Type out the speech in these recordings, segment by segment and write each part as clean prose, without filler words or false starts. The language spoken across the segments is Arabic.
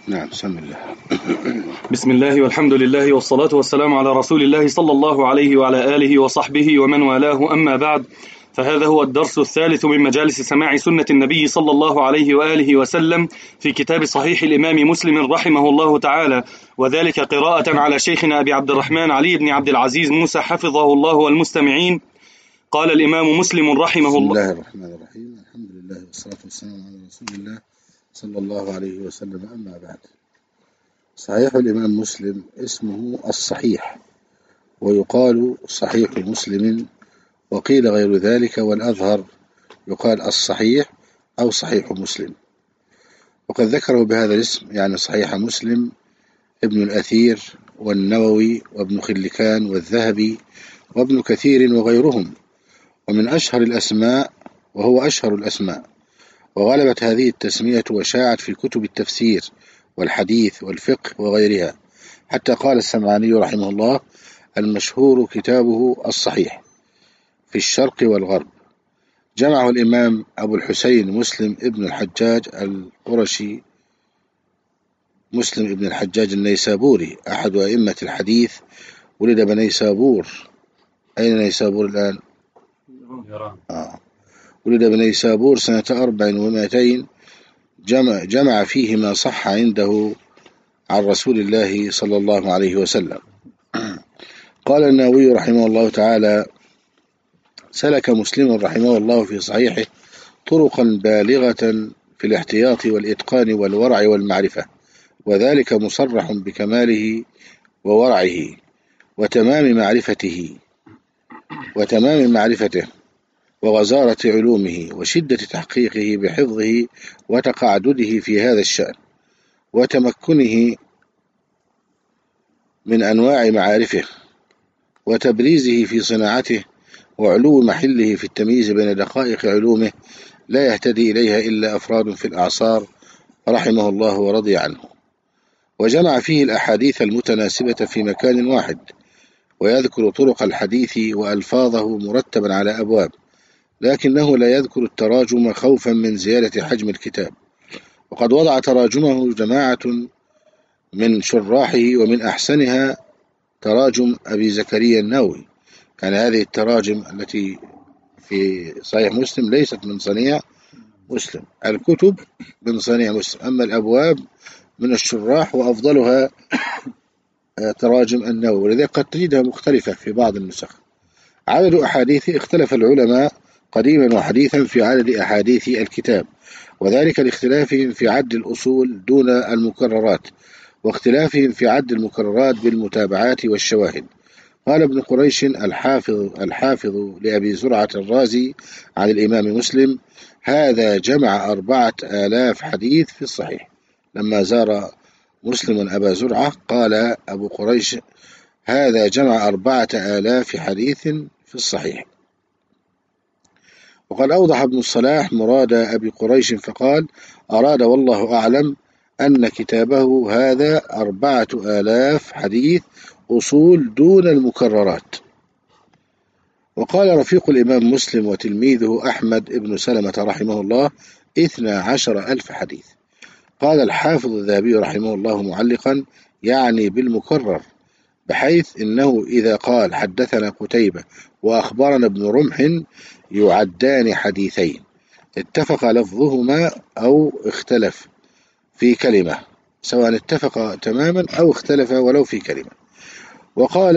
نعم، بسم الله. بسم الله والحمد لله والصلاة والسلام على رسول الله صلى الله عليه وعلى آله وصحبه ومن والاه، أما بعد، فهذا هو الدرس الثالث من مجالس سماع سنة النبي صلى الله عليه وآله وسلم في كتاب صحيح الإمام مسلم رحمه الله تعالى، وذلك قراءة على شيخنا أبي عبد الرحمن علي بن عبد العزيز موسى حفظه الله والمستمعين. قال الإمام مسلم رحمه بسم الله: الله الرحمن الرحيم. الحمد لله والصلاة والسلام على رسول الله صلى الله عليه وسلم، أما بعد. صحيح الإمام مسلم اسمه الصحيح، ويقال صحيح مسلم، وقيل غير ذلك، والأظهر يقال الصحيح أو صحيح مسلم. وقد ذكره بهذا الاسم، يعني صحيح مسلم، ابن الأثير والنووي وابن خلكان والذهبي وابن كثير وغيرهم، ومن أشهر الأسماء، وهو أشهر الأسماء، وغلبت هذه التسمية وشاعت في كتب التفسير والحديث والفقه وغيرها، حتى قال السمعاني رحمه الله: المشهور كتابه الصحيح في الشرق والغرب. جمعه الإمام أبو الحسين مسلم ابن الحجاج القرشي، مسلم ابن الحجاج النيسابوري، أحد أئمة الحديث، ولد بنيسابور. أين نيسابور الآن؟ ولد بنيسابور سنة 400، جمع فيه ما صح عنده عن رسول الله صلى الله عليه وسلم. قال النووي رحمه الله تعالى: سلك مسلم رحمه الله في صحيحه طرقا بالغة في الاحتياط والإتقان والورع والمعرفة، وذلك مصرح بكماله وورعه وتمام معرفته وغزارة علومه وشدة تحقيقه بحفظه وتقعدده في هذا الشأن وتمكنه من أنواع معارفه وتبريزه في صناعته وعلو محله في التمييز بين دقائق علومه لا يهتدي إليها إلا أفراد في الأعصار، رحمه الله ورضي عنه. وجمع فيه الأحاديث المتناسبة في مكان واحد، ويذكر طرق الحديث وألفاظه مرتبا على أبواب، لكنه لا يذكر التراجم خوفا من زيادة حجم الكتاب. وقد وضع تراجمه جماعة من شراحه، ومن أحسنها تراجم أبي زكريا النووي. يعني هذه التراجم التي في صحيح مسلم ليست من صنيع مسلم، الكتب من صنيع مسلم، أما الأبواب من الشراح، وأفضلها تراجم النووي، ولذلك قد تجدها مختلفة في بعض النسخ. عدد أحاديثه اختلف العلماء قديما وحديثا في عدد أحاديث الكتاب، وذلك لاختلافهم في عد الأصول دون المكررات، واختلافهم في عد المكررات بالمتابعات والشواهد. قال ابن قريش الحافظ لأبي زرعة الرازي عن الإمام مسلم: هذا جمع 4000 حديث في الصحيح. لما زار مسلم أبا زرعة قال أبو قريش: هذا جمع 4000 حديث في الصحيح. وقد أوضح ابن الصلاح مراد أبي قريش فقال: أراد والله أعلم أن كتابه هذا 4000 حديث أصول دون المكررات. وقال رفيق الإمام مسلم وتلميذه أحمد ابن سلمة رحمه الله: 12,000 حديث. قال الحافظ الذهبي رحمه الله معلقا: يعني بالمكرر، بحيث إنه إذا قال حدثنا قتيبة وأخبرنا ابن رمح يعدان حديثين، اتفق لفظهما أو اختلف في كلمة، سواء اتفق تماما أو اختلف ولو في كلمة. وقال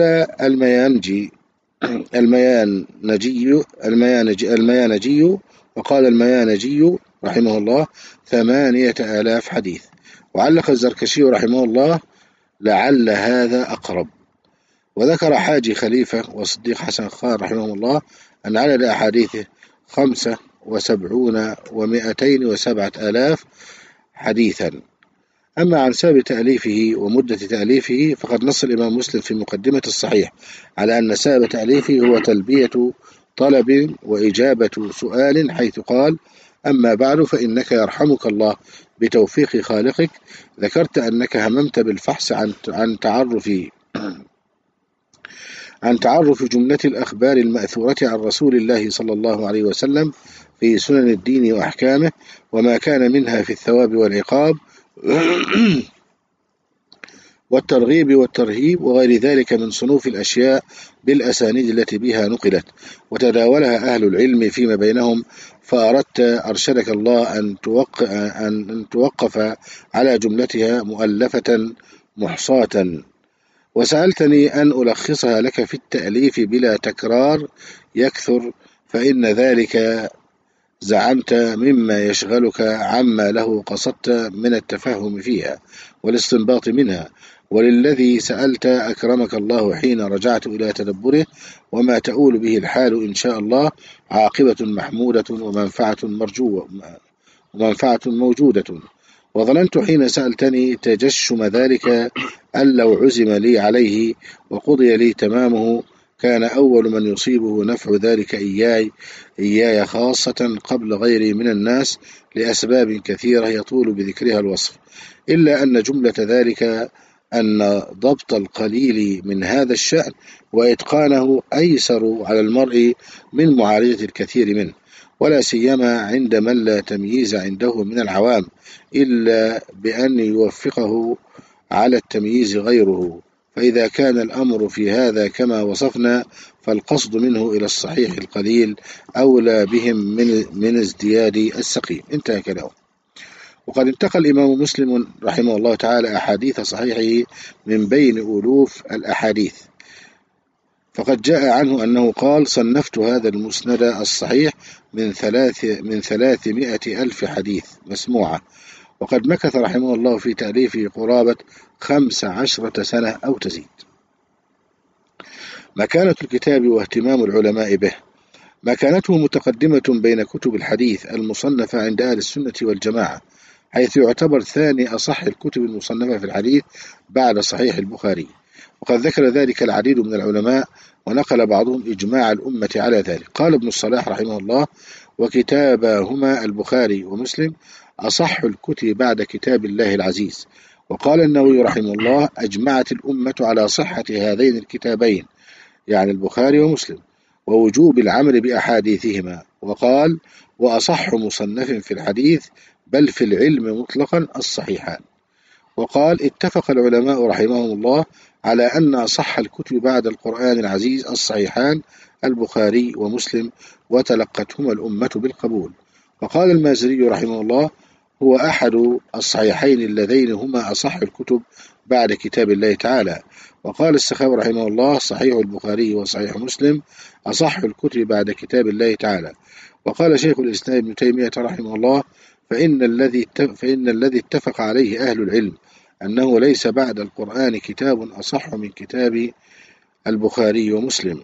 الميانجي وقال الميانجي رحمه الله: 8,000 حديث. وعلق الزركشي رحمه الله: لعل هذا أقرب. وذكر حاجي خليفة وصديق حسن خان رحمه الله أن عدد أحاديثه 75,207 حديثا. أما عن سبب تأليفه ومدة تأليفه، فقد نص الإمام مسلم في مقدمة الصحيح على أن سبب تأليفه هو تلبية طلب وإجابة سؤال، حيث قال: أما بعد، فإنك يرحمك الله بتوفيق خالقك ذكرت أنك هممت بالفحص عن تعرف جملة الأخبار المأثورة عن رسول الله صلى الله عليه وسلم في سنن الدين وأحكامه، وما كان منها في الثواب والعقاب والترغيب والترهيب وغير ذلك من صنوف الأشياء بالأسانيد التي بها نقلت وتداولها أهل العلم فيما بينهم. فأردت أرشدك الله أن توقف على جملتها مؤلفة محصاة، وسألتني أن ألخصها لك في التأليف بلا تكرار يكثر، فإن ذلك زعمت مما يشغلك عما له قصدت من التفهم فيها والاستنباط منها. وللذي سألت أكرمك الله حين رجعت إلى تدبره وما تؤول به الحال إن شاء الله عاقبة محمودة ومنفعة موجودة. وظننت حين سألتني تجشم ذلك أن لو عزم لي عليه وقضي لي تمامه كان أول من يصيبه نفع ذلك إياي خاصة قبل غيري من الناس لأسباب كثيرة يطول بذكرها الوصف، إلا أن جملة ذلك أن ضبط القليل من هذا الشأن وإتقانه أيسر على المرء من معالجة الكثير منه، ولا سيما عند من لا تمييز عنده من العوام إلا بأن يوفقه على التمييز غيره. فإذا كان الأمر في هذا كما وصفنا فالقصد منه إلى الصحيح القليل أولى بهم من ازدياد السقيم. انتهى كلامه. وقد انتقل الإمام مسلم رحمه الله تعالى أحاديث صحيحه من بين ألوف الأحاديث، فقد جاء عنه أنه قال: صنفت هذا المسند الصحيح من 300 ألف حديث مسموعة. وقد مكث رحمه الله في تأليفه قرابة 15 سنة أو تزيد. مكانة الكتاب واهتمام العلماء به. مكانته متقدمة بين كتب الحديث المصنفة عند أهل السنة والجماعة، حيث يعتبر ثاني أصح الكتب المصنفة في الحديث بعد صحيح البخاري، وقد ذكر ذلك العديد من العلماء ونقل بعضهم إجماع الأمة على ذلك. قال ابن الصلاح رحمه الله: وكتاباهما البخاري ومسلم أصح الكتب بعد كتاب الله العزيز. وقال النووي رحمه الله: أجمعت الأمة على صحة هذين الكتابين، يعني البخاري ومسلم، ووجوب العمل بأحاديثهما. وقال: وأصح مصنف في الحديث بل في العلم مطلقا الصحيحان. وقال: اتفق العلماء رحمهم الله على أن أصح الكتب بعد القرآن العزيز الصحيحان البخاري ومسلم، وتلقتهما الأمة بالقبول. وقال المازري رحمه الله: هو أحد الصحيحين اللذين هما أصح الكتب بعد كتاب الله تعالى. وقال السخاوي رحمه الله: صحيح البخاري وصحيح مسلم أصح الكتب بعد كتاب الله تعالى. وقال شيخ الإسلام ابن تيمية رحمه الله: فإن الذي اتفق عليه أهل العلم أنه ليس بعد القرآن كتاب أصح من كتاب البخاري ومسلم.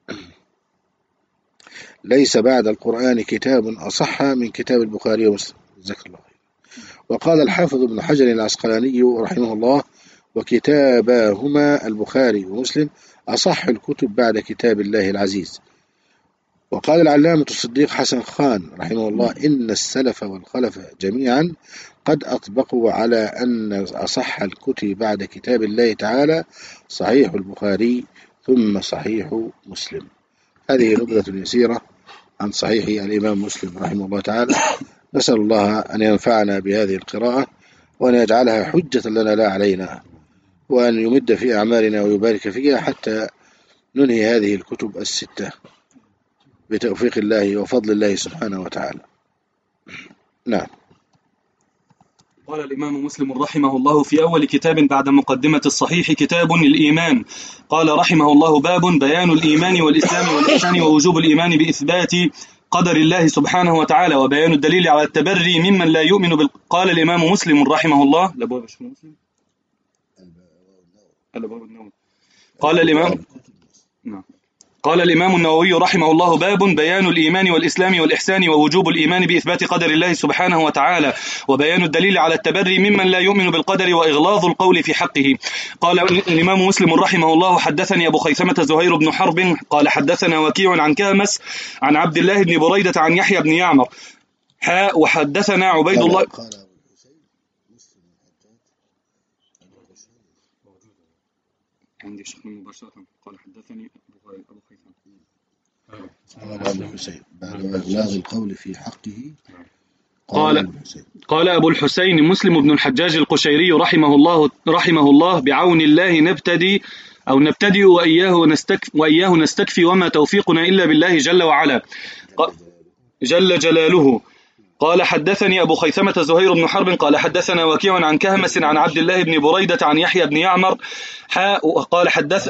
ليس بعد القرآن كتاب أصح من كتاب البخاري ومسلم. جزاك الله خير. وقال الحافظ ابن حجر العسقلاني رحمه الله: وكتاباهما البخاري ومسلم أصح الكتب بعد كتاب الله العزيز. وقال العلامة الصديق حسن خان رحمه الله: إن السلف والخلف جميعا قد أطبقوا على أن أصح الكتب بعد كتاب الله تعالى صحيح البخاري ثم صحيح مسلم. هذه نبذة يسيرة عن صحيح الإمام مسلم رحمه الله تعالى. نسأل الله أن ينفعنا بهذه القراءة وأن يجعلها حجة لنا لا علينا، وأن يمد في أعمالنا ويبارك فيها حتى ننهي هذه الكتب الستة بتوفيق الله وفضل الله سبحانه وتعالى. نعم. قال الإمام مسلم رحمه الله في أول كتاب بعد مقدمة الصحيح: كتاب الإيمان. قال رحمه الله: باب بيان الإيمان والإسلام والإحسان ووجوب الإيمان بإثبات قدر الله سبحانه وتعالى وبيان الدليل على التبري ممن لا يؤمن قال الإمام مسلم رحمه الله: قال الإمام النووي رحمه الله: باب بيان الإيمان والإسلام والإحسان ووجوب الإيمان بإثبات قدر الله سبحانه وتعالى وبيان الدليل على التبري ممن لا يؤمن بالقدر وإغلاظ القول في حقه. قال الإمام مسلم رحمه الله: حدثني أبو خيثمة زهير بن حرب قال حدثنا وكيع عن كامس عن عبد الله بن بريدة عن يحيى بن يعمر وحدثنا عبيد الله. عندي شيخ مباشرة قال حدثني أبو خيثمة بعد إغلاظ القول في حقه قال أبو الحسين مسلم بن الحجاج القشيري رحمه الله بعون الله نبتدئ وإياه نستكفي وما توفيقنا إلا بالله جل وعلا جل جلاله. قال حدثني أبو خيثمة زهير بن حرب قال حدثنا وكيع عن كهمس عن عبد الله بن بريدة عن يحيى بن يعمر قال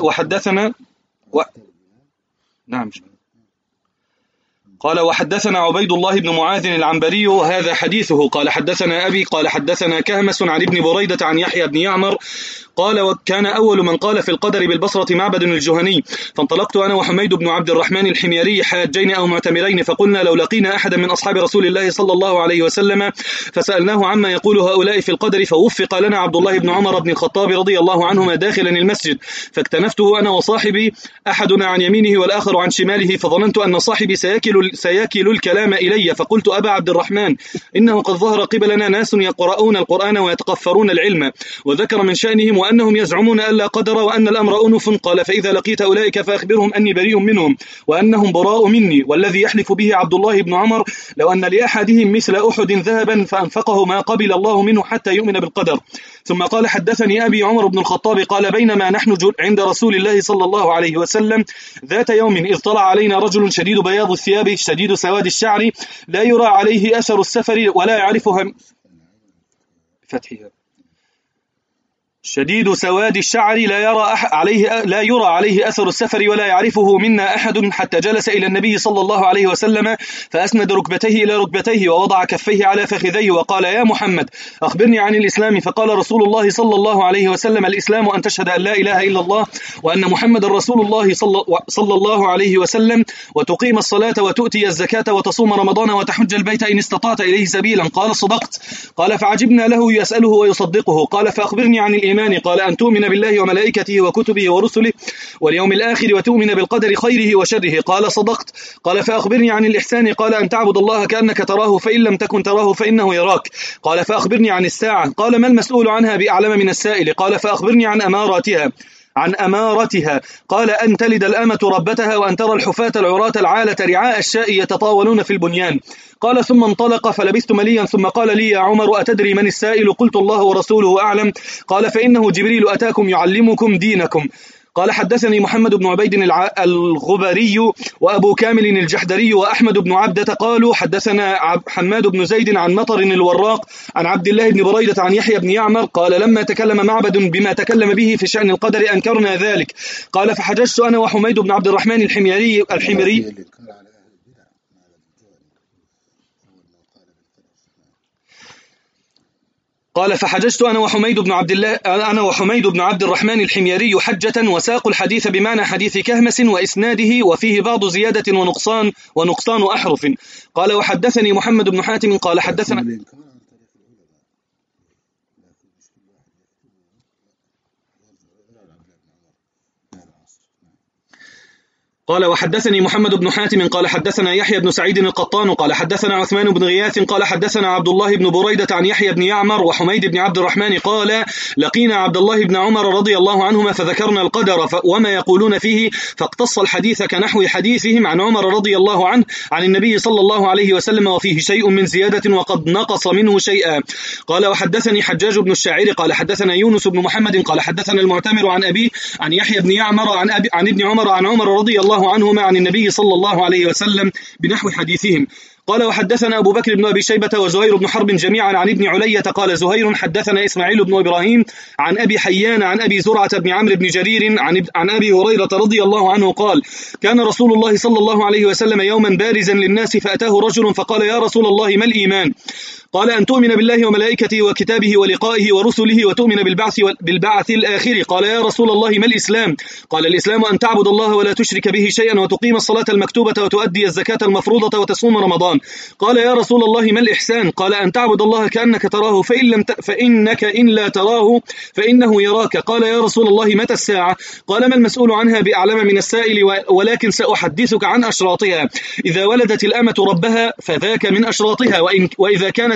قال وحدثنا عبيد الله بن معاذ العنبري وهذا حديثه. قال حدثنا أبي قال حدثنا كهمس عن ابن بريدة عن يحيى بن يعمر قال وكان أول من قال في القدر بالبصرة معبد الجهني، فانطلقت أنا وحميد بن عبد الرحمن الحميري حاجين أو معتمرين، فقلنا لو لقينا أحدا من أصحاب رسول الله صلى الله عليه وسلم فسألناه عما يقول هؤلاء في القدر، فوفق لنا عبد الله بن عمر بن الخطاب رضي الله عنهما داخلا المسجد، فاكتنفته أنا وصاحبي أحدنا عن يمينه والآخر عن شماله، فظننت أن صاحبي سيكل الكلام إلي، فقلت أبا عبد الرحمن إنه قد ظهر قبلنا ناس يقرؤون القرآن ويتقفرون العلم، وذكر من شأنهم وأنهم يزعمون ألا قدر وأن الأمر أنف، قال فإذا لقيت أولئك فأخبرهم أني بريء منهم وأنهم براء مني، والذي يحلف به عبد الله بن عمر لو أن لأحدهم مثل أحد ذهبا فأنفقه ما قبل الله منه حتى يؤمن بالقدر. ثم قال حدثني أبي عمر بن الخطاب قال بينما نحن عند رسول الله صلى الله عليه وسلم ذات يوم إذ طلع علينا رجل شديد بياض الثياب شديد سواد الشعر لا يرى عليه أثر السفر ولا يعرفها فتحها شديد سواد الشعر لا يرى عليه أثر السفر ولا يعرفه منا أحد، حتى جلس إلى النبي صلى الله عليه وسلم فأسند ركبتيه إلى ركبتيه ووضع كفيه على فخذيه وقال يا محمد أخبرني عن الإسلام، فقال رسول الله صلى الله عليه وسلم الإسلام أن تشهد أن لا إله إلا الله وأن محمد رسول الله صلى الله عليه وسلم وتقيم الصلاة وتؤتي الزكاة وتصوم رمضان وتحج البيت إن استطعت إليه سبيلا. قال صدقت. قال فعجبنا له يسأله ويصدقه. قال فأخبرني عن الإيمان. قال أن تؤمن بالله وملائكته وكتبه ورسله واليوم الآخر وتؤمن بالقدر خيره وشره. قال صدقت. قال فأخبرني عن الإحسان. قال أن تعبد الله كأنك تراه فإن لم تكن تراه فإنه يراك. قال فأخبرني عن الساعة. قال ما المسؤول عنها بأعلم من السائل. قال فأخبرني عن أمارتها. قال أن تلد الأمة ربتها وأن ترى الحفاة العراة العالة رعاء الشاء يتطاولون في البنيان. قال ثم انطلق فلبثت مليا ثم قال لي يا عمر أتدري من السائل؟ قلت الله ورسوله أعلم. قال فإنه جبريل أتاكم يعلمكم دينكم. قال حدثني محمد بن عبيد الغبري وأبو كامل الجحدري وأحمد بن عبدة قالوا حدثنا حماد بن زيد عن مطر الوراق عن عبد الله بن بريدة عن يحيى بن يعمر قال لما تكلم معبد بما تكلم به في شأن القدر أنكرنا ذلك. قال فحججت أنا وحميد بن عبد الرحمن الحميري قال فحججت أنا وحميد بن عبد الرحمن الحميري حجة وساقوا الحديث بمعنى حديث كهمس وإسناده وفيه بعض زيادة ونقصان أحرف. قال وحدثني محمد بن حاتم قال حدثنا قال وحدثني محمد بن حاتم قال حدثنا يحيى بن سعيد القطان قال حدثنا عثمان بن غياث قال حدثنا عبد الله بن بريدة عن يحيى بن يعمر وحميد بن عبد الرحمن قال لقينا عبد الله بن عمر رضي الله عنهما فذكرنا القدر وما يقولون فيه، فاقتص الحديث كنحو حديثهم عن عمر رضي الله عنه عن النبي صلى الله عليه وسلم وفيه شيء من زيادة وقد نقص منه شيئا. قال وحدثني حجاج بن الشاعر قال حدثنا يونس بن محمد قال حدثنا المعتمر عن أبي عن يحيى بن يعمر عن ابن عمر عن عمر رضي الله عنهما عن النبي صلى الله عليه وسلم بنحو حديثهم. قال وحدثنا أبو بكر بن أبي شيبة وزهير بن حرب جميعا عن ابن علية قال زهير حدثنا إسماعيل بن إبراهيم عن أبي حيان عن أبي زرعة بن عمرو بن جرير عن أبي هريرة رضي الله عنه قال كان رسول الله صلى الله عليه وسلم يوما بارزا للناس فأتاه رجل فقال يا رسول الله ما الإيمان؟ قال أن تؤمن بالله وملائكته وكتابه ولقائه ورسله وتؤمن بالبعث الآخر. قال يا رسول الله ما الإسلام؟ قال الإسلام أن تعبد الله ولا تشرك به شيئا وتقيم الصلاة المكتوبة وتؤدي الزكاة المفروضة وتصوم رمضان. قال يا رسول الله ما الإحسان؟ قال أن تعبد الله كأنك تراه فإنك إن لا تراه فإنه يراك. قال يا رسول الله متى الساعة؟ قال ما المسؤول عنها بأعلم من السائل ولكن سأحدثك عن أشراطها. إذا ولدت الأمة ربها فذاك من أشراطها وإذا كانت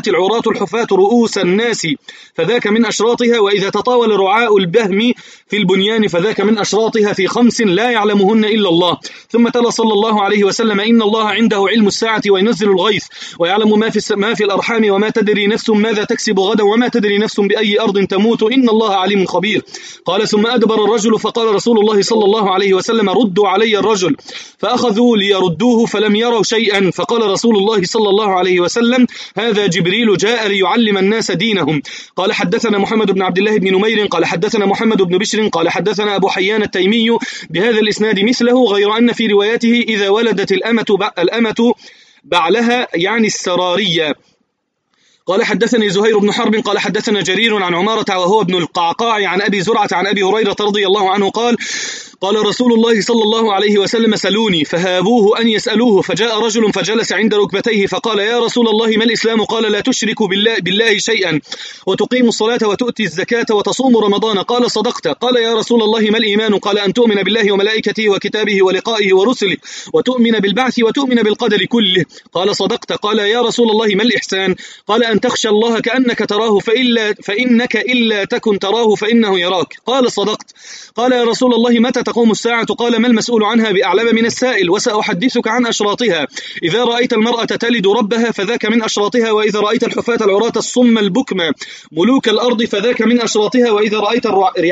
العراة الحفاة رؤوس الناس فذاك من أشراطها، وإذا تطاول رعاء البهم في البنيان فذاك من أشراطها في 5 لا يعلمهن إلا الله. ثم تلا صلى الله عليه وسلم: إن الله عنده علم الساعة وينزل الغيث ويعلم ما في الأرحام وما تدري نفس ماذا تكسب غدا وما تدري نفس بأي أرض تموت إن الله عليم خبير. قال: ثم أدبر الرجل فقال رسول الله صلى الله عليه وسلم: ردوا علي الرجل، فأخذوا ليردوه فلم يروا شيئا، فقال رسول الله صلى الله عليه وسلم: هذا جبريل جاء ليعلم الناس دينهم. قال: حدثنا محمد بن عبد الله بن نمير قال حدثنا محمد بن بشر قال حدثنا أبو حيان التيمي بهذا الإسناد مثله، غير أن في روايته إذا ولدت الأمة بعلها يعني السرارية. قال: حدثني زهير بن حرب قال حدثنا جرير عن عمارة وهو ابن القعقاع عن أبي زرعة عن أبي هريرة رضي الله عنه قال: قال رسول الله صلى الله عليه وسلم: سلوني، فهابوه أن يسألوه، فجاء رجل فجلس عند ركبتيه فقال: يا رسول الله ما الإسلام؟ قال: لا تشرك بالله شيئا، وتقيم الصلاة وتؤتي الزكاة وتصوم رمضان. قال: صدقت. قال: يا رسول الله ما الإيمان؟ قال: أن تؤمن بالله وملائكته وكتابه ولقائه ورسله، وتؤمن بالبعث، وتؤمن بالقدر كله. قال: صدقت. قال: يا رسول الله ما الإحسان؟ قال: أن تخشى الله كأنك تراه فإنك إلا تكن تراه فإنه يراك. قال: صدقت. قال: يا رسول الله متى تقوم الساعة؟ قال: ما المسؤول عنها بأعلم من السائل، وسأحدثك عن أشراطها. إذا رأيت المرأة تلد ربها فذاك من أشراطها، وإذا رأيت الحفاة العراة الصم البكم ملوك الأرض فذاك من أشراطها، وإذا رأيت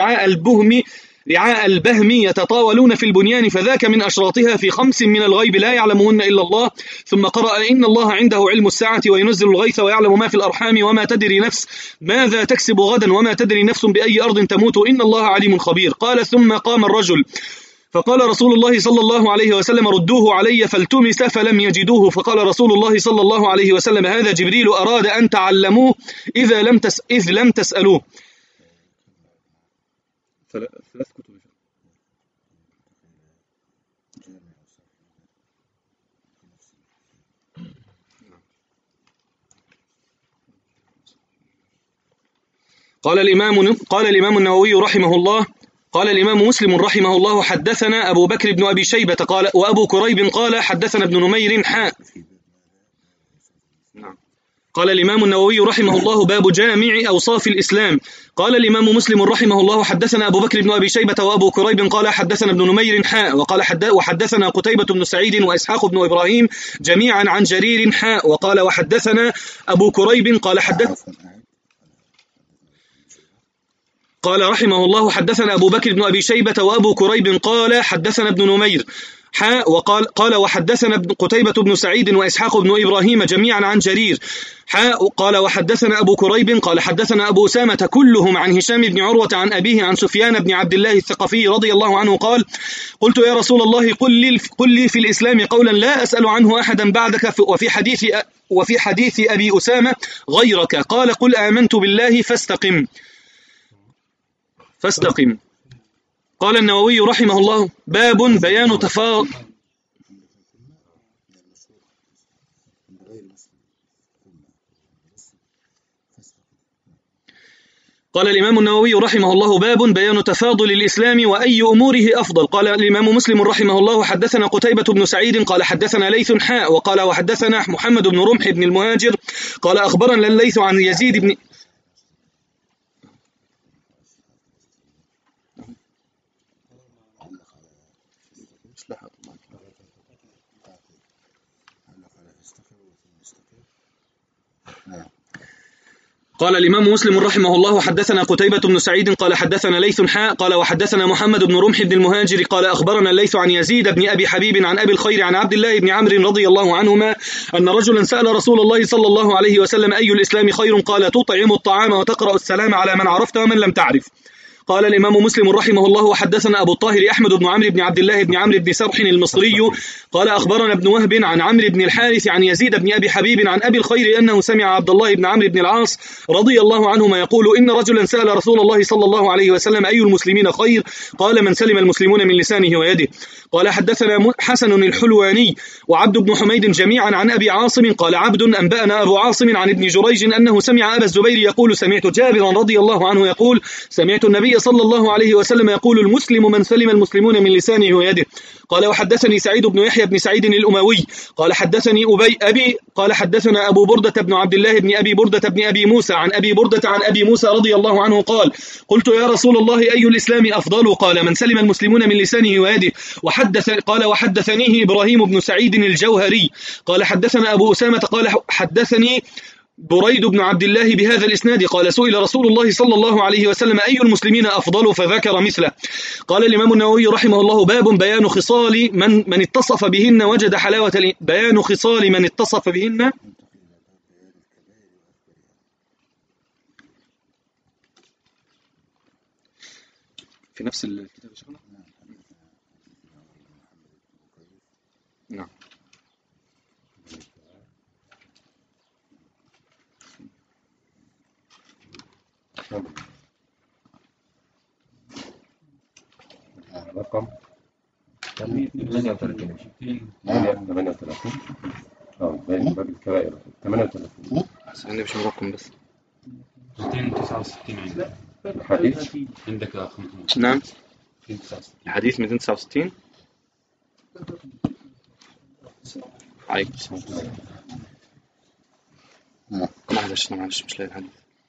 رعاء البهم يتطاولون في البنيان فذاك من أشراطها في 5 من الغيب لا يعلمهن إلا الله. ثم قرأ: إن الله عنده علم الساعة وينزل الغيث ويعلم ما في الأرحام وما تدري نفس ماذا تكسب غدا وما تدري نفس بأي أرض تموت إن الله عليم خبير. قال: ثم قام الرجل فقال رسول الله صلى الله عليه وسلم: ردوه علي، فالتمس فلم يجدوه، فقال رسول الله صلى الله عليه وسلم: هذا جبريل أراد أن تعلموه إذ لم تسألوه. قال الإمام النووي رحمه الله: قال الإمام مسلم رحمه الله: حدثنا أبو بكر بن أبي شيبة قال وأبو كريب قال حدثنا ابن نمير قال الإمام النووي رحمه الله: باب جامع أوصاف الإسلام. قال الإمام مسلم رحمه الله: حدثنا أبو بكر بن أبي شيبة وأبو كريب قال حدثنا ابن نمير وقال وحدثنا قتيبة بن سعيد وإسحاق بن إبراهيم جميعا عن جرير وقال وحدثنا أبو كريب قال رحمه الله: حدثنا أبو بكر بن أبي شيبة وأبو كريب قال حدثنا ابن نمير قال وحدثنا قتيبة بن سعيد وإسحاق بن إبراهيم جميعا عن جرير قال وحدثنا أبو كريب قال حدثنا أبو أسامة كلهم عن هشام بن عروة عن أبيه عن سفيان بن عبد الله الثقفي رضي الله عنه قال: قلت يا رسول الله قل لي في الإسلام قولا لا أسأل عنه أحدا بعدك، وفي حديث أبي أسامة غيرك. قال: قل آمنت بالله فاستقم. قال النووي رحمه الله: باب بيان قال الإمام النووي رحمه الله: باب بيان تفاضل الإسلام وأي أموره أفضل. قال الإمام مسلم رحمه الله: حدثنا قتيبة بن سعيد قال حدثنا ليث وقال وحدثنا محمد بن رمح بن المهاجر قال أخبرنا الليث عن يزيد بن قال الإمام مسلم رحمه الله: حدثنا قتيبة بن سعيد قال حدثنا ليث قال وحدثنا محمد بن رمح بن المهاجر قال أخبرنا الليث عن يزيد بن أبي حبيب عن أبي الخير عن عبد الله بن عمرو رضي الله عنهما أن رجلا سأل رسول الله صلى الله عليه وسلم: أي الإسلام خير؟ قال: تطعم الطعام وتقرأ السلام على من عرفت ومن لم تعرف. قال الإمام مسلم رحمه الله: وحدثنا أبو الطاهر أحمد بن عمرو بن عبد الله بن عمرو بن سرح المصري قال أخبرنا ابن وهب عن عمرو بن الحارث عن يزيد بن أبي حبيب عن أبي الخير أنه سمع عبد الله بن عمرو بن العاص رضي الله عنهما يقول: إن رجلا سأل رسول الله صلى الله عليه وسلم: أي المسلمين خير؟ قال: من سلم المسلمون من لسانه ويده. قال حدثنا حسن الحلواني وعبد بن حميد جميعا عن أبي عاصم قال عبد أنبأنا أبو عاصم عن ابن جريج أنه سمع أبا الزبير يقول: سمعت جابرا رضي الله عنه يقول: سمعت النبي النبي صلى الله عليه وسلم يقول: المسلم من سلم المسلمون من لسانه ويده. قال: وحدثني سعيد بن يحيى بن سعيد الأموي قال: حدثني أبي قال: حدثنا أبو بردة بن عبد الله بن أبي بردة بن أبي موسى عن أبي بردة عن أبي موسى رضي الله عنه قال: قلت يا رسول الله أي الإسلام أفضل؟ قال: من سلم المسلمون من لسانه ويده. قال: وحدثنيه إبراهيم بن سعيد الجوهري قال: حدثنا أبو أسامة قال: حدثني بريد بن عبد الله بهذا الإسناد قال: سئل رسول الله صلى الله عليه وسلم أي المسلمين أفضل؟ فذكر مثله. قال الإمام النووي رحمه الله: باب بيان خصال من اتصف بهن وجد حلاوة بيان خصال من اتصف بهن. في نفس الكتاب شغله؟ نعم. رقم 38 باب الكبائر 38 أنا مش مرقم بس 269 الحديث عندك نعم 269 الحديث 269 عليكم معلش مش لاقي الحديث.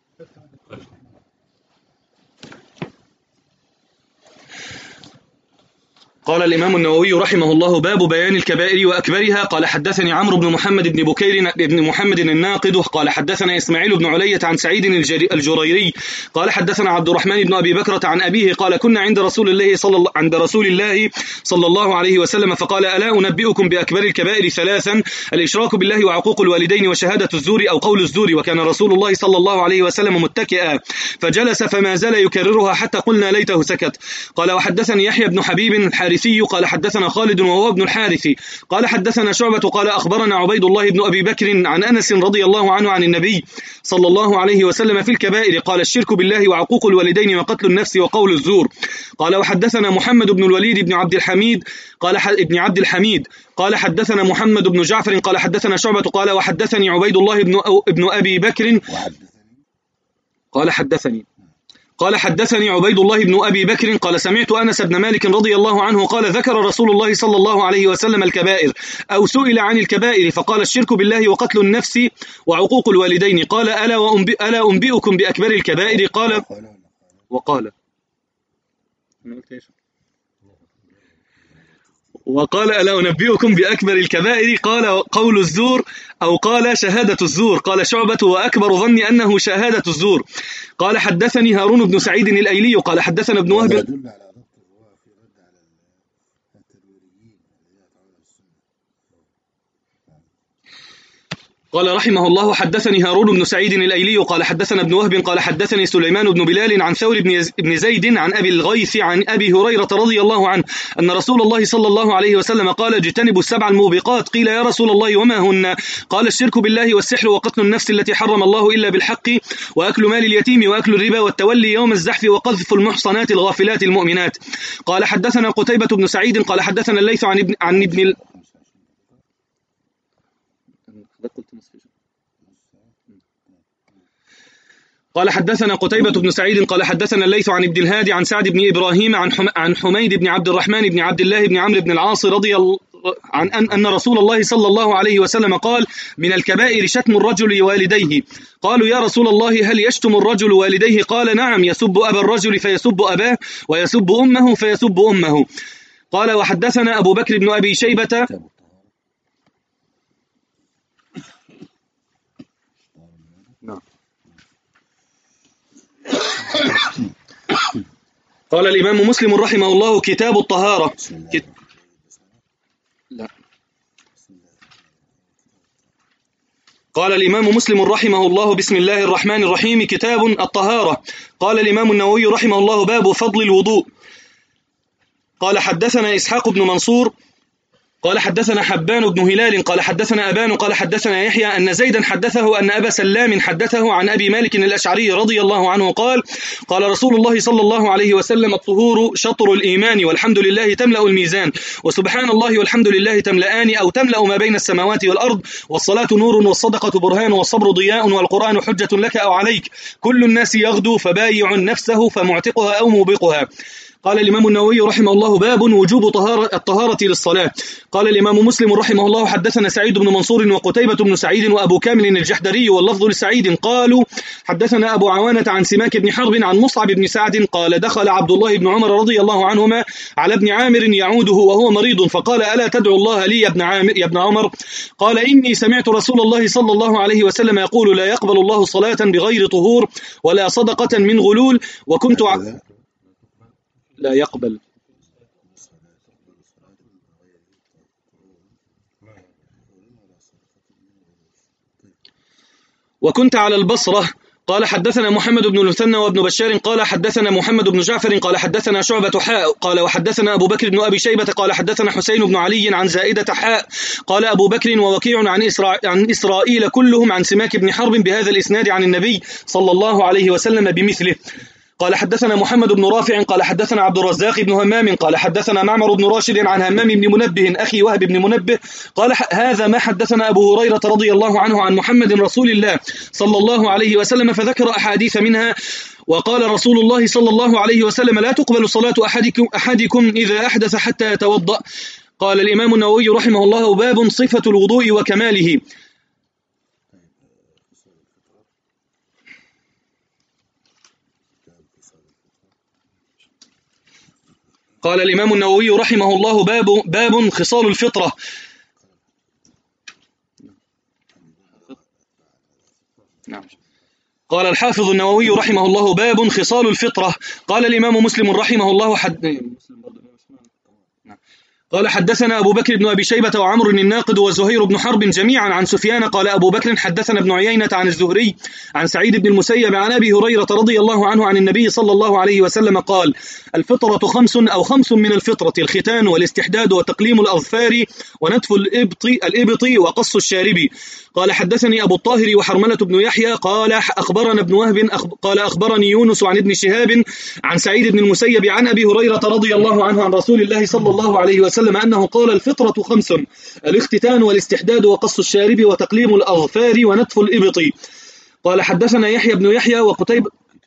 قال الإمام النووي رحمه الله: باب بيان الكبائر وأكبرها. قال: حدثني عمرو بن محمد بن بكير بن محمد الناقد قال: حدثنا إسماعيل بن علية عن سعيد الجريري قال: حدثنا عبد الرحمن بن أبي بكرة عن أبيه قال: كنا عند رسول الله صلى الله عليه وسلم فقال: ألا أنبئكم بأكبر الكبائر ثلاثا: الإشراك بالله وعقوق الوالدين وشهادة الزور أو قول الزور. وكان رسول الله صلى الله عليه وسلم متكئا فجلس فما زال يكررها حتى قلنا ليته سكت. قال: وحدثني يحيى بن حبيب الحارثي قال: حدثنا خالد وهو ابن الحارث قال: حدثنا شعبة قال: أخبرنا عبيد الله بن أبي بكر عن أنس رضي الله عنه عن النبي صلى الله عليه وسلم في الكبائر قال: الشرك بالله وعقوق الوالدين وقتل النفس وقول الزور. قال: وحدثنا محمد بن الوليد بن عبد الحميد قال: حدثنا محمد بن جعفر قال: حدثنا شعبة قال: وحدثني عبيد الله بن أبي بكر قال: حدثني عبيد الله بن أبي بكر قال: سمعت أنس بن مالك رضي الله عنه قال: ذكر رسول الله صلى الله عليه وسلم الكبائر أو سئل عن الكبائر فقال: الشرك بالله وقتل النفس وعقوق الوالدين. قال: ألا أنبئكم بأكبر الكبائر؟ قال ألا أنبئكم بأكبر الكبائر؟ قال: قول الزور أو قال: شهادة الزور. قال شعبة: وأكبر ظني أنه شهادة الزور. قال: حدثني هارون بن سعيد الأيلي قال: حدثنا ابن وهب قال رحمه الله: حدثني هارون بن سعيد الأيلي قال: حدثنا ابن وهب قال: حدثني سليمان بن بلال عن ثور بن زيد عن أبي الغيث عن أبي هريرة رضي الله عنه أن رسول الله صلى الله عليه وسلم قال: اجتنبوا السبع الموبقات. قيل: يا رسول الله وما هن؟ قال: الشرك بالله والسحر وقتل النفس التي حرم الله إلا بالحق وأكل مال اليتيم وأكل الربا والتولي يوم الزحف وقذف المحصنات الغافلات المؤمنات. قال: حدثنا قتيبة بن سعيد قال: حدثنا الليث عن ابن قال: حدثنا قتيبة بن سعيد قال: حدثنا الليث عن ابن الهادي عن سعد بن إبراهيم عن حميد بن عبد الرحمن بن عبد الله بن عمرو بن العاص رضي الله عن أن رسول الله صلى الله عليه وسلم قال: من الكبائر شتم الرجل والديه. قالوا: يا رسول الله هل يشتم الرجل والديه؟ قال: نعم، يسب أبا الرجل فيسب أباه ويسب أمه فيسب أمه. قال: وحدثنا أبو بكر بن أبي شيبة قال الإمام مسلم رحمه الله: كتاب الطهارة. قال الإمام مسلم رحمه الله: بسم الله الرحمن الرحيم، كتاب الطهارة. قال الإمام النووي رحمه الله: باب فضل الوضوء. قال: حدثنا إسحاق بن منصور قال حدثنا حبان بن هلال قال حدثنا أبان قال حدثنا يحيى أن زيدا حدثه أن أبا سلام حدثه عن أبي مالك الأشعري رضي الله عنه قال قال رسول الله صلى الله عليه وسلم: الطهور شطر الإيمان والحمد لله تملأ الميزان وسبحان الله والحمد لله تملأان أو تملأ ما بين السماوات والأرض والصلاة نور والصدقة برهان والصبر ضياء والقرآن حجة لك أو عليك كل الناس يغدو فبايع نفسه فمعتقها أو موبقها. قال الإمام النووي رحمه الله: باب وجوب الطهارة للصلاة. قال الإمام مسلم رحمه الله: حدثنا سعيد بن منصور وقتيبة بن سعيد وأبو كامل الجحدري واللفظ لسعيد قالوا حدثنا أبو عوانة عن سماك بن حرب عن مصعب بن سعد قال دخل عبد الله بن عمر رضي الله عنهما على ابن عامر يعوده وهو مريض فقال: ألا تدعو الله لي يا ابن عمر؟ قال: إني سمعت رسول الله صلى الله عليه وسلم يقول: لا يقبل الله صلاة بغير طهور ولا صدقة من غلول وكنت لا يقبل وكنت على البصرة. قال حدثنا محمد بن المثنى وابن بشار قال حدثنا محمد بن جعفر قال حدثنا شعبة حاء قال وحدثنا أبو بكر بن أبي شيبة قال حدثنا حسين بن علي عن زائدة حاء قال أبو بكر ووكيع عن إسرائيل كلهم عن سماك بن حرب بهذا الإسناد عن النبي صلى الله عليه وسلم بمثله. قال حدثنا محمد بن رافع قال حدثنا عبد الرزاق بن همام قال حدثنا معمر بن راشد عن همام بن منبه أخي وهب بن منبه قال هذا ما حدثنا أبو هريرة رضي الله عنه عن محمد رسول الله صلى الله عليه وسلم فذكر أحاديث منها. وقال رسول الله صلى الله عليه وسلم: لا تقبل صلاة أحدكم إذا أحدث حتى يتوضأ. قال الإمام النووي رحمه الله: باب صفة الوضوء وكماله. قال الإمام النووي رحمه الله: باب خصال الفطرة. نعم. قال الحافظ النووي رحمه الله: باب خصال الفطرة. قال الإمام مسلم رحمه الله قال حدثنا أبو بكر بن أبي شيبة وعمر الناقد وزهير بن حرب جميعا عن سفيان قال أبو بكر حدثنا ابن عيينة عن الزهري عن سعيد بن المسيب عن أبي هريرة رضي الله عنه عن النبي صلى الله عليه وسلم قال: الفطرة 5 من الفطرة: الختان والاستحداد وتقليم الأظفار ونتف الإبط وقص الشارب. قال حدثني أبو الطاهر وحرملة بن يحيى قال أخبرنا ابن وهب قال أخبرني يونس عن ابن شهاب عن سعيد بن المسيب عن أبي هريرة رضي الله عنه عن رسول الله صلى الله عليه وسلم أنه قال: الفطرة 5: الاختتان والاستحداد وقص الشارب وتقليم الأظفار ونتف الإبط. قال حدثنا يحيى بن يحيى وقتيبة.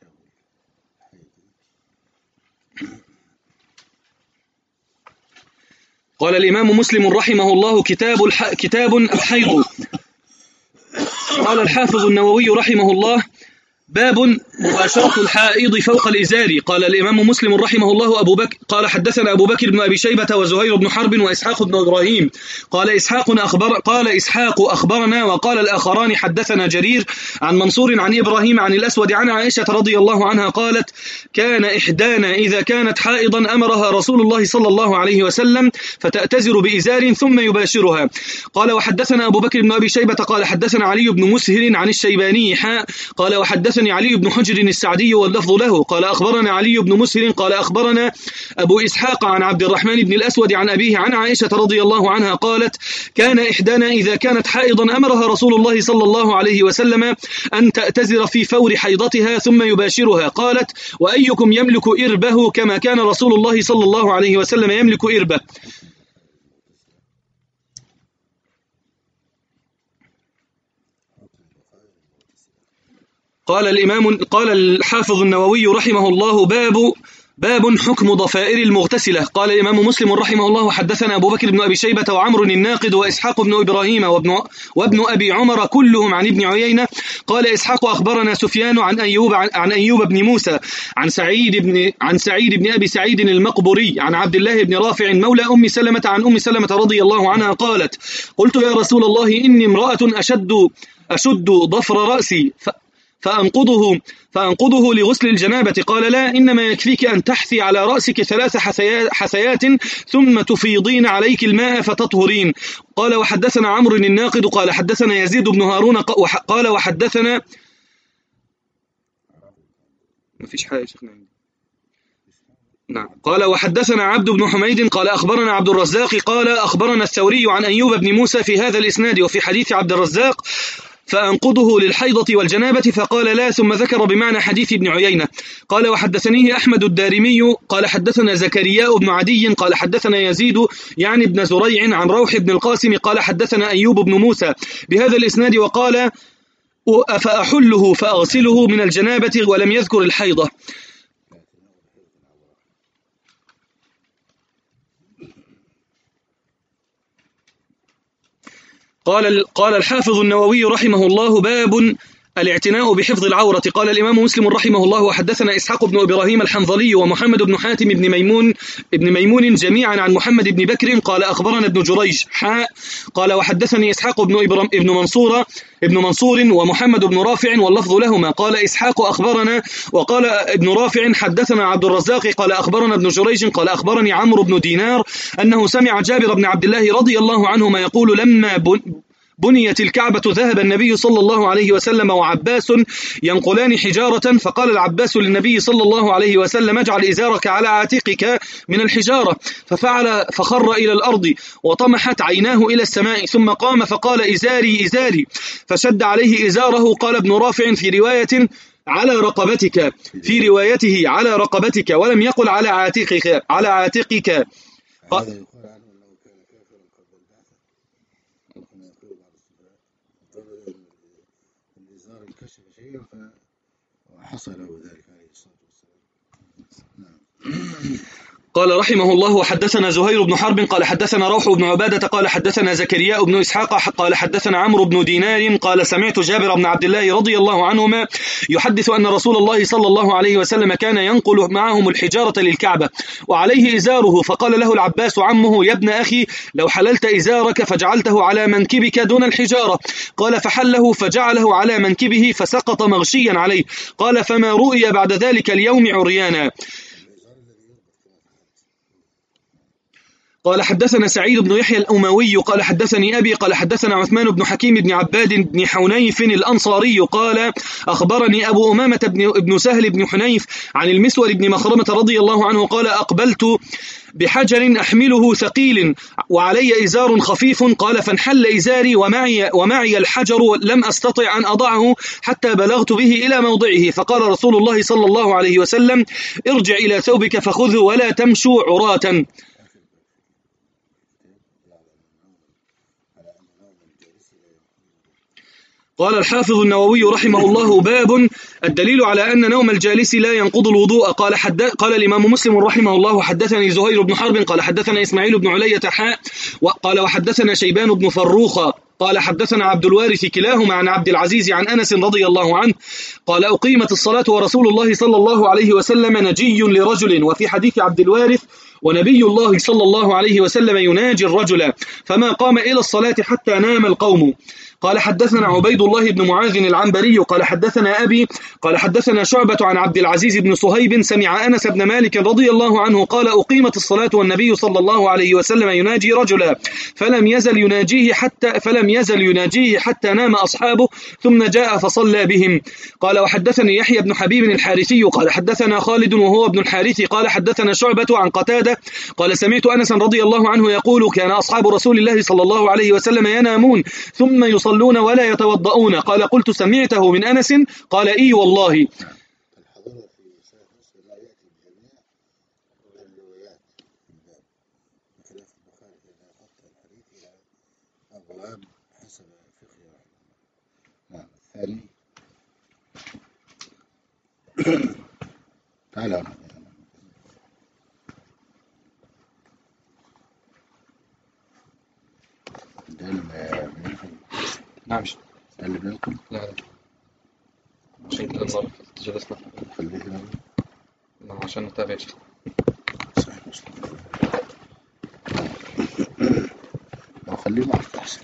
قال الإمام مسلم رحمه الله: كتاب الحيض. قال الحافظ النووي رحمه الله: باب مباشرة الحائض فوق الإزار. قال الإمام مسلم رحمه الله: قال حدثنا أبو بكر بن أبي شيبة وزهير بن حرب وإسحاق بن إبراهيم قال إسحاق أخبرنا وقال الآخران حدثنا جرير عن منصور عن إبراهيم عن الأسود عن عائشة رضي الله عنها قالت: كان إحدانا إذا كانت حائضا أمرها رسول الله صلى الله عليه وسلم فتأتزر بإزار ثم يباشرها. قال وحدثنا أبو بكر بن أبي شيبة قال حدثنا علي بن مسهر عن الشيباني قال وحدثني علي بن حجر السعدي واللفظ له قال أخبرنا علي بن مسهر قال أخبرنا أبو إسحاق عن عبد الرحمن بن الأسود عن أبيه عن عائشة رضي الله عنها قالت: كان إحدانا إذا كانت حائضا أمرها رسول الله صلى الله عليه وسلم أن تأتزر في فور حيضتها ثم يباشرها. قالت: وأيكم يملك إربه كما كان رسول الله صلى الله عليه وسلم يملك إربه. قال الحافظ النووي رحمه الله: باب حكم ضفائر المغتسلة. قال الإمام مسلم رحمه الله: حدثنا أبو بكر بن أبي شيبة وعمر الناقد وإسحاق بن إبراهيم وابن أبي عمر كلهم عن ابن عيينة. قال إسحاق أخبرنا سفيان عن أيوب بن موسى عن سعيد بن أبي سعيد المقبري عن عبد الله بن رافع مولى أم سلمة عن أم سلمة رضي الله عنها قالت: قلت يا رسول الله إني امرأة أشد ضفر رأسي فأنقضه لغسل الجنابة. قال: لا، إنما يكفيك أن تحثي على رأسك 3 حثيات ثم تفيضين عليك الماء فتطهرين. قال وحدثنا عمرو الناقد قال حدثنا يزيد بن هارون قال وحدثنا ما فيش حاجة شيخنا نعم. قال وحدثنا عبد بن حميد قال أخبرنا عبد الرزاق قال أخبرنا الثوري عن أيوب بن موسى في هذا الإسناد وفي حديث عبد الرزاق فأنقضه للحيضة والجنابة فقال لا، ثم ذكر بمعنى حديث ابن عيينة. قال وحدثنيه أحمد الدارمي قال حدثنا زكرياء بن عدي قال حدثنا يزيد يعني بن زريع عن روح بن القاسم قال حدثنا أيوب بن موسى بهذا الإسناد وقال فأحله فأغسله من الجنابة ولم يذكر الحيضة. قال الحافظ النووي رحمه الله باب الاعتناء بحفظ العورة. قال الإمام مسلم رحمه الله وحدثنا إسحاق بن إبراهيم الحنظلي ومحمد بن حاتم بن ميمون جميعا عن محمد بن بكر قال أخبرنا ابن جريج قال وحدثني إسحاق ابن منصور ومحمد بن رافع واللفظ لهما. قال إسحاق أخبرنا وقال ابن رافع حدثنا عبد الرزاق قال أخبرنا ابن جريج قال أخبرني عمرو بن دينار أنه سمع جابر بن عبد الله رضي الله عنهما يقول لما بنيت الكعبة ذهب النبي صلى الله عليه وسلم وعباس ينقلان حجارة فقال العباس للنبي صلى الله عليه وسلم اجعل إزارك على عاتقك من الحجارة، ففعل فخر إلى الأرض وطمحت عيناه إلى السماء ثم قام فقال إزاري إزاري فشد عليه إزاره. قال ابن رافع في رواية على رقبتك، في روايته على رقبتك ولم يقل على عاتقك. حصل له ذلك عليه الصلاة والسلام. قال رحمه الله وحدثنا زهير بن حرب قال حدثنا روح بن عبادة قال حدثنا زكرياء بن إسحاق قال حدثنا عمرو بن دينار قال سمعت جابر بن عبد الله رضي الله عنهما يحدث أن رسول الله صلى الله عليه وسلم كان ينقل معهم الحجارة للكعبة وعليه إزاره، فقال له العباس عمه يا ابن أخي لو حللت إزارك فجعلته على منكبك دون الحجارة. قال فحله فجعله على منكبه فسقط مغشيا عليه. قال فما رؤي بعد ذلك اليوم عريانا. قال حدثنا سعيد بن يحيى الأموي قال حدثني أبي قال حدثنا عثمان بن حكيم بن عباد بن حنيف الأنصاري قال أخبرني أبو أمامة بن سهل بن حنيف عن المسور بن مخرمة رضي الله عنه قال أقبلت بحجر أحمله ثقيل وعلي إزار خفيف قال فانحل إزاري ومعي الحجر لم أستطع أن أضعه حتى بلغت به إلى موضعه. فقال رسول الله صلى الله عليه وسلم ارجع إلى ثوبك فخذه ولا تمشوا عراة. قال الحافظ النووي رحمه الله باب الدليل على أن نوم الجالس لا ينقض الوضوء. قال الإمام مسلم رحمه الله حدثني زهير بن حرب قال حدثنا إسماعيل بن علية قال وحدثنا شيبان بن فروخ قال حدثنا عبد الوارث كلاهما عن عبد العزيز عن أنس رضي الله عنه قال أقيمت الصلاة ورسول الله صلى الله عليه وسلم نجي لرجل. وفي حديث عبد الوارث ونبي الله صلى الله عليه وسلم يناجي الرجل فما قام إلى الصلاة حتى نام القوم. قال حدثنا عبيد الله بن معاذ العنبري قال حدثنا أبي قال حدثنا شعبة عن عبد العزيز بن صهيب سمع أنس بن مالك رضي الله عنه قال أقيمت الصلاة والنبي صلى الله عليه وسلم يناجي رجلا فلم يزل يناجيه حتى نام أصحابه ثم جاء فصلى بهم. قال وحدثني يحيى بن حبيب الحارثي قال حدثنا خالد وهو ابن الحارث قال حدثنا شعبة عن قتادة قال سمعت أنس رضي الله عنه يقول كان أصحاب رسول الله صلى الله عليه وسلم ينامون ثم يصلون ولا يتوضؤون. قال قلت سمعته من أنس؟ قال إي والله. تعالى نعم اللي بينكم لا عشان كده نظر جلسنا خليه نعم عشان نتابع صحيح خليه معك أحسن.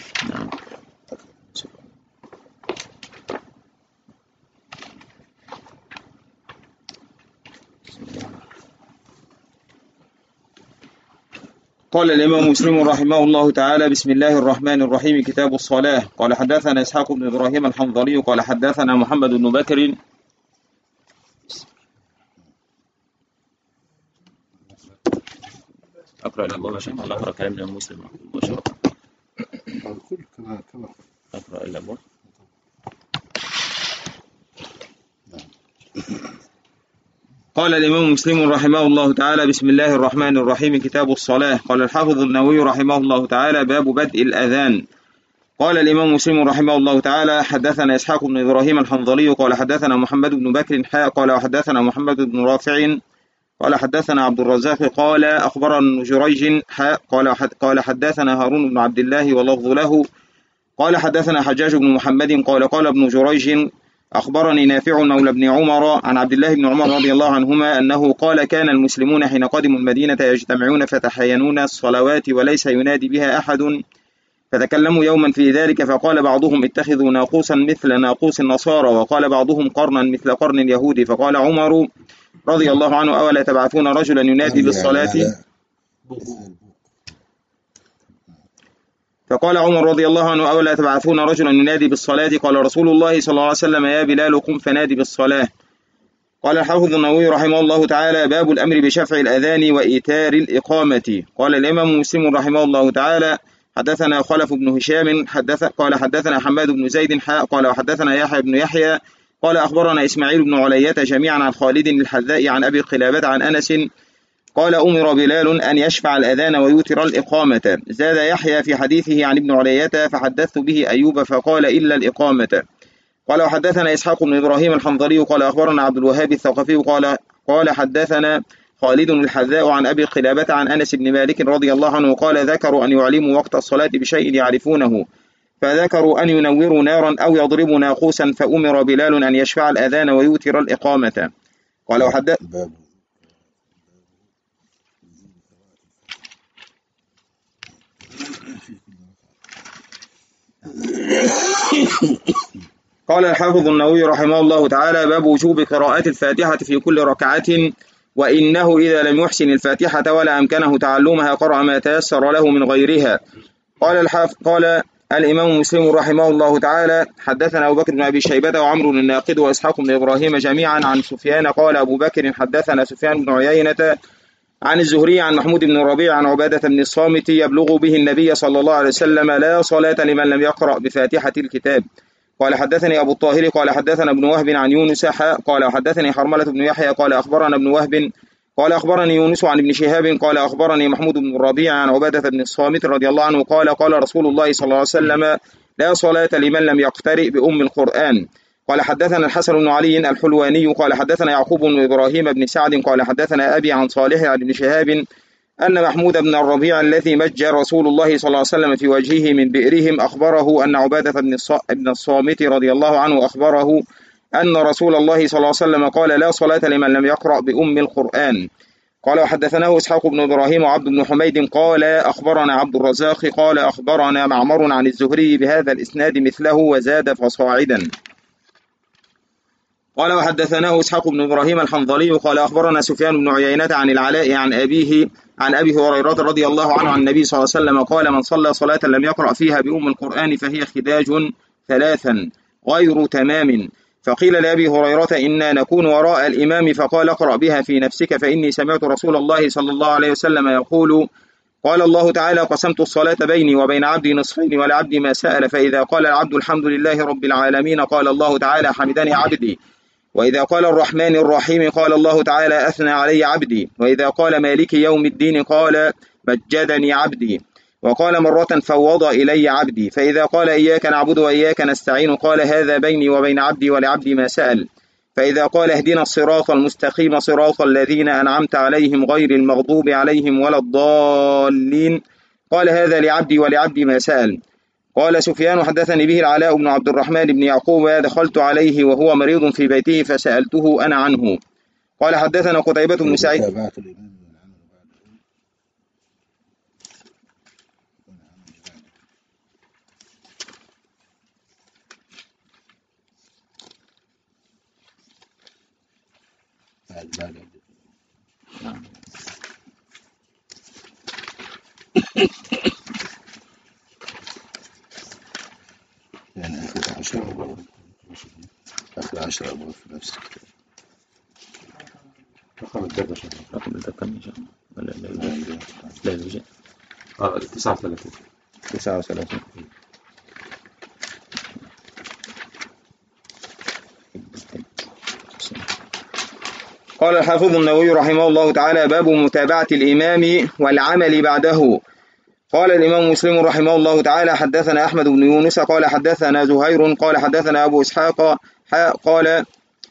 قال الإمام مسلم رحمه الله تعالى بسم الله الرحمن الرحيم كتاب الصلاة. قال حدثنا إسحاق بن إبراهيم الحنظلي قال حدثنا محمد بن بكر أقرأ الأبواب عشان الله أقرأ كلام الإمام مسلم مباشرة. الكل كما أقرأ الأبواب. قال الإمام مسلم رحمه الله تعالى: بسم الله الرحمن الرحيم. كتاب الصلاة. قال الحافظ النووي رحمه الله تعالى: باب بدء الأذان. قال الإمام مسلم رحمه الله تعالى: حدثنا إسحاق بن إبراهيم الحنظلي قال حدثنا محمد بن بكر قال وحدثنا محمد بن رافع قال حدثنا عبد الرزاق قال أخبرنا جريج قال حدثنا هارون بن عبد الله واللفظ له قال حدثنا حجاج بن محمد قال ابن جريج أخبرني نافع مولى بن عمر عن عبد الله بن عمر رضي الله عنهما أنه قال: كان المسلمون حين قدموا المدينة يجتمعون فتحاينون الصلوات وليس ينادي بها أحد، فتكلموا يوما في ذلك فقال بعضهم: اتخذوا ناقوسا مثل ناقوس النصارى، وقال بعضهم: قرنا مثل قرن اليهود. فقال عمر رضي الله عنه: أولا تبعثون رجلا ينادي بالصلاة؟ فقال عمر رضي الله عنه: أولا تبعثون رجلا ينادي بالصلاة؟ قال رسول الله صلى الله عليه وسلم: يا بلال قم فنادي بالصلاة. قال الحافظ النووي رحمه الله تعالى: باب الأمر بشفع الأذان وإيتار الإقامة. قال الإمام مسلم رحمه الله تعالى: حدثنا خلف بن هشام قال حدثنا حماد بن زيد قال وحدثنا يحيى بن يحيى قال أخبرنا إسماعيل بن علية جميعا عن خالد الحذاء عن أبي قلابة عن أنس قال: أمر بلال أن يشفع الأذان ويوتر الإقامة. زاد يحيى في حديثه عن ابن علية: فحدثت به أيوب فقال: إلا الإقامة. قال وحدثنا إسحاق بن إبراهيم الحنظلي قال أخبرنا عبد الوهاب الثقفي قال حدثنا خالد الحذاء عن أبي قلابة عن أنس بن مالك رضي الله عنه قال: ذكروا أن يعلموا وقت الصلاة بشيء يعرفونه، فذكروا أن ينوروا نارا أو يضربوا ناقوسا، فأمر بلال أن يشفع الأذان ويوتر الإقامة. قال قال الحافظ النووي رحمه الله تعالى: باب وجوب قراءة الفاتحة في كل ركعة، وإنه إذا لم يحسن الفاتحة ولا أمكنه تعلمها قرأ ما تيسر له من غيرها. قال الإمام مسلم رحمه الله تعالى: حدثنا أبو بكر بن أبي شيبة وعمرو الناقد وإسحاق بن إبراهيم جميعا عن سفيان قال أبو بكر حدثنا سفيان بن عيينة عن الزهري عن محمود بن الربيع عن عبادة بن الصامت يبلغ به النبي صلى الله عليه وسلم: لا صلاة لمن لم يقرأ بفاتحة الكتاب. قال حدثني أبو الطاهر قال حدثنا ابن وهب عن يونس قال حدثني حرملة بن يحيى قال أخبرنا ابن وهب قال أخبرني يونس عن ابن شهاب قال أخبرني محمود بن الربيع عن عبادة بن الصامت رضي الله عنه قال رسول الله صلى الله عليه وسلم: لا صلاة لمن لم يقترئ بأم القرآن. قال حدثنا الحسن بن علي الحلواني قال حدثنا يعقوب بن إبراهيم بن سعد قال حدثنا أبي عن صالح عن ابن شهاب أن محمود بن الربيع الذي مج رسول الله صلى الله عليه وسلم في وجهه من بئرهم أخبره أن عبادة بن الصامت رضي الله عنه أخبره أن رسول الله صلى الله عليه وسلم قال: لا صلاة لمن لم يقرأ بأم القرآن. قال وحدثناه إسحاق بن إبراهيم وعبد بن حميد قال أخبرنا عبد الرزاق قال أخبرنا معمر عن الزهري بهذا الإسناد مثله وزاد فصاعدا. قال وحدثناه إسحاق بن إبراهيم الحنظلي قال أخبرنا سفيان بن عيينة عن العلاء عن أبيه عن أبي هريرة رضي الله عنه عن النبي صلى الله عليه وسلم قال: من صلى صلاة لم يقرأ فيها بأم القرآن فهي خداج ثلاثا غير تمام. فقيل لأبي هريرة: إنا نكون وراء الإمام، فقال: اقرأ بها في نفسك، فإني سمعت رسول الله صلى الله عليه وسلم يقول: قال الله تعالى: قسمت الصلاة بيني وبين عبدي نصفين ولعبدي ما سأل، فإذا قال العبد الحمد لله رب العالمين قال الله تعالى: حمدني عبدي، وإذا قال الرحمن الرحيم قال الله تعالى: أثنى علي عبدي، وإذا قال مالك يوم الدين قال: مجدني عبدي، وقال مرة: فوض إلي عبدي، فإذا قال إياك نعبد وإياك نستعين قال: هذا بيني وبين عبدي ولعبدي ما سأل، فإذا قال اهدنا الصراط المستقيم صراط الذين أنعمت عليهم غير المغضوب عليهم ولا الضالين قال: هذا لعبدي ولعبدي ما سأل. قال سفيان: حدثني به العلاء بن عبد الرحمن بن يعقوب دخلت عليه وهو مريض في بيته فسألته أنا عنه. قال حدثنا قتيبة بن سعيد يعني آخر 10 أبواب في نفس الكتاب. رقم الدرجة شهر. رقم الدكان إن شاء الله ولا لا يوجد 39. 39. قال الحافظ النووي رحمه الله تعالى: باب متابعة الإمام والعمل بعده. قال الإمام مسلم رحمه الله تعالى: حدثنا أحمد بن يونس قال حدثنا زهير قال حدثنا أبو إسحاق قال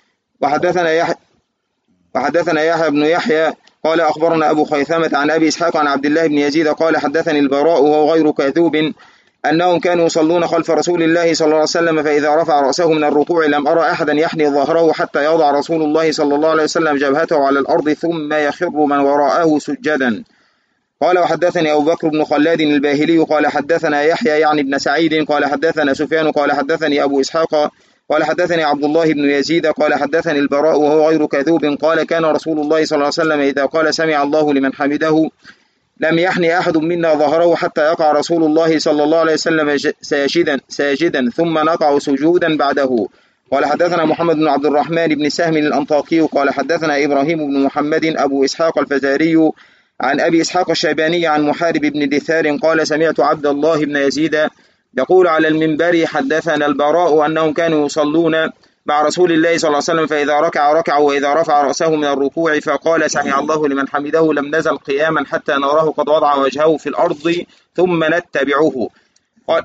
وحدثنا يحيى بن يحيى قال أخبرنا أبو خيثمة عن أبي إسحاق عن عبد الله بن يزيد قال حدثني البراء وهو غير كذوب أنهم كانوا يصلون خلف رسول الله صلى الله عليه وسلم فإذا رفع رأسه من الركوع لم أرى أحدا يحني ظهره حتى يضع رسول الله صلى الله عليه وسلم جبهته على الأرض ثم يخر من وراءه سجدا. قال وحدثني أبو بكر بن خلاد الباهلي قال حدثنا يحيى يعني بن سعيد قال حدثنا سفيان قال حدثني أبو إسحاق قال حدثني عبد الله بن يزيد قال حدثني البراء وهو غير كذوب قال كان رسول الله صلى الله عليه وسلم إذا قال سمع الله لمن حمده لم يحني أحد منا ظهره حتى يقع رسول الله صلى الله عليه وسلم ساجدا ثم نقع سجودا بعده. قال حدثنا محمد بن عبد الرحمن بن سهم الأنطاكي قال حدثنا إبراهيم بن محمد أبو إسحاق الفزاري عن أبي إسحاق الشيباني عن محارب بن دثار قال سمعت عبد الله بن يزيد يقول على المنبر حدثنا البراء أنهم كانوا يصلون مع رسول الله صلى الله عليه وسلم فإذا ركع وإذا رفع رأسه من الركوع فقال سمع الله لمن حمده لم نزل قياما حتى نراه قد وضع وجهه في الأرض ثم نتبعه. قال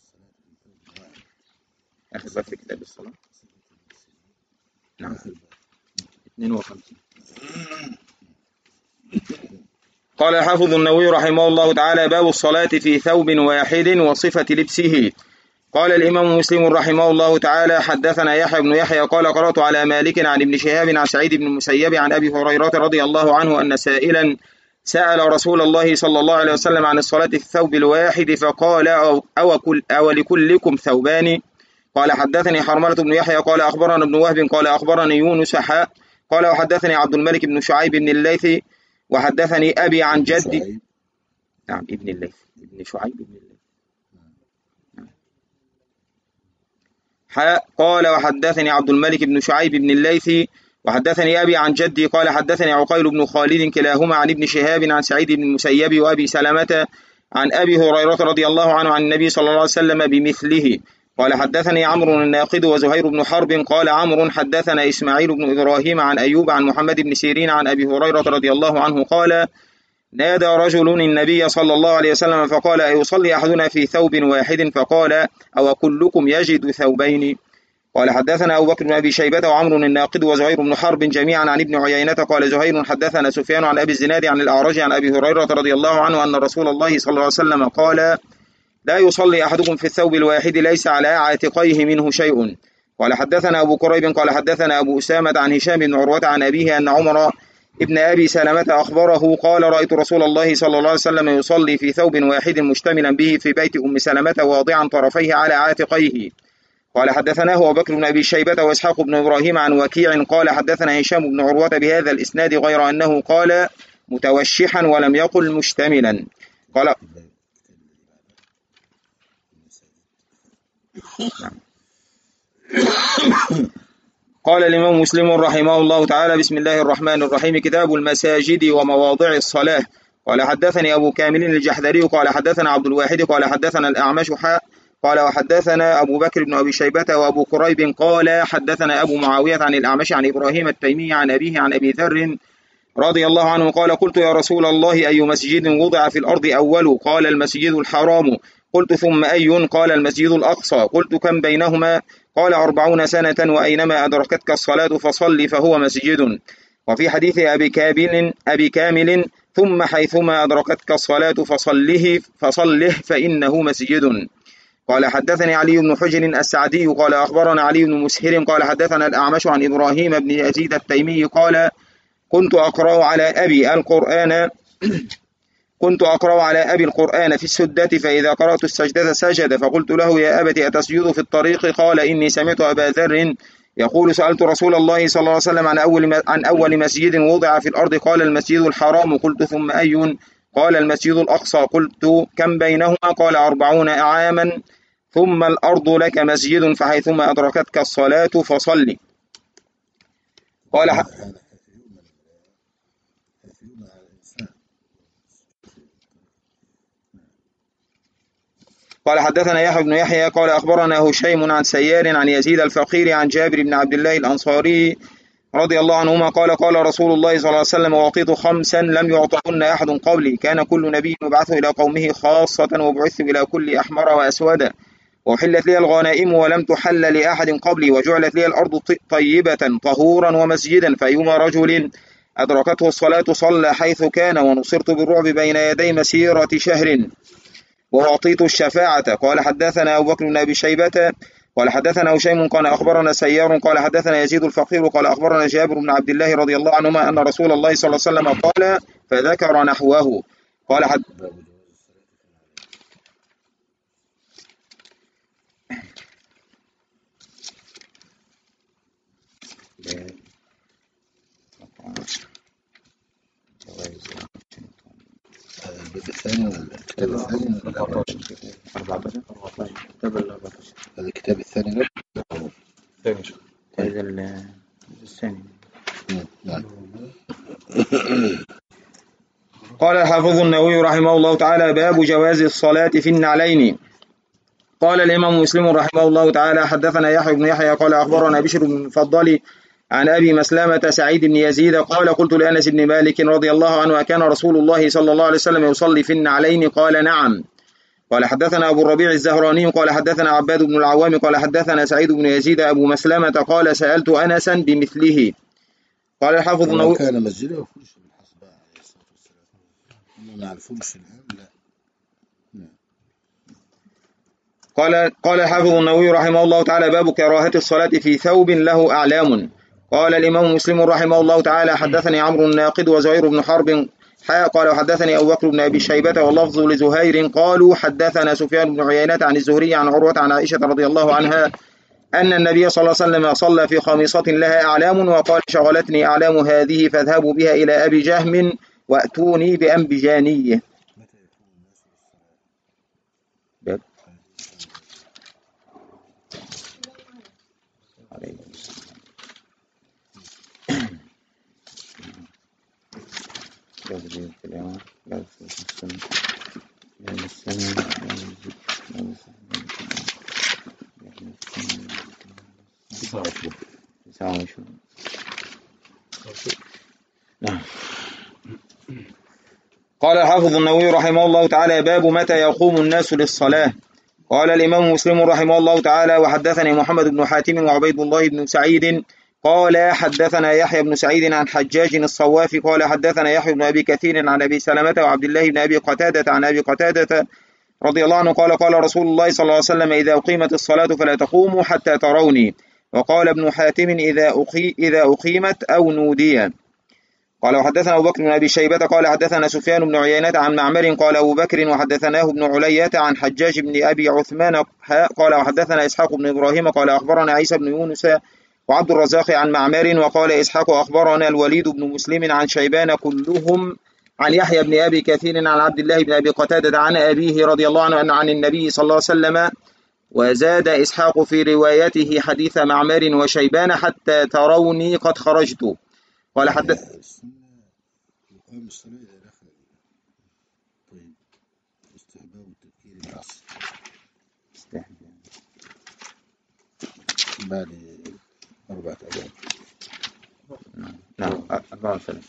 آخر باب في كتاب الصلاة. نعم 52. قال الحافظ النووي رحمه الله تعالى: باب الصلاة في ثوب واحد وصفة لبسه. قال الإمام مسلم رحمه الله تعالى: حدثنا يحيى بن يحيى قال قرأت على مالك عن ابن شهاب عن سعيد بن المسيب عن أبي هريرة رضي الله عنه أن سائلا سأل رسول الله صلى الله عليه وسلم عن الصلاة في الثوب الواحد فقال: أو لكلكم ثوبان؟ قال حدثني حرملة بن يحيى قال أخبرنا ابن وهب قال أخبرني يونس قال وحدثني عبد الملك بن شعيب بن الليث وحدثني أبي عن جدي. نعم ابن الليث ابن شعيب بن الليث. قال وحدثني عبد الملك بن شعيب بن الليث وحدثني أبي عن جدي قال حدثني عقيل بن خالد كلاهما عن ابن شهاب عن سعيد بن المسيب وأبي سلمة عن أبي هريرة رضي الله عنه عن النبي صلى الله عليه وسلم بمثله. قال حدثني عمرو الناقد وزهير بن حرب قال عمرو حدثنا إسماعيل بن إبراهيم عن أيوب عن محمد بن سيرين عن أبي هريرة رضي الله عنه قال نادى رجل النبي صلى الله عليه وسلم فقال أيصلي أحدنا في ثوب واحد؟ فقال أو كلكم يجد ثوبين؟ قال حدثنا أبو بكر بن أبي شيبة وعمرو الناقد وزهير بن حرب جميعا عن ابن عيينة قال زهير حدثنا سفيان عن أبي الزناد عن الأعرج عن أبي هريرة رضي الله عنه أن رسول الله صلى الله عليه وسلم قال لا يصلي أحدكم في الثوب الواحد ليس على عاتقيه منه شيء. قال حدثنا أبو كريب قال حدثنا أبو أسامة عن هشام بن عروة عن أبيه أن عمر ابن أبي سلمة أخبره قال رأيت رسول الله صلى الله عليه وسلم يصلي في ثوب واحد مشتملا به في بيت أم سلمة واضعا طرفيه على عاتقيه. قال حدثناه أبو بكر بن أبي شيبة وإسحاق بن إبراهيم عن وكيع قال حدثنا هشام بن عروة بهذا الإسناد غير أنه قال متوشحا ولم يقل مشتملا. قال الإمام مسلم رحمه الله تعالى بسم الله الرحمن الرحيم كتاب المساجد ومواضع الصلاة. قال حدثني أبو كامل الجحدري قال حدثنا عبد الواحد قال حدثنا الأعمش قال وحدثنا أبو بكر بن أبي شيبة وأبو كريب قال حدثنا أبو معاوية عن الأعمش عن إبراهيم التيمي عن أبيه عن أبي ذر رضي الله عنه قال قلت يا رسول الله أي مسجد وضع في الأرض أول؟ قال المسجد الحرام. قلت ثم أي؟ قال المسجد الأقصى. قلت كم بينهما؟ قال 40 سنة وأينما أدركتك الصلاة فصل فهو مسجد. وفي حديث أبي كامل ثم حيثما أدركتك الصلاة فصله فإنه مسجد. قال حدثني علي بن حجر السعدي قال أخبرنا علي بن مسهر قال حدثنا الأعمش عن إبراهيم بن يزيد التيمي قال كنت أقرأ على أبي القرآن في السدة فإذا قرأت السجدة سجد فقلت له يا أبت أتسجد في الطريق؟ قال إني سمعت أبا ذر يقول سألت رسول الله صلى الله عليه وسلم عن أول مسجد وضع في الأرض؟ قال المسجد الحرام. قلت ثم أي؟ قال المسجد الأقصى. قلت كم بينهما؟ قال 40 عاما. ثم الأرض لك مسجد فحيثما أدركتك الصلاة فصل. قال قال حدثنا يحيى بن يحيى قال أخبرنا هشيم عن سيار عن يزيد الفقير عن جابر بن عبد الله الأنصاري رضي الله عنهما قال قال رسول الله صلى الله عليه وسلم: أعطيت 5 لم يعطهن أحد قبلي، كان كل نبي يبعث إلى قومه خاصة وبعثت إلى كل أحمر وأسود، وحلت لي الغنائم ولم تحل لأحد قبلي، وجعلت لي الأرض طيبة طهورا ومسجدا، فأيما رجل أدركته الصلاة صلى حيث كان، ونصرت بالرعب بين يدي مسيرة شهر، وأعطيت الشفاعة. قال حدثنا أبو بكر بن أبي شيبة قال حدثنا هشيم قال أخبرنا سيار قال حدثنا يزيد الفقير قال أخبرنا جابر بن عبد الله رضي الله عنهما أن رسول الله صلى الله عليه وسلم قال، فذكر نحوه. قال البيت الثاني ولا الكتاب الثاني ولا 14 هذا الكتاب الثاني له الثاني. قال الحافظ النووي رحمه الله تعالى: باب جواز الصلاة في النعلين. قال الإمام مسلم رحمه الله تعالى: حدثنا يحيى بن يحيى قال أخبرنا بشر بن المفضل عن أبي مسلمة سعيد بن يزيد قال قلت لأنس بن مالك رضي الله عنه: أكان رسول الله صلى الله عليه وسلم يصلي في النعلين؟ قال: نعم. قال حدثنا أبو الربيع الزهراني قال حدثنا عباد بن العوام قال حدثنا سعيد بن يزيد أبو مسلمة قال سألت أنسا بمثله. قال الحافظ النووي: كان مسجده وفرش بالحصباء عليه الصلاة والسلام، مع الفرش الآن لا. قال الحافظ النووي رحمه الله تعالى: باب كراهة الصلاة في ثوب له أعلام. قال الإمام مسلم رحمه الله تعالى: حدثني عمرو الناقد وزهير بن حرب قال وحدثني أبو بكر بن أبي شيبة واللفظ لزهير قالوا حدثنا سفيان بن عيينة عن الزهري عن عروة عن عائشة رضي الله عنها أن النبي صلى الله عليه وسلم صلى في خميصة لها أعلام، وقال: شغلتني أعلام هذه فاذهبوا بها إلى أبي جهم وأتوني بأنبجانيه. قال الحافظ النووي رحمه الله تعالى: باب متى يقوم الناس للصلاة. قال الإمام مسلم رحمه الله تعالى: وحدثني محمد بن حاتم وعبيد الله بن سعيد قال حدثنا يحيى بن سعيد عن حجاج الصواف قال حدثنا يحيى بن أبي كثير عن أبي سلمة وعبد الله بن أبي قتادة عن أبي قتادة رضي الله عنه قال قال رسول الله صلى الله عليه وسلم: إذا أقيمت الصلاة فلا تقوموا حتى تروني. وقال ابن حاتم: إذا أقيمت أو نودي. قال وحدثنا أبو بكر بن أبي شيبة قال حدثنا سفيان بن عيينة عن معمر قال أبو بكر وحدثناه ابن علية عن حجاج بن أبي عثمان قال وحدثنا إسحاق بن إبراهيم قال أخبرنا عيسى بن يونس وعبد الرزاق عن معمر وقال إسحاق أخبرنا الوليد بن مسلم عن شيبان كلهم عن يحيى بن أبي كثير عن عبد الله بن أبي قتادة عن أبيه رضي الله عنه عن النبي صلى الله عليه وسلم. وزاد إسحاق في روايته حديث معمر وشيبان حتى تروني قد خرجت. قال يقام الصلاة إذا دخل. طيب، استحباب التبكير العصر بعد 4 أيام. نعم 34.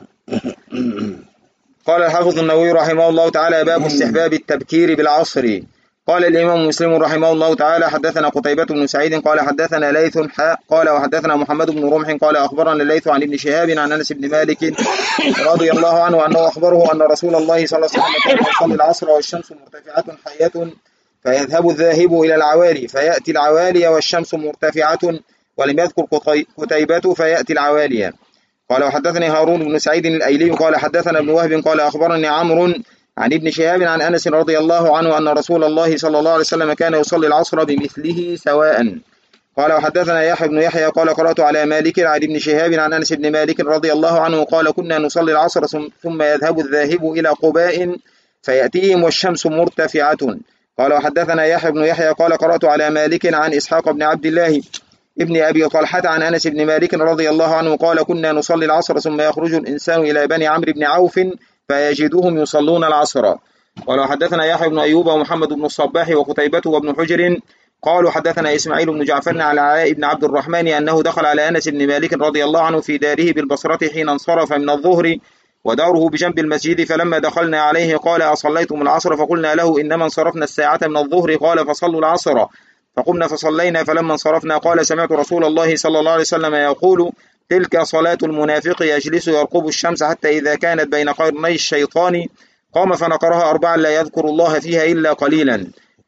قال الحافظ النووي رحمه الله تعالى: باب استحباب التبكير بالعصر. قال الإمام مسلم رحمه الله تعالى: حدثنا قتيبة بن سعيد قال حدثنا ليث قال وحدثنا محمد بن رمح قال أخبرنا الليث عن ابن شهاب عن أنس بن مالك رضي الله عنه أنه أخبره أن رسول الله صلى الله عليه وسلم كان يصلي العصر والشمس مرتفعة حية فيذهب الذاهب إلى العوالي فيأتي العوالي والشمس مرتفعة، ولم يذكر قتيبة فيأتي العوالي. قال وحدثني هارون بن سعيد الأيلي قال حدثنا ابن وهب قال أخبرني عمرو عن ابن شهاب عن أنس رضي الله عنه أن رسول الله صلى الله عليه وسلم كان يصلي العصر بمثله سواء. قال وحدثنا يحيى بن يحيى قال قرأت على مالك عن ابن شهاب عن أنس بن مالك رضي الله عنه قال كنا نصلي العصر ثم يذهب الذاهب إلى قباء فيأتيهم والشمس مرتفعة. قال وحدثنا يحيى بن يحيى قال قرأت على مالك عن إسحاق بن عبد الله ابن أبي طلحة عن أنس بن مالك رضي الله عنه قال كنا نصلي العصر ثم يخرج الإنسان إلى بني عمرو بن عوف فيجدهم يصلون العصر. ولو حدثنا يحيى بن أيوب ومحمد بن الصباح وقتيبة وابن حجر قالوا حدثنا إسماعيل بن جعفر عن العلاء بن عبد الرحمن أنه دخل على أنس بن مالك رضي الله عنه في داره بالبصرة حين انصرف من الظهر وداره بجنب المسجد، فلما دخلنا عليه قال أصليتم العصر؟ فقلنا له إنما انصرفنا الساعة من الظهر. قال فصلوا العصر. فقمنا فصلينا، فلما انصرفنا قال سمعت رسول الله صلى الله عليه وسلم يقول تلك صلاة المنافق يجلس يرقب الشمس حتى إذا كانت بين قرني الشيطان قام فنقرها 4 لا يذكر الله فيها إلا قليلا.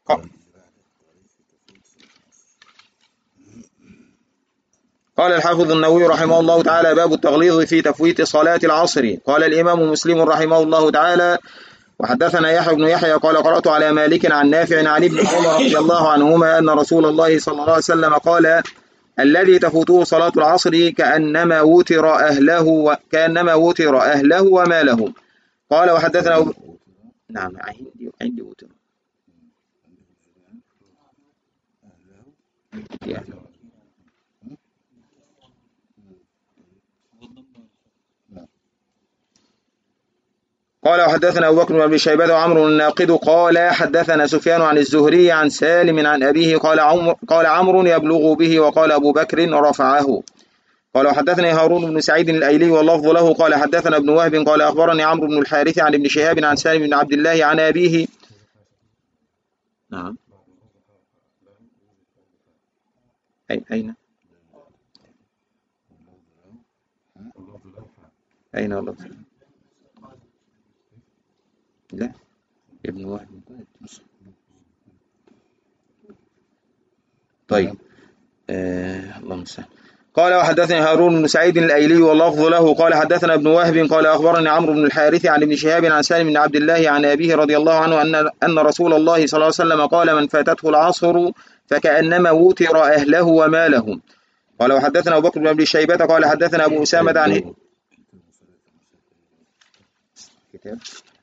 قال الحافظ النووي رحمه الله تعالى باب التغليظ في تفويت صلاة العصر. قال الإمام مسلم رحمه الله تعالى وحدثنا يحيى بن يحيى قال قرأت على مالك عن نافع عن ابن عمر رضي الله عنهما أن رسول الله صلى الله عليه وسلم قال الذي تفوته صلاة العصر كأنما وتر أهله وماله. قال وحدثنا نعم عندي وتر قال وحدثنا أبو بكر بن أبي شيبة وعمرو الناقد قال حدثنا سفيان عن الزهري عن سالم عن أبيه قال عمرو يبلغ به وقال أبو بكر رفعه. قال وحدثني هارون بن سعيد الأيلي واللفظ له قال حدثنا ابن وهب قال أخبرني عمرو بن الحارث عن ابن شهاب عن سالم بن عبد الله عن أبيه. نعم أين اللفظ؟ لا ابن وهب. طيب اللهم صل. قال وحدثني هارون بن سعيد الأيلي واللفظ له قال حدثنا ابن وهب قال أخبرني عمرو بن الحارث عن ابن شهاب عن سالم بن عبد الله عن أبيه رضي الله عنه أن رسول الله صلى الله عليه وسلم قال من فاتته العصر فكأنما وتر أهله وماله. قال وحدثنا أبو بكر بن أبي شيبة قال حدثنا أبو أسامة عن كتاب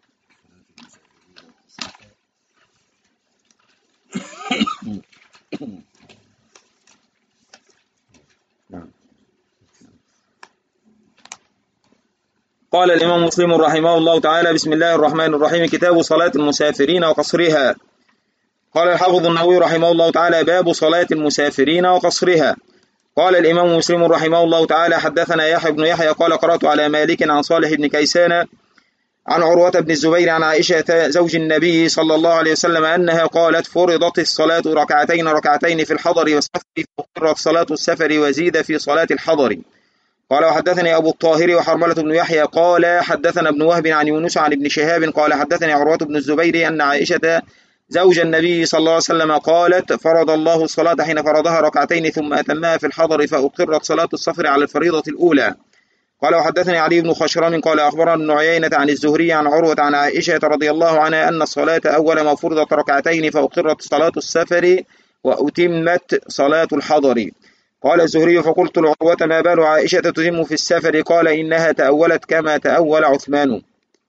قال الإمام مسلم رحمه الله تعالى بسم الله الرحمن الرحيم كتاب صلاة المسافرين وقصرها. قال الحافظ النووي رحمه الله تعالى باب صلاة المسافرين وقصرها. قال الإمام مسلم رحمه الله تعالى حدثنا يحيى بن يحيى قال قرأت على مالك عن صالح بن كيسان عن عروة بن الزبير عن عائشة زوج النبي صلى الله عليه وسلم أنها قالت فرضت الصلاة ركعتين في الحضر والسفر وقرت صلاة السفر وزيد في صلاة الحضر. قال وحدثني أبو الطاهر وحرملة بن يحيى قال حدثنا ابن وهب عن يونس عن ابن شهاب قال حدثني عروة بن الزبير أن عائشة زوج النبي صلى الله عليه وسلم قالت فرض الله الصلاة حين فرضها ركعتين ثم أتمها في الحضر فأقرت صلاة السفر على الفريضة الأولى. قال وحدثني علي بن خشرم قال أخبرنا ابن عيينة عن الزهري عن عروة عن عائشة رضي الله عنها أن الصلاة أول ما فرضت ركعتين فأقرت صلاة السفر وأتمت صلاة الحضر. قال الزهري فقلت لعروة ما بال عائشة تتم في السفر؟ قال إنها تأولت كما تأول عثمان.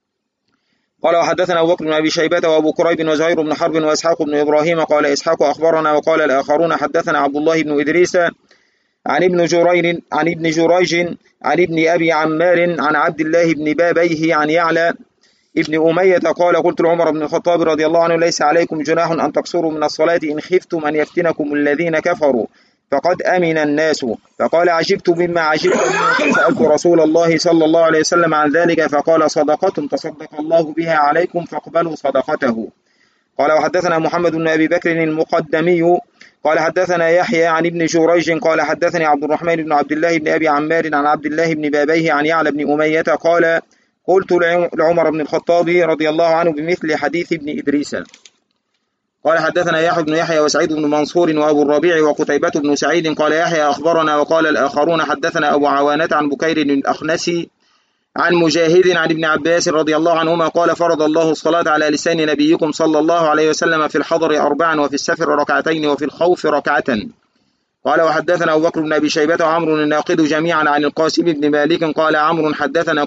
قال وحدثنا أبو بكر بن أبي شيبة وأبو كريب وزهير بن حرب وإسحاق بن إبراهيم قال إسحاق أخبرنا وقال الآخرون حدثنا عبد الله بن إدريس عن ابن جريج عن ابن أبي عمار عن عبد الله بن بابيه عن يعلى ابن أمية قال قلت لعمر بن الخطاب رضي الله عنه ليس عليكم جناح أن تقصروا من الصلاة إن خفتم أن يفتنكم الذين كفروا فقد أمن الناس. فقال عجبت مما عجبت فسألت رسول الله صلى الله عليه وسلم عن ذلك فقال صدقة تصدق الله بها عليكم فاقبلوا صدقته. قال وحدثنا محمد بن أبي بكر المقدمي قال حدثنا يحيى عن ابن جريج قال حدثني عبد الرحمن بن عبد الله بن أبي عمار عن عبد الله بن بابيه عن يعلى بن أمية قال قلت لعمر بن الخطاب رضي الله عنه بمثل حديث ابن إدريس. قال حدثنا يحيى بن يحيى وسعيد بن منصور وأبو الربيع وقتيبة بن سعيد قال يحيى أخبرنا وقال الآخرون حدثنا أبو عوانة عن بكير الأخنسي عن مجاهد عن ابن عباس رضي الله عنهما قال فرض الله الصلاة على لسان نبيكم صلى الله عليه وسلم في الحضر 4 وفي السفر ركعتين وفي الخوف ركعة. قال وحدثنا أبو بكر بن أبي شيبة وعمرو الناقد جميعا عن القاسم بن مالك قال عمرو حدثنا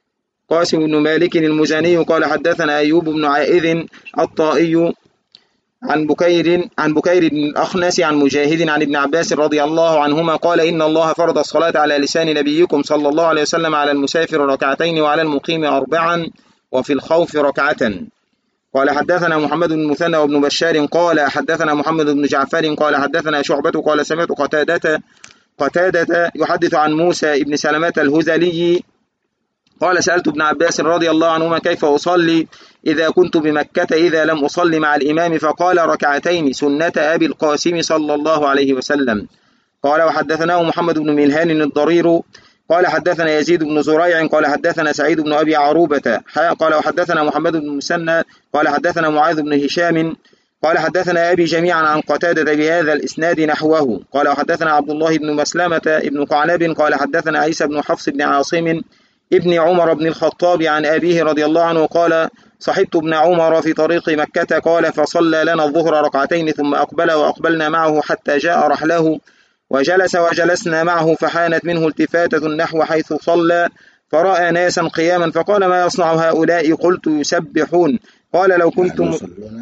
قاسم بن مالك المزني قال حدثنا أيوب بن عائذ الطائي عن بكير بن الأخنس عن مجاهد عن ابن عباس رضي الله عنهما قال إن الله فرض الصلاة على لسان نبيكم صلى الله عليه وسلم على المسافر ركعتين وعلى المقيم أربعا وفي الخوف ركعة. قال حدثنا محمد بن المثنى وابن بشار قال حدثنا محمد بن جعفر قال حدثنا شعبة قال سمعت قتادة يحدث عن موسى بن سلمة الهذلي قال سألت ابن عباس رضي الله عنهما كيف أصلي إذا كنت بمكة إذا لم أصلي مع الإمام فقال ركعتين سنة أبي القاسم صلى الله عليه وسلم. قال وحدثناه محمد بن ملهان الضرير قال حدثنا يزيد بن زريع قال حدثنا سعيد بن أبي عروبة قال وحدثنا محمد بن مسنى قال حدثنا معاذ بن هشام قال حدثنا أبي جميعا عن قتادة بهذا الإسناد نحوه. قال وحدثنا عبد الله بن مسلمة بن قعنب قال حدثنا عيسى بن حفص بن عاصم ابن عمر بن الخطاب عن أبيه رضي الله عنه قال صحبت ابن عمر في طريق مكة قال فصلى لنا الظهر ركعتين ثم أقبل وأقبلنا معه حتى جاء رحله وجلس وجلسنا معه فحانت منه التفاتة نحو حيث صلى فرأى ناسا قياما فقال ما يصنع هؤلاء قلت يسبحون قال لو كنتم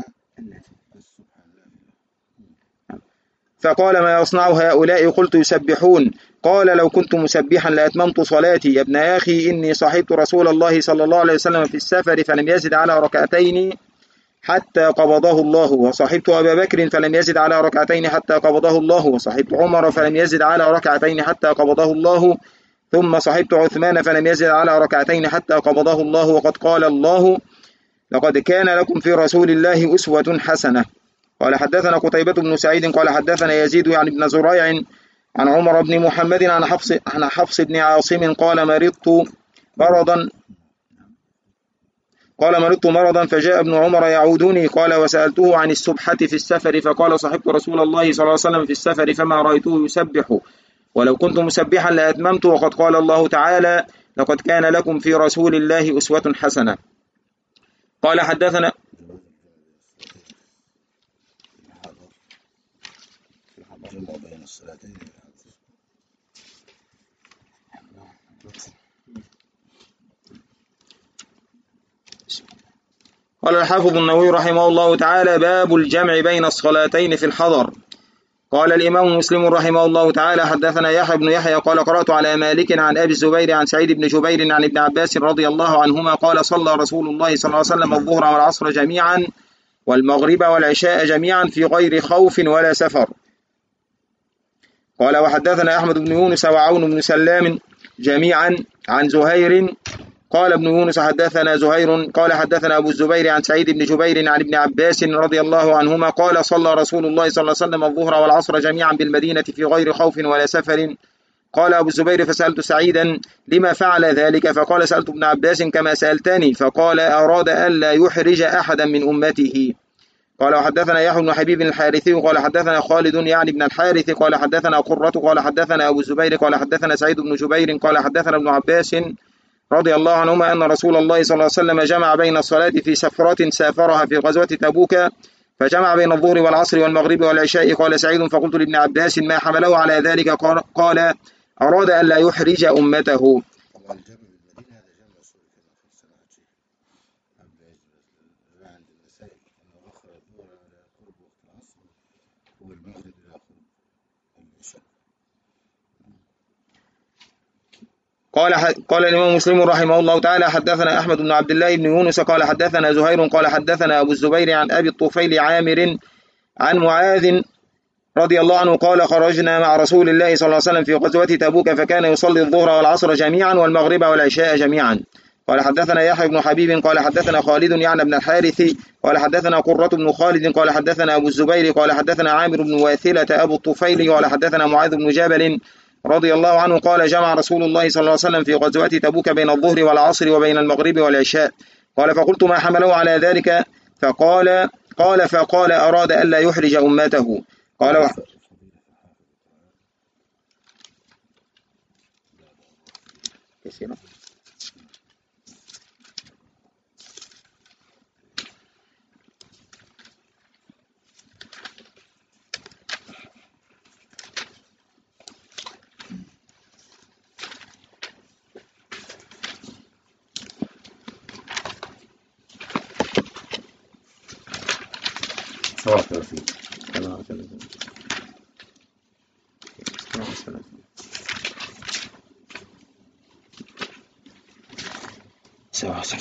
فقال ما يصنع هؤلاء قلت يسبحون قال لو كنت مسبحا لأتممت صلاتي يا ابن أخي إني صحبت رسول الله صلى الله عليه وسلم في السفر فلم يزد على ركعتين حتى قبضه الله وصحبت أبا بكر فلم يزد على ركعتين حتى قبضه الله وصحبت عمر فلم يزد على ركعتين حتى قبضه الله ثم صحبت عثمان فلم يزد على ركعتين حتى قبضه الله وقد قال الله لقد كان لكم في رسول الله أسوة حسنة. قال حدثنا قتيبة بن سعيد قال حدثنا يزيد يعني بن زريع عن عمر بن محمد عن حفص بن عاصم قال مرضت مرضا فجاء ابن عمر يعودني قال وسألته عن السبحة في السفر فقال صحبت رسول الله صلى الله عليه وسلم في السفر فما رأيته يسبح ولو كنت مسبحا لأتممت وقد قال الله تعالى لقد كان لكم في رسول الله أسوة حسنة. قال حدثنا قال الحافظ النووي رحمه الله تعالى باب الجمع بين الصلاتين في الحضر. قال الإمام مسلم رحمه الله تعالى حدثنا يحيى بن يحيى قال قرأت على مالك عن أبي الزبير عن سعيد بن جبير عن ابن عباس رضي الله عنهما قال صلى رسول الله صلى الله عليه وسلم الظهر والعصر جميعا والمغرب والعشاء جميعا في غير خوف ولا سفر. قال وحدثنا أحمد بن يونس وعون بن سلام جميعا عن زهير قال ابن يونس حدثنا زهير قال حدثنا أبو الزبير عن سعيد بن جبير عن ابن عباس رضي الله عنهما قال صلى رسول الله صلى الله عليه وسلم الظهر والعصر جميعا بالمدينة في غير خوف ولا سفر. قال أبو الزبير فسألت سعيدا لما فعل ذلك فقال سألت ابن عباس كما سألتني فقال أراد ألا يحرج أحدا من أمته. قال وحدثنا يحيى بن حبيب الحارثي قال حدثنا خالد يعني بن الحارث قال حدثنا قرة قال حدثنا أبو الزبير قال حدثنا سعيد بن جبير قال حدثنا ابن عباس رضي الله عنهما أن رسول الله صلى الله عليه وسلم جمع بين الصلاة في سفرة سافرها في غزوة تبوك فجمع بين الظهر والعصر والمغرب والعشاء. قال سعيد فقلت لابن عباس ما حمله على ذلك قال أراد أن لا يحرج أمته. قال الإمام مسلم رحمه الله تعالى حدثنا أحمد بن عبد الله بن يونس قال حدثنا زهير قال حدثنا أبو الزبير عن أبي الطفيل عامر عن معاذ رضي الله عنه قال خرجنا مع رسول الله صلى الله عليه وسلم في غزوة تبوك فكان يصلي الظهر والعصر جميعا والمغرب والعشاء جميعا. قال حدثنا يحيى بن حبيب قال حدثنا خالد يعني بن الحارث قال حدثنا قرة بن خالد قال حدثنا أبو الزبير قال حدثنا عامر بن واثلة أبو الطفيل قال حدثنا معاذ بن جبل رضي الله عنه قال جمع رسول الله صلى الله عليه وسلم في غزوة تبوك بين الظهر والعصر وبين المغرب والعشاء. قال فقلت ما حمله على ذلك فقال أراد ألا يحرج أمته. قال 37. 37.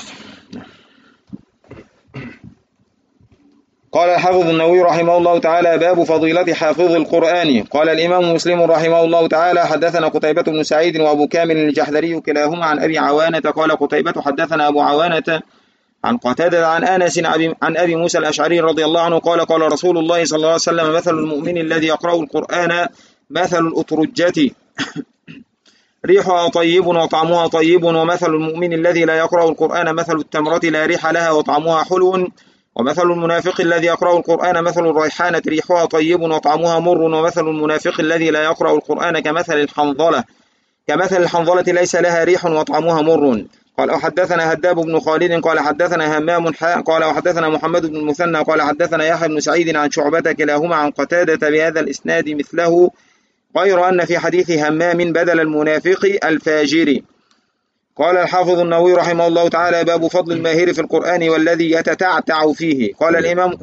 قال الحافظ النووي رحمه الله تعالى: باب فضيلة حافظ القرآن. قال الإمام مسلم رحمه الله تعالى: حدثنا قتيبة بن سعيد وأبو كامل الجحدري كلاهما عن أبي عوانة قال قتيبة حدثنا أبو عوانة عن قتادة عن أنس عن أبي موسى الأشعري رضي الله عنه قال قال رسول الله صلى الله عليه وسلم: مثل المؤمن الذي يقرأ القرآن مثل الأترجة ريحها طيب وطعمها طيب، ومثل المؤمن الذي لا يقرأ القرآن مثل التمرة لا ريح لها وطعمها حلو، ومثل المنافق الذي يقرأ القرآن مثل الريحانة ريحها طيب وطعمها مر، ومثل المنافق الذي لا يقرأ القرآن كمثل الحنظلة ليس لها ريح وطعمها مر. قال حدثنا هداب بن خالد قال حدثنا همام قال وحدثنا محمد بن المثنى قال حدثنا يحيى بن سعيد عن شعبة كلاهما عن قتادة بهذا الإسناد مثله، غير أن في حديث همام بدل المنافق الفاجر. قال الحافظ النووي رحمه الله تعالى: باب فضل الماهر في القرآن والذي يتتعتع فيه. قال الإمام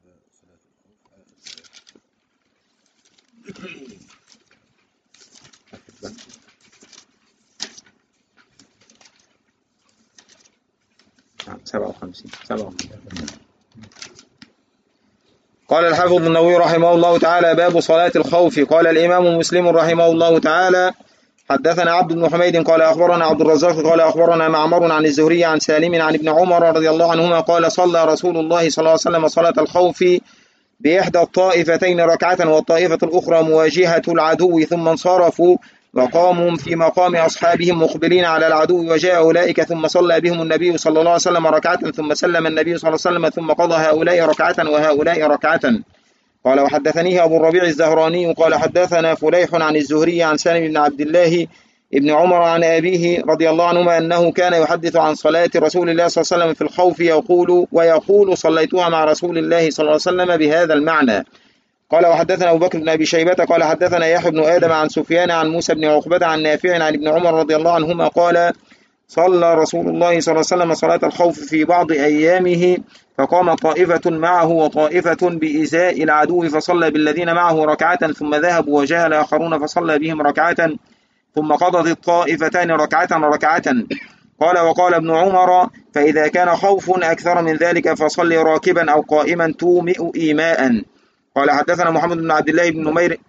قال الحافظ النووي رحمه الله تعالى: باب صلاة الخوف. قال الإمام مسلم رحمه الله تعالى: حدثنا عبد بن حميد قال أخبرنا عبد الرزاق قال أخبرنا معمر عن الزهري عن سالم عن ابن عمر رضي الله عنهما قال: صلى رسول الله صلى الله عليه وسلم صلاة الخوف بإحدى الطائفتين ركعة والطائفة الأخرى مواجهة العدو، ثم انصرفوا وقاموا في مقام أصحابهم مقبلين على العدو، وجاء أولئك ثم صلى بهم النبي صلى الله عليه وسلم ركعة، ثم سلم النبي صلى الله عليه وسلم ثم قضى هؤلاء ركعة وهؤلاء ركعة. قال وحدثنيه أبو الربيع الزهراني قال حدثنا فليح عن الزهري عن سالم بن عبد الله ابن عمر عن أبيه رضي الله عنهما أنه كان يحدث عن صلاة رسول الله صلى الله عليه وسلم في الخوف ويقول صليتها مع رسول الله صلى الله عليه وسلم بهذا المعنى. قال وحدثنا أبو بكر بن أبي شيبة قال حدثنا يحيى بن آدم عن سفيان عن موسى بن عقبة عن نافع عن ابن عمر رضي الله عنهما قال: صلى رسول الله صلى الله عليه وسلم صلاة الخوف في بعض أيامه، فقام طائفة معه وطائفة بإزاء العدو فصلى بالذين معه ركعة، ثم ذهبوا وجاء الآخرون فصلى بهم ركعة، ثم قضت الطائفتان ركعة. قال وقال ابن عمر: فإذا كان خوف أكثر من ذلك فصل راكبا أو قائما تومئ إيماء. قال حدثنا محمد بن عبد الله بن نمير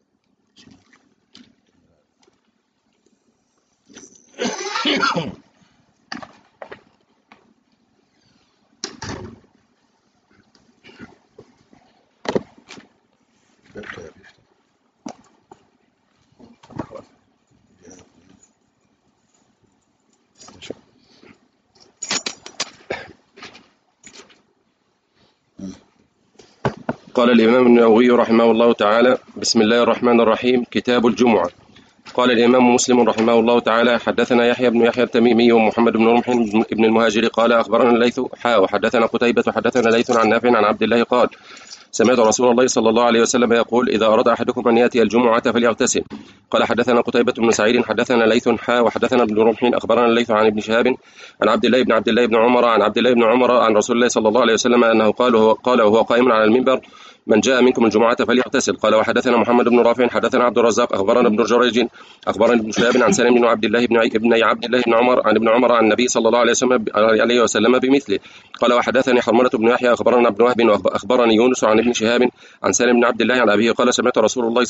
قال الإمام النووي رحمه الله تعالى: بسم الله الرحمن الرحيم. كتاب الجمعة. قال الإمام مسلم رحمه الله تعالى: حدثنا يحيى بن يحيى التميمي ومحمد بن رمح بن المهاجر قال أخبرنا الليث وحدثنا قتيبة حدثنا ليث عن نافع عن عبد الله قال: سمعت رسول الله صلى الله عليه وسلم يقول: إذا أراد أحدكم أن يأتي الجمعة فليغتسل. قال حدثنا قتيبة بن سعيد حدثنا ليث وحدثنا ابن رمح أخبرنا الليث عن ابن شهاب عن عبد الله بن عمر عن عبد الله بن عمر عن رسول الله صلى الله عليه وسلم أنه قال وهو قائم على المنبر: من جاء منكم الجمعة فليغتسل. قال وحدثنا محمد بن رافع حدثنا عبد الرزاق أخبرنا ابن جريج أخبرنا ابن شهاب عن سالم بن عبد الله بن عمر عن ابن عمر عن النبي صلى الله عليه وسلم بمثله. قال وحدثني حرملة بن يحيى أخبرنا ابن وهب وأخبرني يونس عن ابن شهاب عن سالم بن عبد الله عن أبيه قال: سمعت رسول الله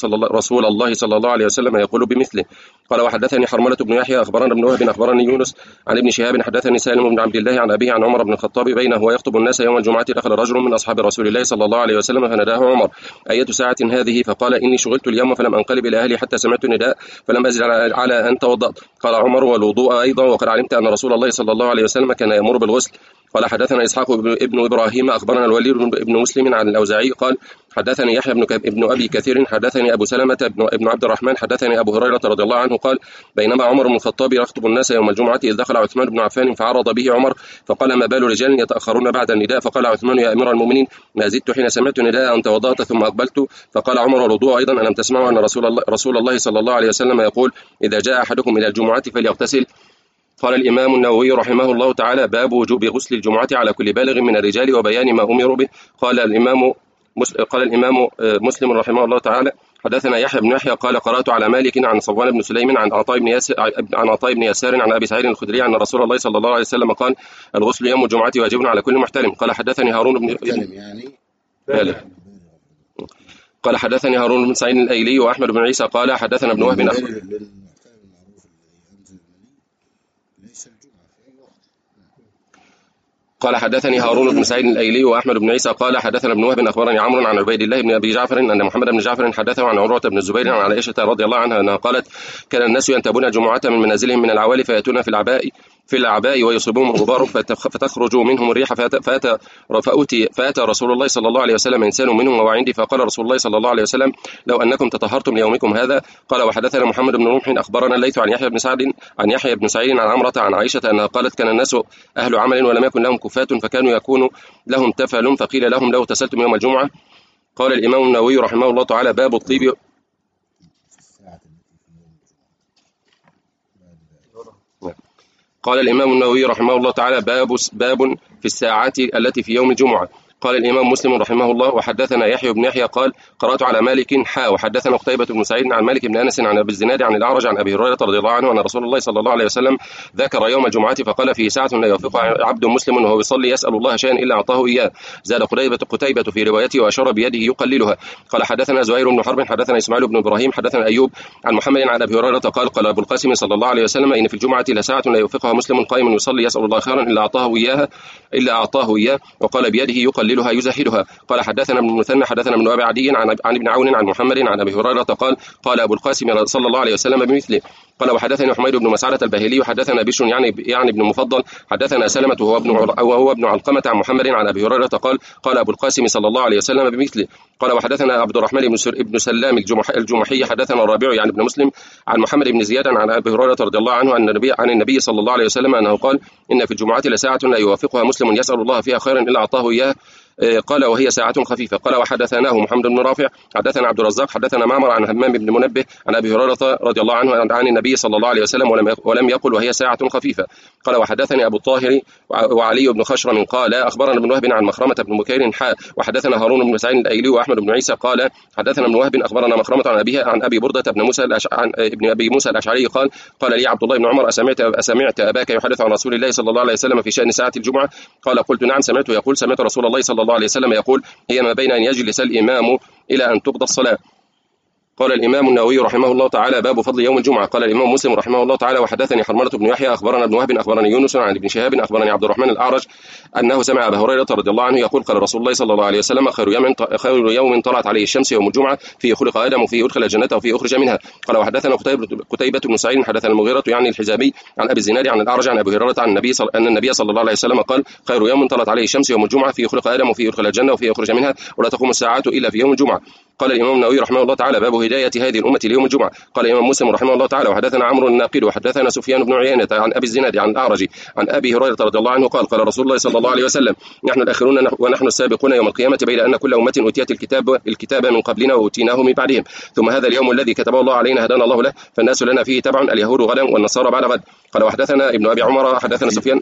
صلى الله عليه وسلم يقول بمثله. قال وحدثني حرملة بن يحيى أخبرنا ابن وهب أخبرني يونس عن ابن شهاب حدثني سالم بن عبد الله عن أبيه عن عمر بن الخطاب بينه ويخطب الناس يوم الجمعة دخل رجل من أصحاب رسول الله صلى الله عليه وسلم فناداه عمر: أية ساعة هذه؟ فقال: إني شغلت اليوم فلم أنقلب إلى أهلي حتى سمعت نداء فلم أزل على أن توضأت. قال عمر: والوضوء أيضا، وقد علمت أن رسول الله صلى الله عليه وسلم كان يأمر بالغسل. قال حدثنا إسحاق ابن إبراهيم أخبرنا الوليد بن مسلم عن الأوزاعي قال: حدثني يحيى ابن أبي كثير حدثني أبو سلمة ابن عبد الرحمن حدثني أبو هريرة رضي الله عنه قال: بينما عمر بن الخطاب يخطب الناس يوم الجمعة إذ دخل عثمان بن عفان فعرض به عمر فقال: ما بال رجال يتأخرون بعد النداء؟ فقال عثمان: يا أمير المؤمنين، ما زدت حين سمعت نداء أن توضأت ثم أقبلت. فقال عمر: والوضوء أيضا، ألم تسمعوا أن رسول الله صلى الله عليه وسلم يقول: إذا جاء أحدكم إلى الجمعة فليغتسل. قال الإمام النووي رحمه الله تعالى: باب وجوب غسل الجمعة على كل بالغ من الرجال وبيان ما أمروا به. قال الإمام قال الإمام مسلم رحمه الله تعالى حدثنا يحيى بن يحيى قال قرأت على مالك عن صفوان بن سليم عن عطاء بن يسار عن أبي سعيد الخدري أن رسول الله صلى الله عليه وسلم قال الغسل يوم الجمعة واجب على كل محتلم. قال حدثني هارون بن بالغ. قال حدثني هارون بن سعيد الأيلي وأحمد بن عيسى قال حدثنا ابن وهب قال حدثني هارون بن سعيد الأيلي وأحمد بن عيسى قال حدثنا ابن وهب أخبرني عمرو عن عبيد الله بن أبي جعفر أن محمد بن جعفر حدثه عن عروة بن الزبير عن عائشة رضي الله عنها أنها قالت كان الناس ينتابون الجمعة من منازلهم من العوالي فيأتون في الأعباء ويصيبهم الغبار فتخرج منهم الريح فأتى رسول الله صلى الله عليه وسلم إنسان منهم وهو عندي فقال رسول الله صلى الله عليه وسلم لو أنكم تطهرتم ليومكم هذا. قال وحدثنا محمد بن رمح أخبرنا الليث عن يحيى بن سعيد عن عمرة عن عائشة أنها قالت كان الناس أهل عمل ولم يكن لهم كفات فكانوا يكون لهم تفل فقيل لهم لو تسلتم يوم الجمعة. قال الإمام النووي رحمه الله تعالى باب الطيب. قال الإمام النووي رحمه الله تعالى باب في الساعات التي في يوم الجمعة. قال الإمام مسلم رحمه الله وحدثنا يحيى بن يحيى قال قرأت على مالك وحدثنا قتيبة بن سعيد عن مالك بن أنس عن أبي الزناد عن الأعرج عن أبي هريرة رضي الله عنه أن رسول الله صلى الله عليه وسلم ذكر يوم الجمعة فقال فيه ساعة لا يوافقها عبد مسلم وهو يصلي يسأل الله شيئا إلا أعطاه إياه. زاد قتيبة في روايته وأشار بيده يقللها. قال حدثنا زهير بن حرب حدثنا إسماعيل بن إبراهيم حدثنا أيوب عن محمد عن أبي هريرة قال أبو القاسم صلى الله عليه وسلم إن في الجمعة لساعة لا يوافقها مسلم قائم يصلي يسأل الله خيرا إلا أعطاه إياه وقال بيده يقللها يزهدها. قال حدثنا ابن المثنى حدثنا ابن أبي عدي عن ابن عون عن محمد عن أبي هريرة قال أبو القاسم صلى الله عليه وسلم بمثله. قال وحدثني حميد بن مسعدة الباهلي وحدثنا بشر يعني ابن مفضل حدثنا سلمة وهو ابن علقمة عن محمد عن أبي هريرة قال أبو القاسم صلى الله عليه وسلم بمثله. قال وحدثنا عبد الرحمن بن سلام الجمحي حدثنا الربيع يعني ابن مسلم عن محمد بن زياد عن أبي هريرة رضي الله عنه عن النبي صلى الله عليه وسلم أنه قال إن في الجمعة لساعة لا يوافقها مسلم يسأل الله فيها خيرا إلا أعطاه إياه. قال وهي ساعة خفيفة. قال وحدثناه محمد بن رافع حدثنا عبد الرزاق حدثنا معمر عن همام بن منبه عن أبي هريرة رضي الله عنه عن النبي صلى الله عليه وسلم ولم يقل وهي ساعة خفيفة. قال وحدثني أبو الطاهر وعلي بن خشرم قال أخبرنا ابن وهب عن مخرمة بن بكير وحدثنا هارون بن سعيد الأيلي وأحمد بن عيسى قال حدثنا ابن وهب أخبرنا مخرمة عن أبيها عن أبي بردة بن موسى ابن أبي موسى الأشعري قال لي عبد الله بن عمر أسمعت أباك يحدث عن رسول الله صلى الله عليه وسلم في شأن ساعة الجمعة؟ قال قلت نعم سمعته يقول سمعت رسول الله صلى الله عليه وسلم يقول هي ما بين أن يجلس الإمام إلى أن تقضى الصلاة. قال الإمام النووي رحمه الله تعالى باب فضل يوم الجمعة. قال الإمام مسلم رحمه الله تعالى وحدثني حرملة بن يحيى أخبرنا ابن وهب أخبرني يونس عن ابن شهاب أخبرني عبد الرحمن الأعرج أنه سمع أبا هريرة رضي الله عنه يقول قال رسول الله صلى الله عليه وسلم خير يوم طلعت عليه الشمس يوم الجمعة فيه خلق آدم وفيه أدخل الجنة وفيه أخرج منها. قال وحدثنا قتيبة بن سعيد حدثنا المغيرة يعني الحزامي عن أبي الزناد عن الأعرج عن أبي هريرة عن النبي صلى الله عليه وسلم قال خير يوم طلعت عليه الشمس يوم الجمعة فيه خلق آدم وفيه أدخل الجنة وفيه أخرج منها ولا تقوم الساعة إلا في يوم الجمعة. قال الإمام النووي رحمه الله تعالى باب هداية هذه الأمة ليوم الجمعة. قال الإمام مسلم رحمه الله تعالى وحدثنا عمرو الناقد وحدثنا سفيان بن عيينة عن أبي الزناد عن الأعرج عن أبي هريرة رضي الله عنه قال رسول الله صلى الله عليه وسلم نحن الآخرون ونحن السابقون يوم القيامة بين أن كل أمة أوتيت الكتاب من قبلنا وأوتيناه من بعدهم ثم هذا اليوم الذي كتبه الله علينا هدانا الله له فالناس لنا فيه تبع اليهود غدا والنصارى بعد غد. قال وحدثنا ابن أبي عمر حدثنا سفيان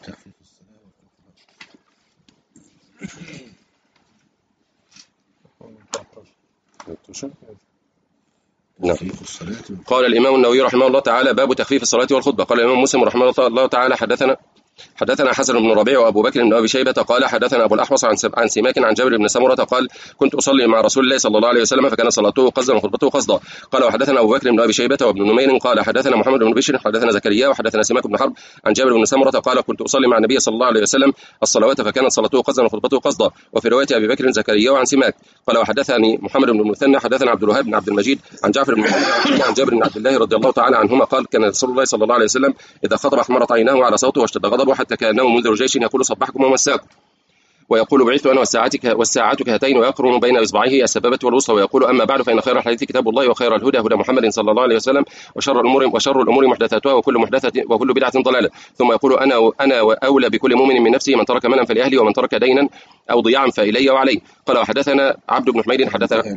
نعم. قال الإمام النووي رحمه الله تعالى باب تخفيف الصلاة والخطبة. قال الإمام مسلم رحمه الله تعالى حدثنا حسن بن ربيع وأبو بكر بن أبي شيبة قال حدثنا أبو الأحوص عن سماك عن جابر بن سمرة قال كنت أصلي مع رسول الله صلى الله عليه وسلم فكان صلاته قصدا وخطبته قصدا. قال وحدثنا أبو بكر بن أبي شيبة وابن نمير قال حدثنا محمد بن بشر حدثنا زكريا وحدثنا سماك بن حرب عن جابر بن سمرة قال كنت أصلي مع النبي صلى الله عليه وسلم الصلوات فكانت صلاته قصدا وخطبته قصدا. وفي رواية أبي بكر زكريا وعن سماك. قال وحدثني محمد بن المثنى حدثنا عبد الوهاب بن عبد المجيد عن جعفر بن محمد عن جابر بن عبد الله رضي الله تعالى عنهما قال كان رسول الله صلى الله عليه وسلم إذا خطب أحمرت عيناه على صوته واشتد غضبه حتى كأنه منذر جيش يقول صبحكم ومساكم ويقول بعثت أنا والساعة كهاتين ويقرن بين إصبعيه السبابة والوسطى ويقول أما بعد فإن خير الحديث كتاب الله وخير الهدى هدى محمد صلى الله عليه وسلم وشر الأمور محدثاتها وكل بدعة ضلالة ثم يقول أنا وأولى بكل مؤمن من نفسه من ترك مالا فلأهلي ومن ترك دينا أو ضياعا فإلي وعليه. قال وحدثنا عبد بن حميد حدثنا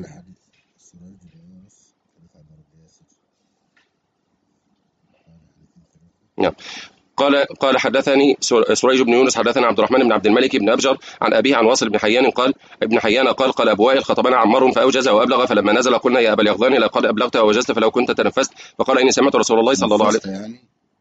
نعم. قال حدثني سريج بن يونس حدثنا عبد الرحمن بن عبد الملك بن أبجر عن أبيه عن واصل بن حيان قال أبو وائل خطبنا عمار فأوجز وأبلغ، فلما نزل قلنا يا أبا اليقظان لقد أبلغت وأوجزت فلو كنت تنفست، فقال إني سمعت رسول الله صلى الله عليه وسلم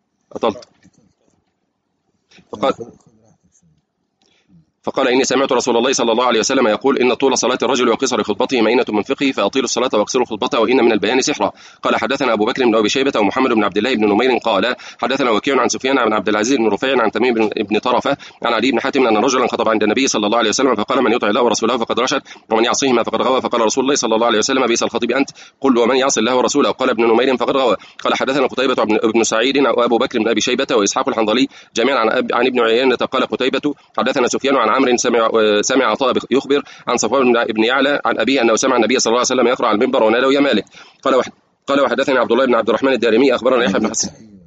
فقال إني سمعت رسول الله صلى الله عليه وسلم يقول إن طول صلاة الرجل وقصر خطبته مئنة من فقهه، فأطيلوا الصلاة واقصروا خطبته وإن من البيان سحرا. قال حدثنا أبو بكر بن أبي شيبة ومحمد بن عبد الله بن نمير قال حدثنا وكيع عن سفيان بن عبد العزيز بن رفيع عن تميم بن طرفة عن علي بن حاتم أن رجلا خطب عند النبي صلى الله عليه وسلم فقال من يطع الله ورسوله فقد رشد ومن يعصيهما فقد غوى، فقال رسول الله صلى الله عليه وسلم بئس الخطيب أنت، قل ومن يعصي الله ورسوله، قال ابن نمير فقد غوى. قال حدثنا قتيبة بن سعيد وأبو بكر بن أبي شيبة وإسحاق الحنظلي جميعا عن ابن عيينة قال قتيبة حدثنا سفيان عن عمرو سمع عطاء يخبر عن صفوان بن يعلى عن أبيه أنه سمع النبي صلى الله عليه وسلم يقرأ على المنبر ونادوا يا مالك. قال وحدثني عبد الله بن عبد الرحمن الدارمي أخبرنا يحيى بن حسن.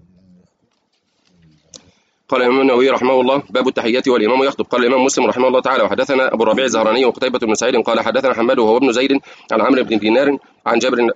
قال الإمام النووي رحمه الله باب التحيات والإمام يخطب. قال الإمام مسلم رحمه الله تعالى وحدثنا أبو الربيع الزهراني وقتيبة بن سعيد قال حدثنا حماد وهو ابن زيد عن عمرو بن دينار عن جابر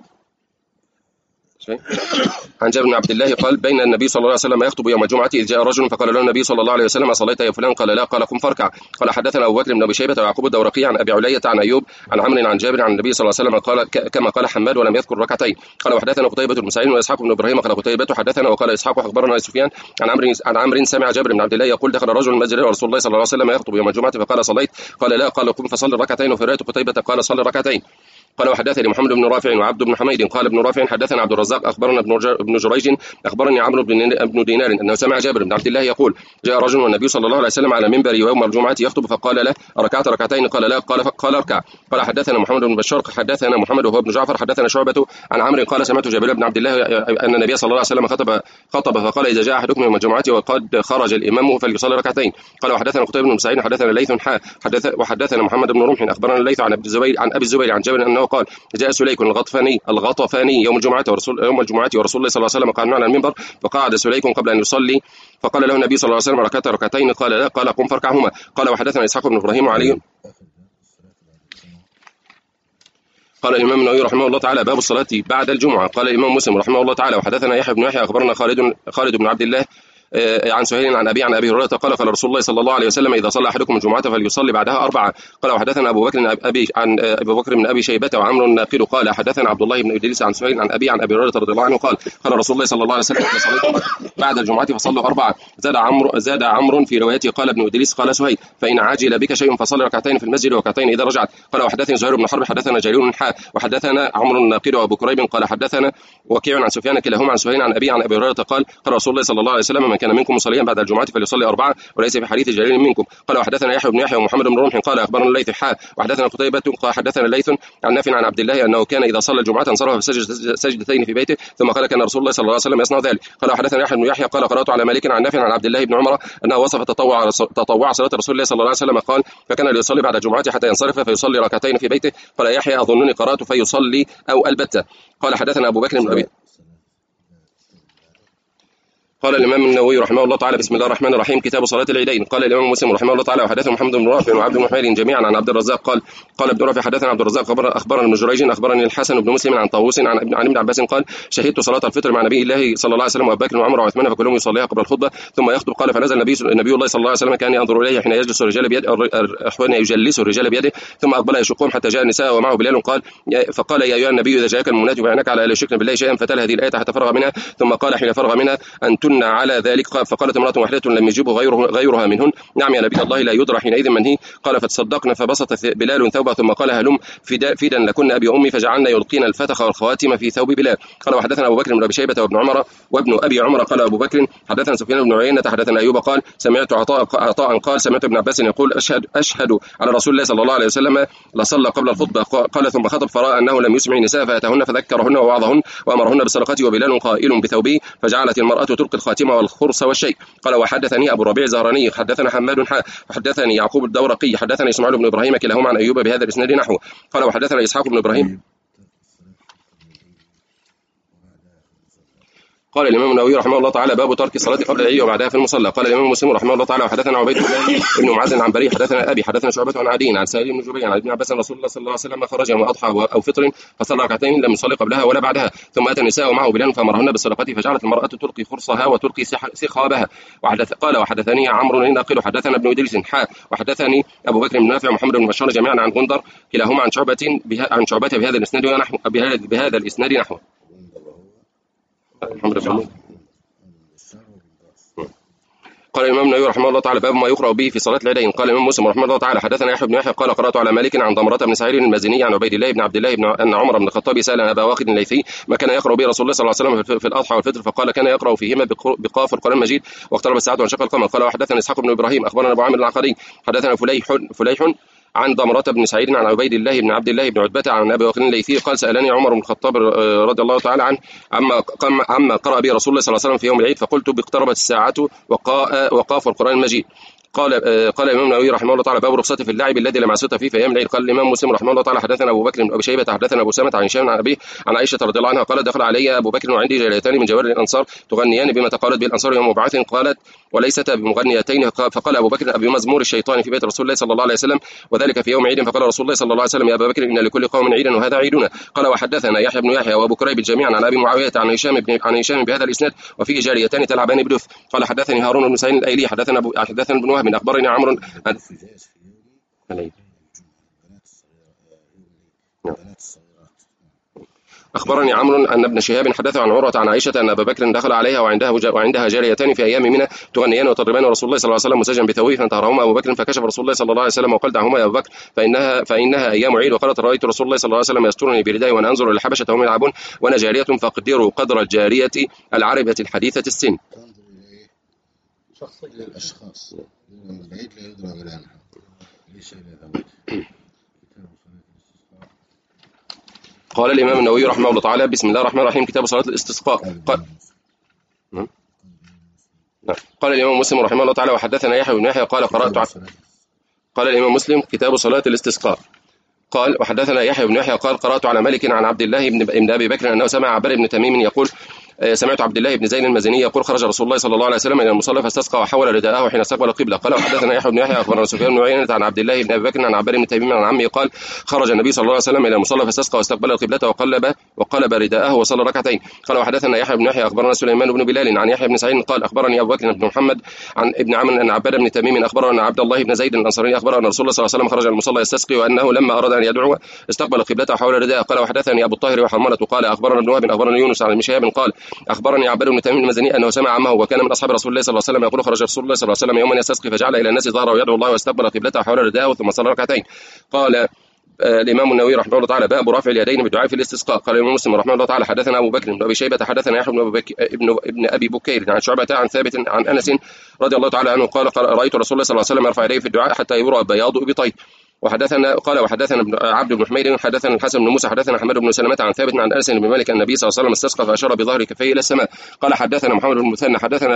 بن عبد الله قال بين النبي صلى الله عليه وسلم يخطب يوم الجمعة إذ جاء رجل فقال له النبي صلى الله عليه وسلم صليت يا فلان؟ قال لا. قال قم فاركع. قال حدثنا أبو بكر بن أبي شيبة ويعقوب الدورقي عن أبي علية عن أيوب عن عمرو عن جابر عن النبي صلى الله عليه وسلم قال كما قال حماد ولم يذكر ركعتين. قال وحدثنا قتيبة بن سعيد وإسحاق بن إبراهيم قال قتيبة حدثنا وقال إسحاق أخبرنا سفيان عن عمرو سمع جابر بن عبد الله يقول دخل رجل المسجد ورسول الله صلى الله عليه وسلم يخطب يوم الجمعة فقال صليت؟ قال لا. قال قم فصلي ركعتين. وفرأيت قتيبة قال صلي ركعتين. قال وحدثني محمد بن رافع وعبد بن حميد قال ابن رافع حدثنا عبد الرزاق أخبرنا ابن جريج أخبرني عمرو بن دينار أنه سمع جابر بن عبد الله يقول جاء رجل والنبي صلى الله عليه وسلم على منبر يوم الجمعة يخطب فقال له أركعت ركعتين؟ قال لا. قال اركع. قال حدثنا محمد بن بشار حدثنا محمد وهو ابن جعفر حدثنا شعبة عن عمرو قال سمعت جابر بن عبد الله أن النبي صلى الله عليه وسلم خطب فقال إذا جاء أحدكم يوم الجمعة وقد خرج الإمام فليصلي ركعتين. قال وحدثنا قتيبة بن سعيد حدثنا الليث وحدثنا محمد بن رمح أخبرنا الليث عن أبي الزبير عن جابر أنه قال جاء سليك الغطفاني يوم الجمعة ورسول الله صلى الله عليه وسلم قال على المنبر فقعد سليك قبل أن يصلي فقال له النبي صلى الله عليه وسلم ركعت ركعتين؟ قال لا. قال قم فاركعهما. قال وحدثنا إسحاق بن إبراهيم وعلي. قال الإمام النووي رحمه الله تعالى باب الصلاة بعد الجمعة. قال الإمام مسلم رحمه الله تعالى وحدثنا يحيى بن يحيى أخبرنا خالد بن عبد الله عن سهيل عن أبي هريرة قال قال رسول الله صلى الله عليه وسلم إذا صلى أحدكم الجمعة فليصلي بعدها 4. قال وحدثنا أبو بكر بن أبي شيبة وعمرو الناقد قال حدثنا عبد الله بن إدريس عن سهيل عن أبي هريرة رضي الله عنه قال قال رسول الله صلى الله عليه وسلم إذا صليتم بعد الجمعة فصلوا 4. زاد عمرو في روايته قال ابن إدريس قال سهيل فإن عاجل بك شيء فصلي ركعتين في المسجد وركعتين إذا رجعت. قال وحدثني زهير بن حرب حدثنا جرير بن حاء وحدثنا عمرو الناقد وأبو كريب قال حدثنا وكيع عن سفيان كلاهما عن سهيل عن أبي هريرة قال قال رسول الله صلى الله عليه وسلم من كان منكم مصليا بعد الجمعة فليصلي 4 وليس في حديث جرير منكم. قال وحدثنا يحيى بن يحيى ومحمد بن رمح قال أخبرنا الليث وحدثنا قتيبة قال حدثنا الليث عن نافع عن عبد الله أنه كان إذا صلى الجمعة انصرف فسجد سجدتين في بيته ثم قال كان رسول الله صلى الله عليه وسلم يصنع ذلك. قال وحدثنا يحيى بن يحيى قال قرأت على مالك عن نافع عن عبد الله بن عمر أنه وصف تطوع صلاة رسول الله صلى الله عليه وسلم قال فكان يصلي بعد الجمعة حتى ينصرف فيصلي ركعتين في بيته. قال يحيى أظنني قرأت فيصلي أو البتة. قال حدثنا أبو بكر بن أبي. قال الإمام النووي رحمه الله تعالى بسم الله الرحمن الرحيم كتاب صلاة العيدين. قال الإمام مسلم رحمه الله تعالى وحدثنا محمد بن رافع وعبد بن حميد جميعا عن عبد الرزاق قال ابن رافع حدثنا عبد الرزاق أخبرنا ابن جريج أخبرني الحسن بن مسلم عن طاووس عن ابن عباس قال شهدت صلاة الفطر مع نبي الله صلى الله عليه وسلم وأبو بكر وعمر وعثمان فكلهم يصليها قبل الخطبة ثم يخطب. قال فنزل النبي الله صلى الله عليه وسلم كان ينظر إليه حين يجلس الرجال بيده ثم أقبل يشقهم حتى جاء النساء ومعه بلال فقال يا أيها النبي إذا جاءك المنات يبايعنك على ألا يشركن بالله شيئا فتلا هذه الآية حتى فرغ منها ثم قال حين فرغ منها أنتن على ذلك. فقالت امرأة واحدة لم يجيبه غيرها منهن نعم يا نبي الله لا يدرى حينئذ من هي. قال فتصدقنا فبسط بلال ثوبه ثم قال هلم فدا لكن أبي أمي فجعلنا يلقين الفتخ والخواتم في ثوب بلال. قال وحدثنا أبو بكر بن أبي شيبة وابن أبي عمر قال أبو بكر حدثنا سفيان بن عيينة حدثنا أيوب قال سمعت عطاء قال سمعت ابن عباس يقول أشهد على رسول الله صلى الله عليه وسلم لصلى قبل الخطبة. قال ثم خطب فرأى أنه لم يسمع النساء فأتاهن فذكرهن ووعظهن وأمرهن بالصدقة وبلال قائل بثوبه فجعلت المرأة تلقي الخاتم والخرص والشيء. قال وحدثني أبو الربيع الزهراني حدثنا حماد وحدثني يعقوب الدورقي حدثني إسماعيل بن إبراهيم كلاهما عن أيوب بهذا الإسناد نحوه. قال وحدثنا إسحاق بن إبراهيم قال الإمام النووي رحمه الله تعالى باب ترك الصلاة قبل العيد وبعدها في المصلى. قال الإمام مسلم رحمه الله تعالى وحدثنا عبيد الله بن معاذ العنبري حدثنا أبي حدثنا شعبة عن عدي عن سالم بن جبير عن ابن عباس رسول الله صلى الله عليه وسلم خرج يوم أضحى أو فطر فصلى ركعتين لم يصلي قبلها ولا بعدها، ثم أتى النساء معه بلال فأمرهن بالصدقة فجعلت المرأة تلقي خرصها وتلقي سخابها. قال وحدثني عمرو الناقل حدثنا ابن إدريس وحدثني أبو بكر بن نافع ومحمد بن بشار جميعا عن غندر كلاهما عن شعبة بهذا الإسناد ونحو بهذا الإسناد نحوه. قال الإمام النووي رحمه الله تعالى باب ما يقرأ به في صلاة العيدين. قال الإمام مسلم رحمه الله تعالى حدثنا يحيى بن يحيى قال قرأت على مالك عن ضمرة بن سعيد المازني عن عبيد الله بن عبد الله أن عمر بن الخطاب سأل أبا واقد الليثي ما كان يقرأ به رسول الله صلى الله عليه وسلم في الأضحى والفطر، فقال كان يقرأ فيهما بقاف القرآن المجيد واقترب الساعة وانشق القمر. قال وحدثنا إسحاق بن إبراهيم أخبرنا أبو عامر العقدي حدثنا فليح عن ضمرة بن سعيد عن عبيد الله بن عبد الله بن عتبة عن أبي واقد الليثي قال سألني عمر بن الخطاب رضي الله تعالى عنه عما قرأ به رسول الله صلى الله عليه وسلم في يوم العيد، فقلت باقتربت الساعة وقاف القرآن المجيد. قال الإمام النووي رحمه الله تعالى باب رخصة في اللعب الذي لا معصية فيه في أيام العيد. قال الإمام مسلم رحمه الله تعالى حدثنا أبو بكر بن أبي شيبة حدثنا أبو سامة عن هشام عن أبيه عن عائشة رضي الله عنها قالت دخل علي أبو بكر وعندي جاريتان من جواري الأنصار تغنيان بما تقالت به الأنصار يوم مبعث، قالت وليست بمغنيتين، فقال أبو بكر أبي مزمور الشيطان في بيت رسول الله صلى الله عليه وسلم وذلك في يوم عيد، فقال رسول الله صلى الله عليه وسلم يا أبا بكر إن لكل قوم عيدا وهذا عيدنا. قال وحدثنا يحيى بن يحيى وأبو كريب جميعا عن أبي معاوية عن هشام بهذا الإسناد وفيه جاريتان تلعبان بدف. قال حدثني هارون بن سعيد الأيلي حدثنا ابن وهب أخبرني عمرو أخبرني عمرو أن ابن شهاب حدثه عن عروة عن عائشة أن أبا بكر دخل عليها وعندها جاريتان في أيام منى تغنيان وتضربان ورسول الله صلى الله عليه وسلم مسجا بثوبه فانتهرهما أبو بكر فكشف رسول الله صلى الله عليه وسلم وقال دعهما يا أبو بكر فإنها أيام عيد. وقالت رأيت رسول الله صلى الله عليه وسلم يسترني بردائي وأنا أنظر إلى الحبشة وهم يلعبون وأنا جارية فاقدروا قدر الجارية العربة الحديثة السن. شخصية الأشخاص من العيد لا يدرى غير عنها ليس إلى قال الإمام النووي رحمه الله تعالى بسم الله الرحمن الرحيم كتاب صلاة الاستسقاء. قال الإمام مسلم رحمه الله تعالى وحدثنا يحيى بن يحيى قال قال الإمام مسلم كتاب صلاة الاستسقاء. قال وحدثنا يحيى بن يحيى قال قرأت على مالك عن عبد الله بن أبي بكر أنه سمع عباد بن تميم يقول سمعت عبد الله بن زيد المازني يقول خرج رسول الله صلى الله عليه وسلم الى المصلى فاستسقى وحول رداءه حين استقبل القبلة. قال وحدثنا يحيى بن يحيى اخبرنا سفيان بن عيينة عن عبد الله بن ابي بكر عن عباد بن تميم عن عمه قال خرج النبي صلى الله عليه وسلم الى المصلى فاستسقى واستقبل القبلة وقلب رداءه وصلى ركعتين. قال وحدثنا يحيى بن يحيى اخبرنا سليمان بن بلال عن يحيى بن سعيد قال اخبرني ابو بكر بن محمد عن ابن عمرو ان عباد بن تميم اخبره ان عبد الله بن زيد الانصاري اخبره ان رسول الله صلى الله عليه وسلم خرج المصلى يستسقي وانه لما اراد ان يدعو استقبل القبلة وحول رداءه. قال وحدثني ابو الطاهر وحرملة قال اخبرنا ابن وهب اخبرنا يونس عن شهاب قال اخبرني عباد بن تميم المزني انه سمع عمه وكان من اصحاب رسول الله صلى الله عليه وسلم يقول خرج رسول الله صلى الله عليه وسلم يوما يستسقي فجعل الى الناس ظهره ويدعو الله واستقبل قبلته حول رداءه ثم صلى ركعتين. قال الإمام النووي رحمه الله تعالى باب رفع اليدين بالدعاء في الاستسقاء. قال الإمام مسلم رحمه الله تعالى حدثنا أبو بكر بن أبي شيبة حدثنا يحيى بن أبي بكير عن شعبة عن ثابت عن أنس رضي الله تعالى عنه قال رأيت رسول الله صلى الله عليه وسلم يرفع يديه في الدعاء حتى يرى بياض إبطيه. وحدثنا عبد بن حميد حدثنا الحسن بن موسى حدثنا حماد بن سلمة عن ثابت عن أنس بن مالك النبي صلى الله عليه وسلم استسقى فأشار بظهر كفيه إلى السماء. قال حدثنا محمد بن المثنى حدثنا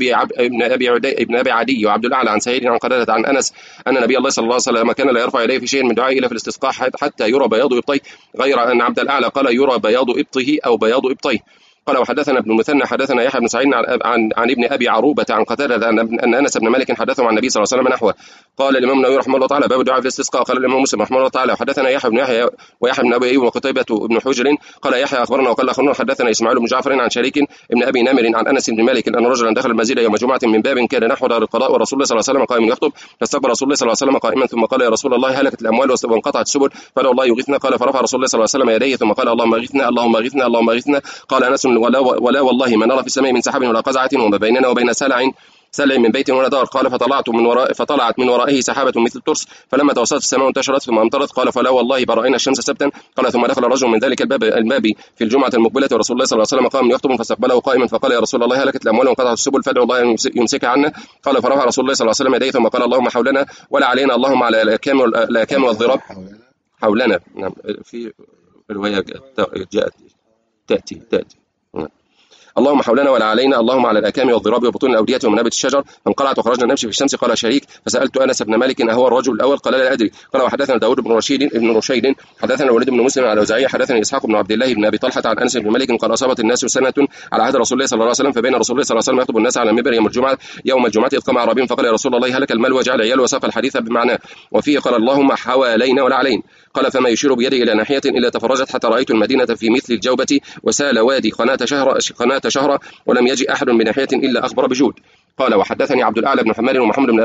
ابن أبي عدي وعبد الأعلى عن سعيد عن قتادة عن أنس أن نبي الله صلى الله عليه وسلم كان لا يرفع يديه في شيء من دعائه إلا في الاستسقاء حتى يرى بياض إبطيه، غير أن عبد الأعلى قال يرى بياض إبطه أو بياض إبطيه. قال وحدثنا ابن المثنى حدثنا يحيى بن سعيد عن ابن ابي عروبه عن قتاده ان انس بن مالك حدثه عن النبي صلى الله عليه وسلم نحوه. قال الامام النووي رحمه الله تعالى باب الدعاء في الاستسقاء. قال الامام مسلم رحمه الله تعالى حدثنا يحيى بن يحيى ويحيى بن ابي ايوب وقتيبة بن حجر قال يحيى اخبرنا وقال اخرنا حدثنا اسماعيل بن جعفر عن شريك ابن ابي نمر عن انس بن مالك ان رجلا دخل المسجد يوم جمعه من باب كان نحو دار القضاء ورسول الله صلى الله عليه وسلم قائم يخطب فاستقبل رسول الله صلى الله عليه وسلم قائما ثم قال يا رسول الله هلكت الاموال وانقطعت السبل فلا الله يغيثنا. قال فرفع رسول الله صلى الله عليه وسلم يديه ثم قال اللهم اغثنا اللهم اغثنا اللهم اغثنا. قال انس ولا والله ما نرى في السماء من سحاب ولا قزعة وما بيننا وبين سلع من بيت ولا دار. قال فطلعت من ورائه سحابة مثل الترس فلما توسطت السماء انتشرت ثم امطرت. قال فلا والله برأينا الشمس سبتا. قال ثم دخل رجل من ذلك الباب في الجمعة المقبلة ورسول الله صلى الله عليه وسلم قام يخطب فاستقبله قائما فقال يا رسول الله هلكت الأموال وانقطعت السبل فادعوا الله أن يمسكها عنا. قال فرفع رسول الله صلى الله عليه وسلم يديه ثم قال اللهم حولنا ولا علينا اللهم على الأكام والضراب حولنا. نعم في رواية جاءت تأتي اللهم حولنا ولا علينا، اللهم على الأكام والضراب وبطون الأودية ومنابت الشجر، فانقلعت وخرجنا نمشي في الشمس. قال شريك: فسألت أنس بن مالك أهو الرجل الأول؟ قال: لا أدري. قال: وحدثنا داود بن رشيد حدثنا الوليد بن مسلم على الأوزاعي حدثني إسحاق بن عبد الله بن أبي طلحة عن أنس بن مالك قال: أصابت الناس سنة على عهد رسول الله صلى الله عليه وسلم، فبين رسول الله صلى الله عليه وسلم يخطب الناس على المنبر يوم الجمعة إذ قام أعرابي فقال: يا رسول الله هلك المال وجعل عيال، وساق الحديث بمعناه، وفيه قال: اللهم حوالينا ولا علينا. قال: فما يشير بيده إلى ناحية إلا تفرجت حتى رأيت المدينة في مثل الجوبة وسال وادي قناة شهر ولم يجي أحد من ناحية إلا أخبر بجود. قال: وحدثني عبد الأعلى بن حماد ومحمد بن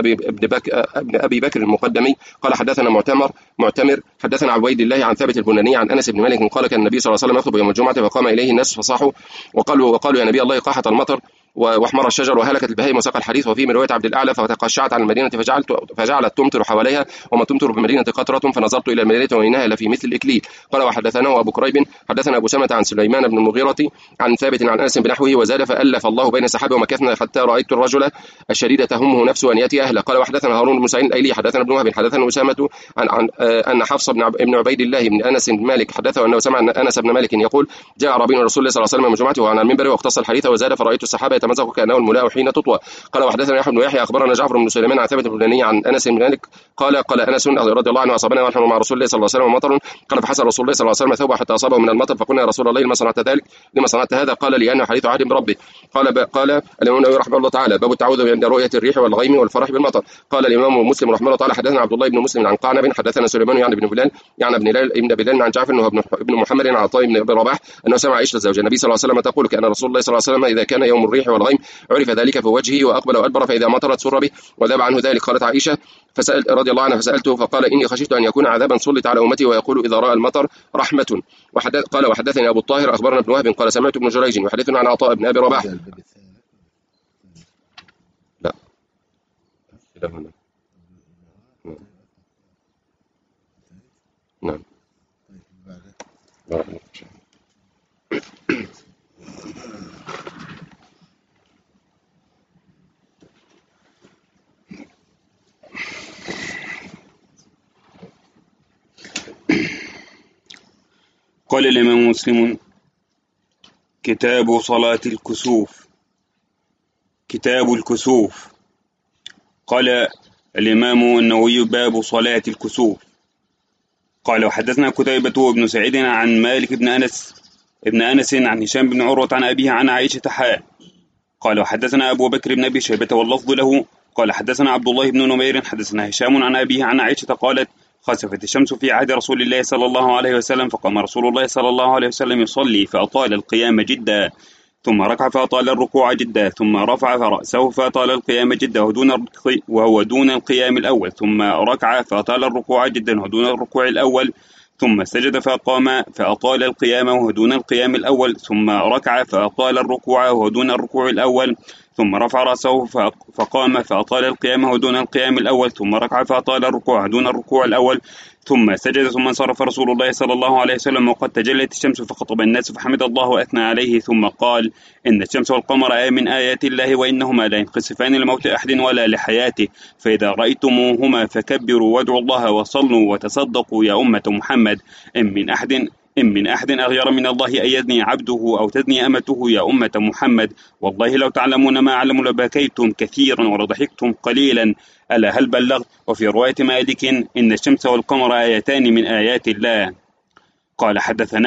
أبي بكر المقدمي قال: حدثنا معتمر حدثنا عبيد الله عن ثابت البناني عن أنس بن مالك قال: كان النبي صلى الله عليه وسلم يخطب يوم الجمعة فقام إليه الناس فصاحوا وقالوا يا نبي الله قاحت المطر واحمر الشجر وهلكت البهائم وساق الحديث. وفي من رواية عبد الأعلى: فتقشعت على المدينة فجعلت تمطر حواليها وما تمطر بالمدينة قطرة، فنظرت إلى المدينة وإنها لفي مثل الإكليل. قال: وحدثنا أبو كريب حدثنا أبو سمة عن سليمان بن المغيرة عن ثابت عن أنس بنحوه وزاد: فألف الله بين السحاب ومكثنا حتى رأيت الرجل الشديد تهمه نفسه أن يأتي أهله. قال: وحدثنا هارون بن سعيد الأيلي حدثنا ابن وهب حدثنا أسامة عن أن حفص بن عبيد الله بن أنس بن مالك حدثه أنه سمع أن أنس بن مالك يقول: جاء أعرابي رسول الله صلى الله عليه وسلم يوم الجمعة وهو على المنبر واختص الحديث وزاد: فرأيت السحاب يتمزق كأنه الملاء حين تطوى. قال: وحدثنا يحيى بن يحيى أخبرنا جعفر بن سليمان عن ثابت البناني عن أنس بن مالك قال أنس رضي الله عنه: أصابنا ونحن مع رسول الله صلى الله عليه وسلم مطر. قال: فحسن رسول الله صلى الله عليه وسلم ثوبه حتى أصابه من المطر، فقلنا: يا رسول الله لما صنعت ذلك؟ لما صنعت هذا؟ قال: لأنه حديث عهد بربه. قال الإمام النووي رحمه الله تعالى: باب التعوذ عند رؤية الريح والغيم والفرح بالمطر. قال الإمام مسلم رحمه الله تعالى: حدثنا عبد الله بن مسلم عن قعنب حدثنا سليمان يعني ابن بلال عن جعفر وهو ابن محمد عن عطاء بن ابي رباح انه سمع عائشة زوج النبي صلى الله عليه وسلم تقول: كان رسول الله صلى الله عليه وسلم اذا كان يوم الريح والغيم عرف ذلك في وجهه واقبل وادبر، فاذا مطرت سر به وذاب عنه ذلك. قالت عائشة فسأل رضي الله عنها: فسألته فقال: إني خشيت أن يكون عذابا سلط على أمتي ويقول إذا رأى المطر رحمة. قال: وحدثني أبو الطاهر أخبرنا ابن وهب قال: سمعت ابن جريج يحدثنا عن عطاء بن أبي رباح. لا نعم. قال الإمام مسلم: كتاب صلاة الكسوف. كتاب الكسوف. قال الإمام النووي: باب صلاة الكسوف. قال: وحدثنا قتيبة وابن سعيد عن مالك بن أنس عن هشام بن عروة عن أبيه عن عائشة قال: وحدثنا أبو بكر بن أبي شيبة واللفظ له قال: حدثنا عبد الله بن نمير حدثنا هشام عن أبيه عن عائشة قالت: خسفت الشمس في عهد رسول الله صلى الله عليه وسلم، فقام رسول الله صلى الله عليه وسلم يصلي فأطال القيام جدا، ثم ركع فأطال الركوع جدا، ثم رفع فرأسه فأطال القيام جدا وهو دون القيام الأول، ثم ركع فأطال الركوع جدا ودون الركوع الأول، ثم سجد فقام فأطال القيام وهو دون القيام الأول، ثم ركع فأطال الركوع وهو دون الركوع الأول، ثم رفع رأسه فقام فأطال القيام وهو دون القيام الأول، ثم ركع فأطال الركوع دون الركوع الأول، ثم سجد، ثم انصرف رسول الله صلى الله عليه وسلم وقد تجلت الشمس فخطب الناس فحمد الله وأثنى عليه، ثم قال: إن الشمس والقمر آية من آيات الله وإنهما لا ينخسفان لموت أحد ولا لحياته، فإذا رأيتموهما فكبروا وادعوا الله وصلوا وتصدقوا يا أمة محمد، إن من أحد أغير من الله أن يزني عبده أو تزني أمته يا أمة محمد، والله لو تعلمون ما أعلم لبكيتم كثيرا ولضحكتم قليلا، ألا هل بلغ؟ وفي رواية مالك: إن الشمس والقمر آيتان من آيات الله. قال: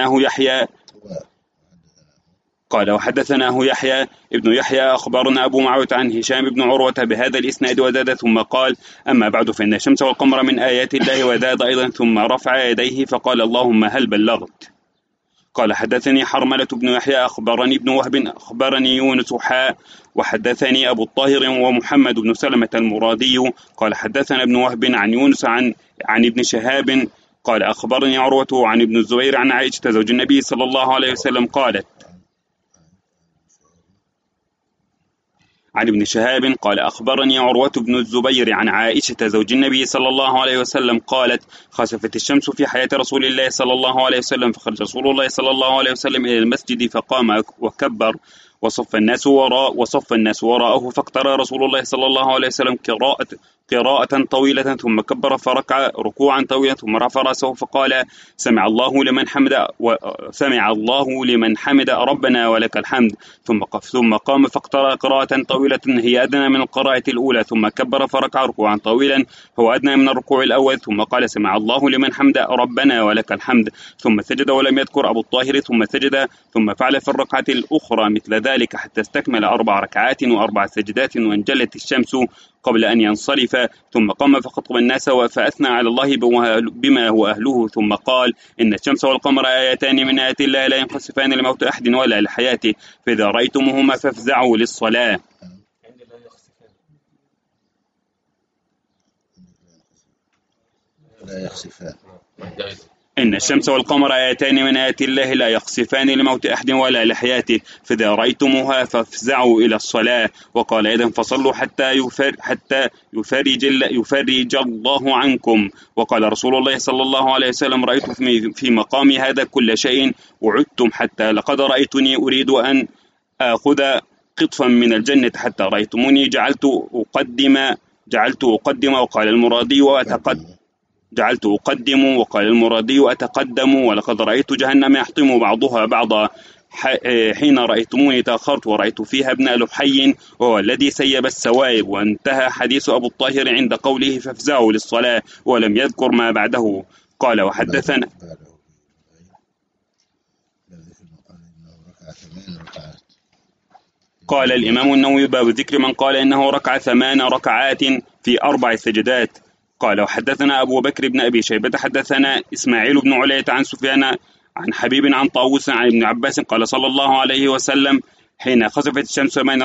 وحدثناه يحيى ابن يحيى أخبرنا أبو معاوية عن هشام بن عروة بهذا الإسناد وزاد: ثم قال: أما بعد فإن الشمس والقمر من آيات الله، وزاد أيضا: ثم رفع يديه فقال: اللهم هل بلغت؟ قال: حدثني حرملة بن يحيى أخبرني ابن وهب أخبرني يونس وحدثني أبو الطاهر ومحمد بن سلمة المرادي قال: حدثنا ابن وهب عن يونس عن ابن شهاب قال: أخبرني عروة عن ابن الزبير عن عائشة زوج النبي صلى الله عليه وسلم قالت: عن ابن شهاب قال: أخبرني عروة بن الزبير عن عائشة زوج النبي صلى الله عليه وسلم قالت: خسفت الشمس في حياة رسول الله صلى الله عليه وسلم، فخرج رسول الله صلى الله عليه وسلم إلى المسجد فقام وكبر وصف الناس وراءه، فاقترى رسول الله صلى الله عليه وسلم قراءة طويلة ثم كبر فركع ركوعا طويلا ثم رفع رأسه فقال سمع الله لمن حمد ربنا ولك الحمد ثم قام فاقترأ قراءة طويلة هي أدنى من القراءة الأولى ثم كبر فركع ركوعا طويلا هو أدنى من الركوع الأول ثم قال سمع الله لمن حمد ربنا ولك الحمد ثم سجد ولم يذكر أبو الطاهر ثم سجد ثم فعل في الركعة الأخرى مثل ذلك حتى استكمل 4 ركعات و4 سجدات وانجلت الشمس قبل أن ينصرف ثم قام فخطب الناس فأثنى على الله بما هو أهله ثم قال إن الشمس والقمر آيتان من آيات الله لا ينخسفان لموت أحد ولا لحياته فإذا رأيتموهما فافزعوا للصلاة. لا يخسفان. إن الشمس والقمر آيتان من آيات الله لا يخسفان لموت أحد ولا لحياته فإذا رأيتموها فافزعوا إلى الصلاة. وقال أيضا فصلوا حتى يفرج الله عنكم. وقال رسول الله صلى الله عليه وسلم رأيت في مقامي هذا كل شيء وعدتم حتى لقد رأيتني أريد أن آخذ قطفا من الجنة حتى رأيتموني جعلت أقدم وقال المرادي أتقدم ولقد رأيت جهنم يحطم بعضها بعضا حين رأيتموني تأخرت ورأيت فيها ابن لحي وهو الذي سيب السوائب. وانتهى حديث أبو الطاهر عند قوله فافزعوا للصلاة ولم يذكر ما بعده. قال وحدثنا قال الإمام النووي باب ذكر من قال إنه ركع 8 ركعات في 4 سجدات. قال وحدثنا أبو بكر بن أبي شيبة حدثنا إسماعيل بن علية عن سفيان عن حبيب عن طاووس عن ابن عباس قال صلى الله عليه وسلم حين خسفت الشمس 8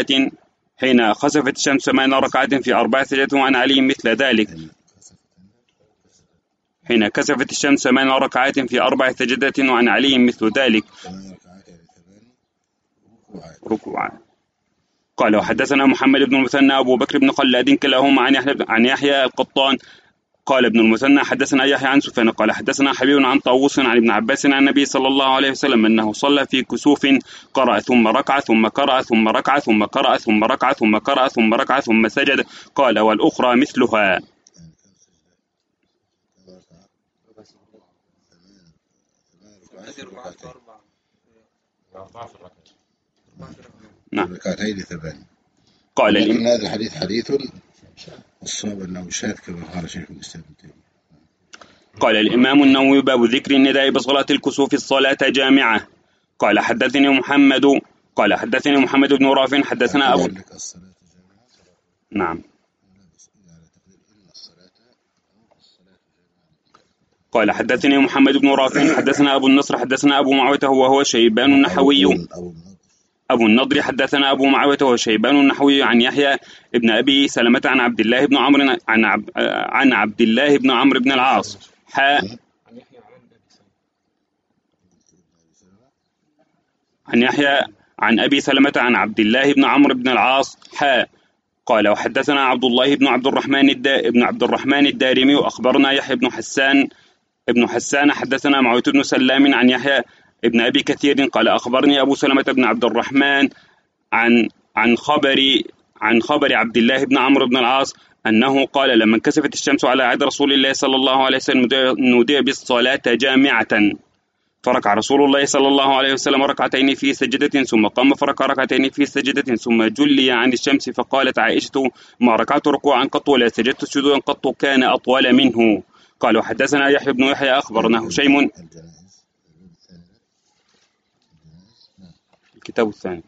ركعات في 4 سجدات وعن علي مثل ذلك. حين كسفت الشمس 8 ركعات في 4 سجدات وعن علي مثل ذلك ركوعا. قال وحدثنا محمد بن المثنى أبو بكر بن خلاد كلاهما عن يحيى القطان قال ابن المثنى حدثنا يحيى عن سفيان قال حدثنا حبيب عن طاووس عن ابن عباس عن النبي صلى الله عليه وسلم أنه صلى في كسوف قرأ ثم ركع ثم قرأ ثم ركع ثم قرأ ثم ركع ثم قرأ ثم ركع ثم سجد. قال والأخرى مثلها. نعم. ركعتين 8. قال هذا الحديث حديث الصواب أنه شاذ كما قال شيخ الإسلام ابن تيمية. قال الإمام النووي باب ذكر النداء بصلاة الكسوف الصلاة جامعة. قال حدثني محمد بن رافع حدثنا أبو نعم. قال حدثني محمد بن رافع حدثنا أبو النصر حدثنا أبو معاوية وهو شيبان النحوي أبو النضر حدثنا أبو معاوية وهو شيبان النحوي عن يحيى ابن أبي سلمة عن عبد الله بن عمرو عن عبد الله بن عمرو بن العاص عن يحيى عن أبي سلمة عن عبد الله بن عمرو بن العاص قال وحدثنا عبد الله بن عبد الرحمن الدارمي وأخبرنا يحيى ابن حسان حدثنا معاوية بن سلام عن يحيى ابن أبي كثير قال أخبرني أبو سلمة بن عبد الرحمن عن خبر عبد الله بن عمرو بن العاص أنه قال لما انكسفت الشمس على عهد رسول الله صلى الله عليه وسلم نودي بالصلاة جامعة فركع رسول الله صلى الله عليه وسلم ركعتين في سجدة ثم قام فركع ركعتين في سجدة ثم جلي عن الشمس فقالت عائشة ما ركعت ركوعا قط ولا سجدت سجودا قط كان أطول منه. قال وحدثنا يحيى بن يحيى أخبرنا هشيم الكتاب الثاني.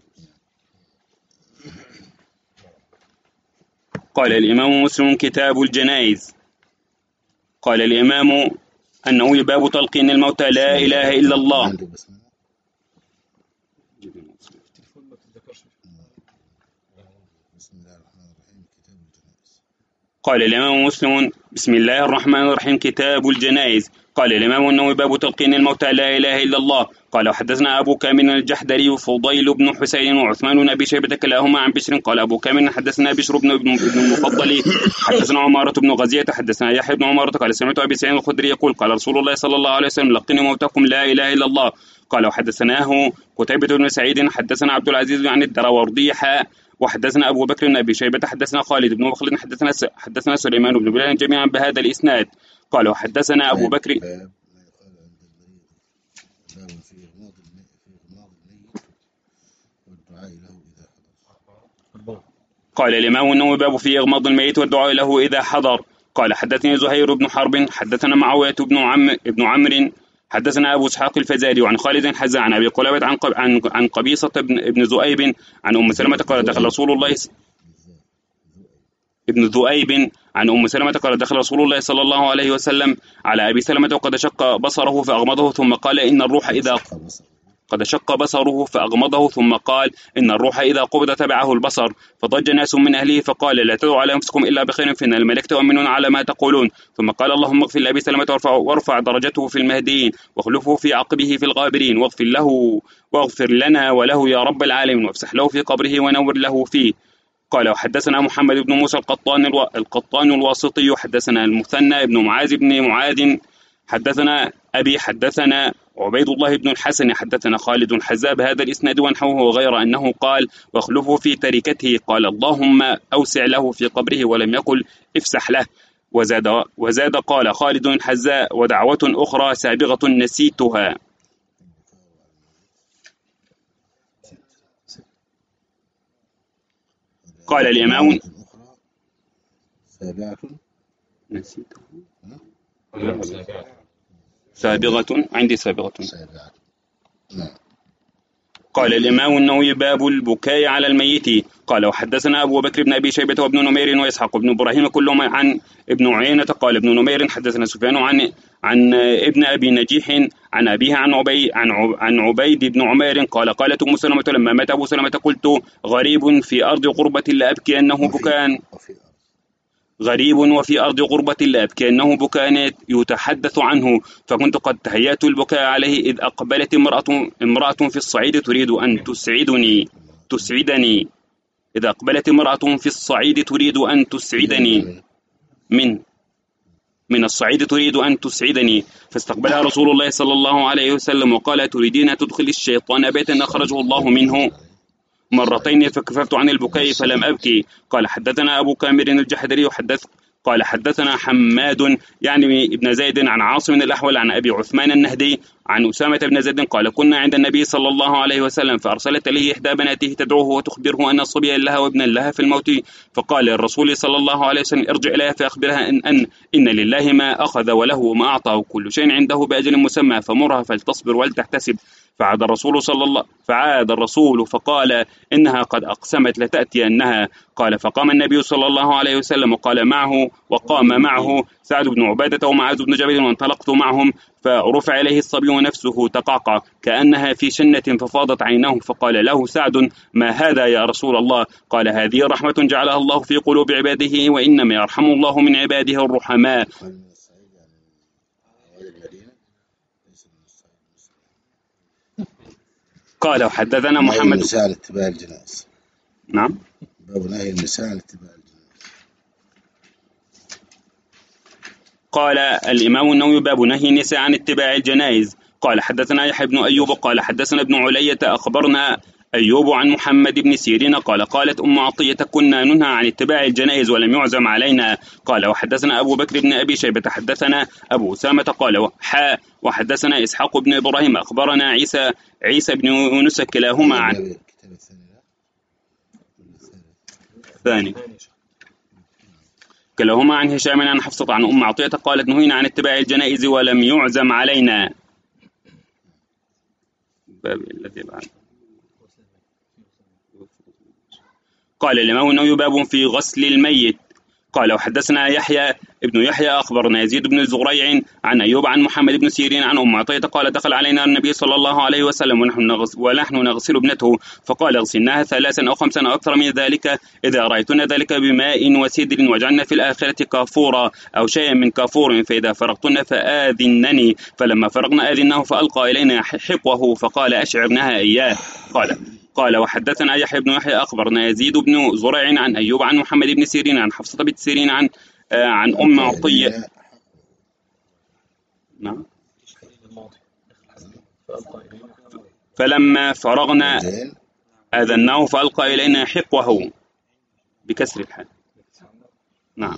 قال الإمام مسلم كتاب الجنائز. قال الإمام أنه باب تلقين الموتى لا إله إلا الله. قال الإمام مسلم بسم الله الرحمن الرحيم كتاب الجنائز. قال الإمام النووي باب تلقين الموتى لا إله إلا الله. قال وحدثنا أبو كامل الجحدري وفضيل بن حسين وعثمان بن أبي شيبة كلاهما عن بشر. قال أبو كامل حدثنا بشر بن المفضل حدثنا عمارة بن غزية حدثنا يحيى بن عمارة قال سمعت أبي سعيد الخدري يقول قال رسول الله صلى الله عليه وسلم لقنوا موتكم لا إله إلا الله. قال وحدثناه قتيبة بن سعيد حدثنا عبد العزيز عن الدراوردي وحدثنا أبو بكر بن أبي شيبة حدثنا خالد بن مخلد حدثنا سليمان بن بلال جميعا بهذا الإسناد. قال وحدثنا أبو بكر. باب ما يقال عند المريض، باب في إغماض الميت والدعاء له إذا حضر. قال الإمام النووي باب في إغماض الميت والدعاء له إذا حضر. قال حدثني زهير بن حرب حدثنا معاوية بن عمرو حدثنا أبو إسحاق الفزاري وعن خالد الحذاء عن أبي قلابة عن قبيصة بن ذؤيب عن أم سلمة قال دخل رسول الله ابن ذؤيب عن أم سلمة قال دخل رسول الله صلى الله عليه وسلم على أبي سلمة وقد شق بصره فأغمضه ثم قال إن الروح إذا قد شق بصره فأغمضه ثم قال إن الروح إذا قبض تبعه البصر. فضج ناس من أهله فقال لا تدعوا على أنفسكم إلا بخير فإن الملائكة يؤمنون على ما تقولون. ثم قال اللهم اغفر لأبي سلمة وارفع درجته في المهديين واخلفه في عقبه في الغابرين واغفر لنا وله يا رب العالمين وافسح له في قبره ونور له فيه. قال وحدثنا محمد بن موسى القطان الواسطي حدثنا المثنى بن معاذ بن معاذ حدثنا أبي حدثنا عبيد الله بن الحسن حدثنا خالد الحذاء بهذا الإسناد ونحوه غير أنه قال واخلفه في تركته قال اللهم أوسع له في قبره ولم يقل افسح له. وزاد قال خالد الحذاء ودعوة أخرى سابغة نسيتها. قال الإمام سابغة عندي سابغة. قال الإمام النووي باب البكاء على الميت. قال وحدثنا أبو بكر بن أبي شيبة وابن نمير وإسحاق بن إبراهيم كلهم عن ابن عيينة. قال ابن نمير حدثنا سفيان عن ابن أبي نجيح عن أبيه عن عبيد بن عمير قال قالت أم سلمة لما مات أبو سلمة قلت غريب في أرض غربة لأبكي أنه بكاء غريب وفي أرض غربة لأبكي أنه بكاء يتحدث عنه فكنت قد تهيأت البكاء عليه إذ أقبلت امرأة في الصعيد تريد أن تسعدني إذا أقبلت امرأة في الصعيد تريد أن تسعدني من الصعيد تريد أن تسعدني فاستقبلها رسول الله صلى الله عليه وسلم وقال تريدين أن تدخل الشيطان بيتا أخرجه الله منه مرتين فكفرت عن البكاء فلم أبكي. قال حدثنا أبو كامر الجحدري قال حدثنا حماد يعني ابن زيد عن عاصم الأحول عن أبي عثمان النهدي عن أسامة بن زيد قال كنا عند النبي صلى الله عليه وسلم فأرسلت إليه إحدى بناته تدعوه وتخبره أن صبيا لها وابنا لها في الموت فقال الرسول صلى الله عليه وسلم ارجع إليها فأخبرها إن لله ما أخذ وله ما أعطى وكل شيء عنده بأجل مسمى فمرها فلتصبر ولتحتسب. فعاد الرسول فقال إنها قد أقسمت لتأتينها. قال فقام النبي صلى الله عليه وسلم وقام معه سعد بن عبادة ومعاذ بن جبل وانطلقت معهم فرفع إليه الصبي ونفسه تقعقع كأنها في شنة ففاضت عيناه فقال له سعد ما هذا يا رسول الله؟ قال هذه رحمة جعلها الله في قلوب عباده وإنما يرحم الله من عباده الرحماء. قال وحدثنا محمد النساء عن اتباع الجنائز. نعم باب نهي النساء عن اتباع الجنائز. قال الإمام النووي باب نهي النساء عن اتباع الجنائز. قال حدثنا يحيى بن أيوب قال حدثنا ابن علية أخبرنا أيوب عن محمد بن سيرين قالت أم عطية كنا ننهى عن اتباع الجنائز ولم يعزم علينا. قال وحدثنا أبو بكر بن أبي شيبة حدثنا أبو أسامة قال وحدثنا إسحاق بن إبراهيم أخبرنا عيسى بن يونس كلاهما عن كلاهما عن هشام عن حفصة عن أم عطية قالت نهينا عن اتباع الجنائز ولم يعزم علينا. الذي بعد قال الإمام النووي باب في غسل الميت. قال وحدثنا ابن يحيى أخبرنا يزيد بن زريع عن أيوب عن محمد بن سيرين عن أم عطية قال دخل علينا النبي صلى الله عليه وسلم ونحن نغسل ابنته فقال اغسلناها 3 أو 5 أو أكثر من ذلك إذا رأيتن ذلك بماء وسدر واجعلن في الآخرة كافورا أو شيئا من كافور فإذا فرغتن فآذنني فلما فرغنا آذنه فألقى إلينا حقوه فقال أشعرناها إياه. قال وحدثنا يحيى بن يحيى أخبرنا يزيد بن زريع عن أيوب عن محمد بن سيرين عن حفصة بنت سيرين عن أم عطية. نعم فلما فرغنا آذناه فألقى إلينا حقوه بكسر الحاء. نعم.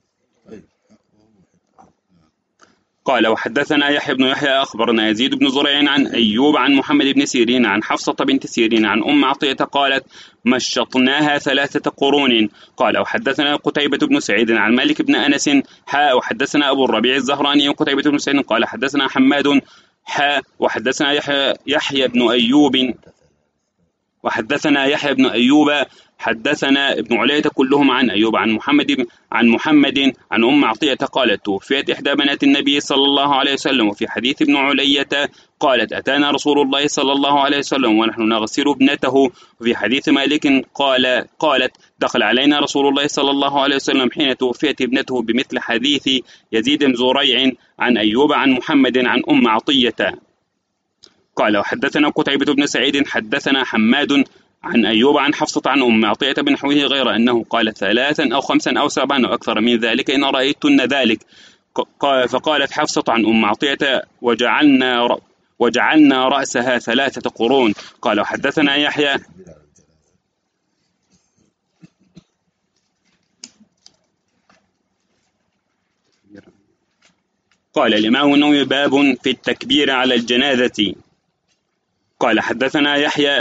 قال وحدثنا يحيى بن يحيى أخبرنا يزيد بن زريع عن أيوب عن محمد بن سيرين عن حفصة بنت سيرين عن أم عطية قالت مشطناها 3 قرون. قال وحدثنا قتيبة بن سعيد عن مالك بن أنس وحدثنا أبو الربيع الزهراني وقتيبة بن سعيد قال حدثنا حماد وحدثنا يحيى بن أيوب حدثنا ابن علية كلهم عن أيوب عن محمد عن أم عطية قالت توفيت إحدى بنات النبي صلى الله عليه وسلم. وفي حديث ابن علية قالت أتانا رسول الله صلى الله عليه وسلم ونحن نغسل ابنته. وفي حديث مالك قالت دخل علينا رسول الله صلى الله عليه وسلم حين توفيت ابنته بمثل حديث يزيد بن زريع عن أيوب عن محمد عن أم عطية. قال وحدثنا قتيبة بن سعيد حدثنا حماد عن أيوب عن حفصة عن أم عطية بنحوه غير أنه قال 3 أو 5 أو 7 أو أكثر من ذلك إن رأيتن ذلك. فقالت حفصة عن أم عطية وجعلنا رأسها 3 قرون. قال وحدثنا يحيى قال الإمام النووي باب في التكبير على الجنازة. قال حدثنا يحيى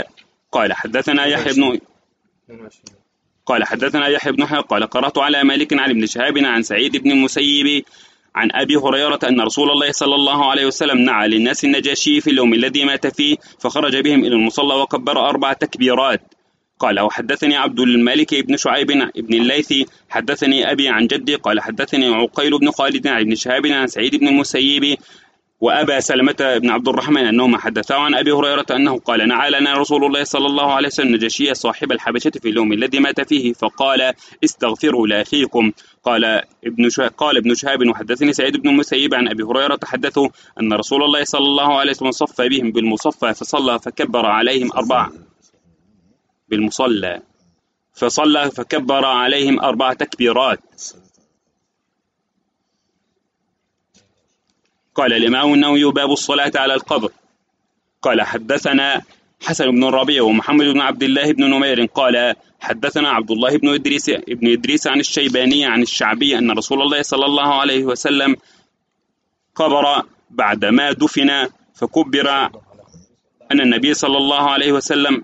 بن قال قرأت على مالك عن ابن شهاب عن سعيد بن المسيب عن أبي هريرة أن رسول الله صلى الله عليه وسلم نعى للناس النجاشي في اليوم الذي مات فيه فخرج بهم إلى المصلى وكبر 4 تكبيرات. قال وحدثني عبد الملك بن شعيب بن الليثي حدثني أبي عن جدي قال حدثني عقيل بن خالد عن ابن شهاب عن سعيد بن المسيب وأبا سلمة بن عبد الرحمن أنهما حدثا عن أبي هريرة أنه قال نعى لنا رسول الله صلى الله عليه وسلم نجاشي صاحب الحبشة في اليوم الذي مات فيه فقال استغفروا لأخيكم. قال ابن شهاب وحدثني سعيد بن المسيب عن أبي هريرة حدثوا أن رسول الله صلى الله عليه وسلم صفى بهم بالمصفى فصلى فكبر عليهم 4 بالمصلى فصلى فكبر عليهم 4 تكبيرات. قال الإمام النووي باب الصلاة على القبر. قال حدثنا حسن بن الربيع ومحمد بن عبد الله بن نمير قال حدثنا عبد الله بن إدريس عن الشيباني عن الشعبي أن رسول الله صلى الله عليه وسلم قبر بعدما دفن فكبر أن النبي صلى الله عليه وسلم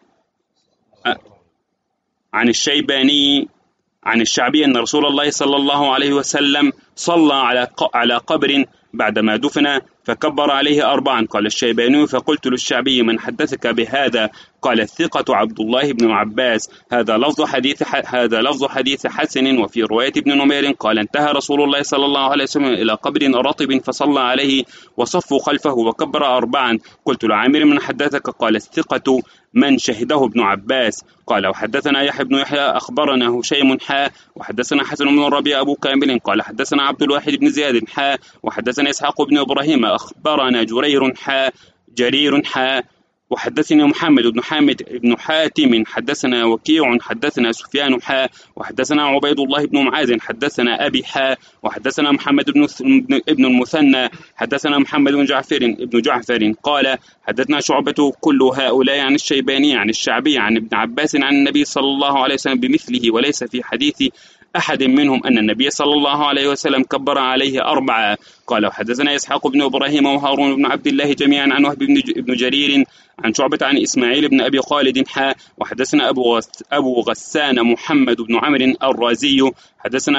عن الشيباني عن الشعبي أن رسول الله صلى الله عليه وسلم صلى على قبر بعدما دفن فكبر عليه 4. قال الشيباني فقلت للشعبي من حدثك بهذا؟ قال الثقة عبد الله بن عباس. هذا لفظ حديث حسن. وفي رواية ابن نمير قال انتهى رسول الله صلى الله عليه وسلم إلى قبر رطب فصلى عليه وصفوا خلفه وكبر 4. قلت لعامر من حدثك؟ قال الثقة من شهده ابن عباس. قال وحدثنا يحيى بن يحيى أخبرنا هشيم وحدثنا حسن بن الربيع أبو كامل قال حدثنا عبد الواحد بن زياد وحدثنا إسحاق بن إبراهيم أخبرنا جرير وحدثنا محمد بن حاتم حدثنا وكيع حدثنا سفيان وحدثنا عبيد الله بن معاذ حدثنا أبي وحدثنا محمد بن المثنى حدثنا محمد بن جعفر قال حدثنا شعبة كل هؤلاء عن الشيباني عن الشعبي عن ابن عباس عن النبي صلى الله عليه وسلم بمثله وليس في حديث أحد منهم أن النبي صلى الله عليه وسلم كبر عليه 4. قال وحدثنا إسحاق بن إبراهيم وهارون بن عبد الله جميعا عن وهب بن جرير عن شعبة عن إسماعيل بن أبي خالد وحدثنا أبو غسان محمد بن عمرو الرازي حدثنا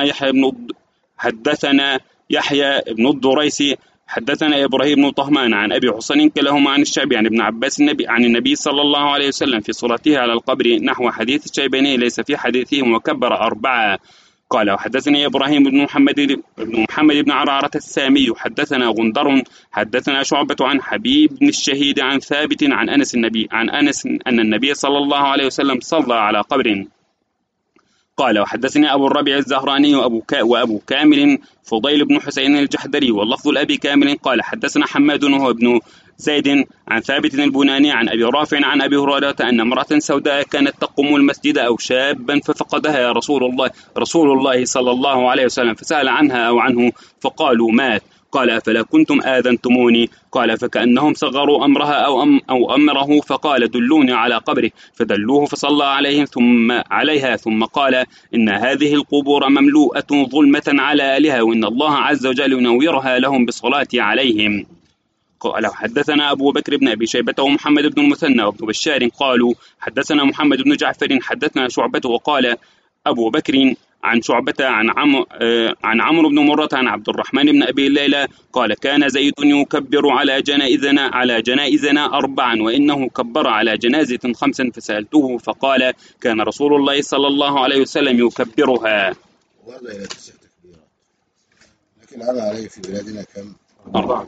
يحيى بن الدريسي حدثنا إبراهيم بن طهمان عن أبي حسين كلاهما عن الشعبي عن ابن عباس عن النبي صلى الله عليه وسلم في صلاته على القبر نحو حديث الشيباني ليس في حديثهم وكبر 4. قال وحدثني إبراهيم بن محمد بن عرعرة السامي حدثنا غندر حدثنا شعبة عن حبيب بن الشهيد عن ثابت عن أنس أن النبي صلى الله عليه وسلم صلى على قبر. قال وحدثني أبو الربيع الزهراني وأبو كامل فضيل بن حسين الجحدري واللفظ الأبي كامل قال حدثنا حماد وهو ابن زيد عن ثابت البناني عن أبي رافع عن أبي هريرة أن امرأة سوداء كانت تقوم المسجد أو شابا ففقدها رسول الله صلى الله عليه وسلم فسأل عنها أو عنه فقالوا مات. قال أفلا كنتم آذنتموني؟ قال فكأنهم صغروا أمرها أو أمره، فقال دلوني على قبره، فدلوه فصلى عليها ثم قال إن هذه القبور مملوءة ظلمة على أهلها، وإن الله عز وجل ينورها لهم بالصلاة عليهم. قال حدثنا أبو بكر بن أبي شيبة ومحمد بن المثنى وابن بشار قالوا حدثنا محمد بن جعفر حدثنا شعبة، وقال أبو بكر عن شعبة عن عمرو بن مرة عن عبد الرحمن بن أبي ليلى قال كان زيد يكبر على جنائزنا 4 وإنه كبر على جنازة 5، فسألته فقال كان رسول الله صلى الله عليه وسلم يكبرها. وهذا إلى 9 تكبيرات، لكن هذا عليه في بلادنا كم؟ 4.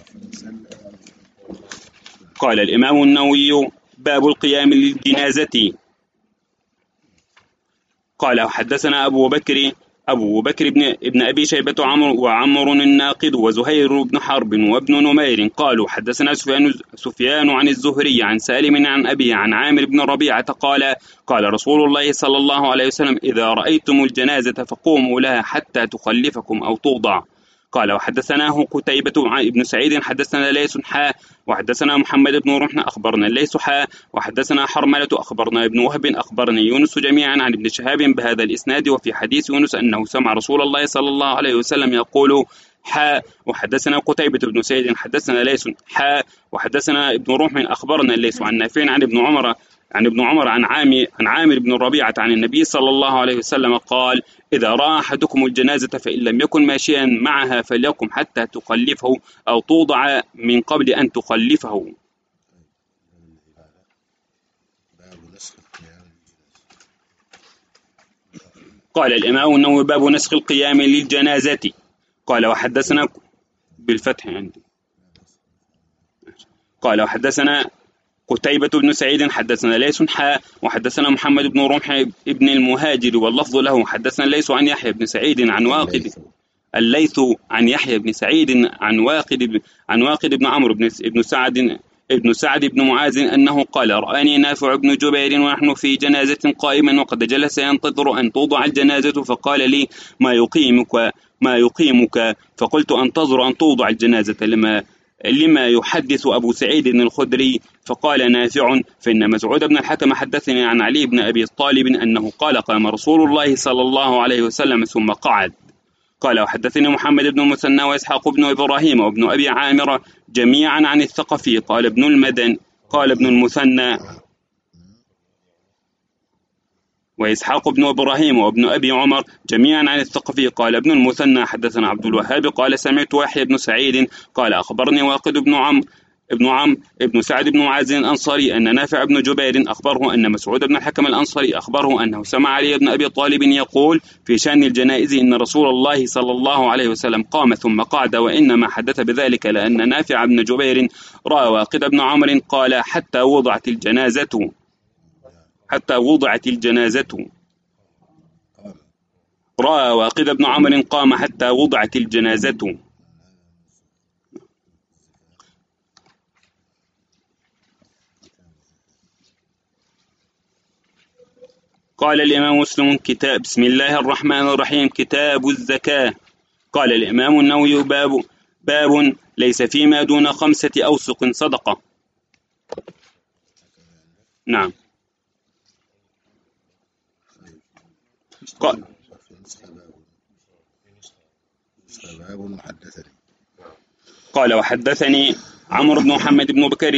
قال الإمام النووي باب القيام للجنازة. قال حدثنا أبو بكر ابن أبي شيبة وعمر الناقد وزهير بن حرب وابن نمير قالوا حدثنا سفيان عن الزهري عن سالم عن أبي عن عامر بن ربيعة قال رسول الله صلى الله عليه وسلم إذا رأيتم الجنازة فقوموا لها حتى تخلفكم أو توضع. قال وحدثناه قتيبة بن سعيد حدثنا ليس وحدثنا محمد بن رمح أخبرنا ليس وحدثنا حرملة أخبرنا ابن وهب أخبرني يونس جميعا عن ابن شهاب بهذا الإسناد، وفي حديث يونس أنه سمع رسول الله صلى الله عليه وسلم يقول وحدثنا قتيبة بن سعيد حدثنا ليس وحدثنا ابن رمح أخبرنا ليس عن نافع عن ابن عمر عن عامر بن ربيعة عن النبي صلى الله عليه وسلم قال إذا رأى أحدكم الجنازة فإن لم يكن ماشيا معها فليقم حتى تخلفه أو توضع من قبل أن تخلفه. قال الإمام النووي باب نسخ القيام للجنازة. قال وحدثنا بالفتح عندي. قال وحدثنا قتيبة بن سعيد حدثنا ليس وحدثنا محمد بن رمح ابن المهاجر واللفظ له حدثنا ليس عن يحيى بن سعيد عن واقد الليث عن يحيى بن سعيد عن واقد بن عمرو ابن سعد بن معاذ أنه قال رآني نافع بن جبير ونحن في جنازة قائما وقد جلس ينتظر أن توضع الجنازة، فقال لي ما يقيمك؟ فقلت أنتظر أن توضع الجنازة لما يحدث أبو سعيد الخدري. فقال نافع فإن مسعود بن الحكم حدثني عن علي بن أبي طالب أنه قال قام رسول الله صلى الله عليه وسلم ثم قعد. قال وحدثني محمد بن المثنى وإسحاق بن إبراهيم وابن أبي عامر جميعا عن الثقفي قال ابن المثنى وإسحاق بن إبراهيم وابن أبي عمر جميعا عن الثقفي قال ابن المثنى حدثنا عبد الوهاب قال سمعت يحيى بن سعيد قال أخبرني واقد ابن سعد بن معاذ الأنصاري أن نافع بن جبير أخبره أن مسعود بن الحكم الأنصاري أخبره أنه سمع علي بن أبي طالب يقول في شأن الجنائز إن رسول الله صلى الله عليه وسلم قام ثم قعد، وإنما حدث بذلك لأن نافع بن جبير رأى واقد بن عمر قال حتى وضعت الجنازة رأى واقد بن عمر قام حتى وضعت الجنازة. قال الإمام مسلم كتاب بسم الله الرحمن الرحيم كتاب الزكاة. قال الإمام النووي باب ليس فيما دون 5 أوسق صدقة. نعم. قال وحدثني عمرو بن محمد بن بكر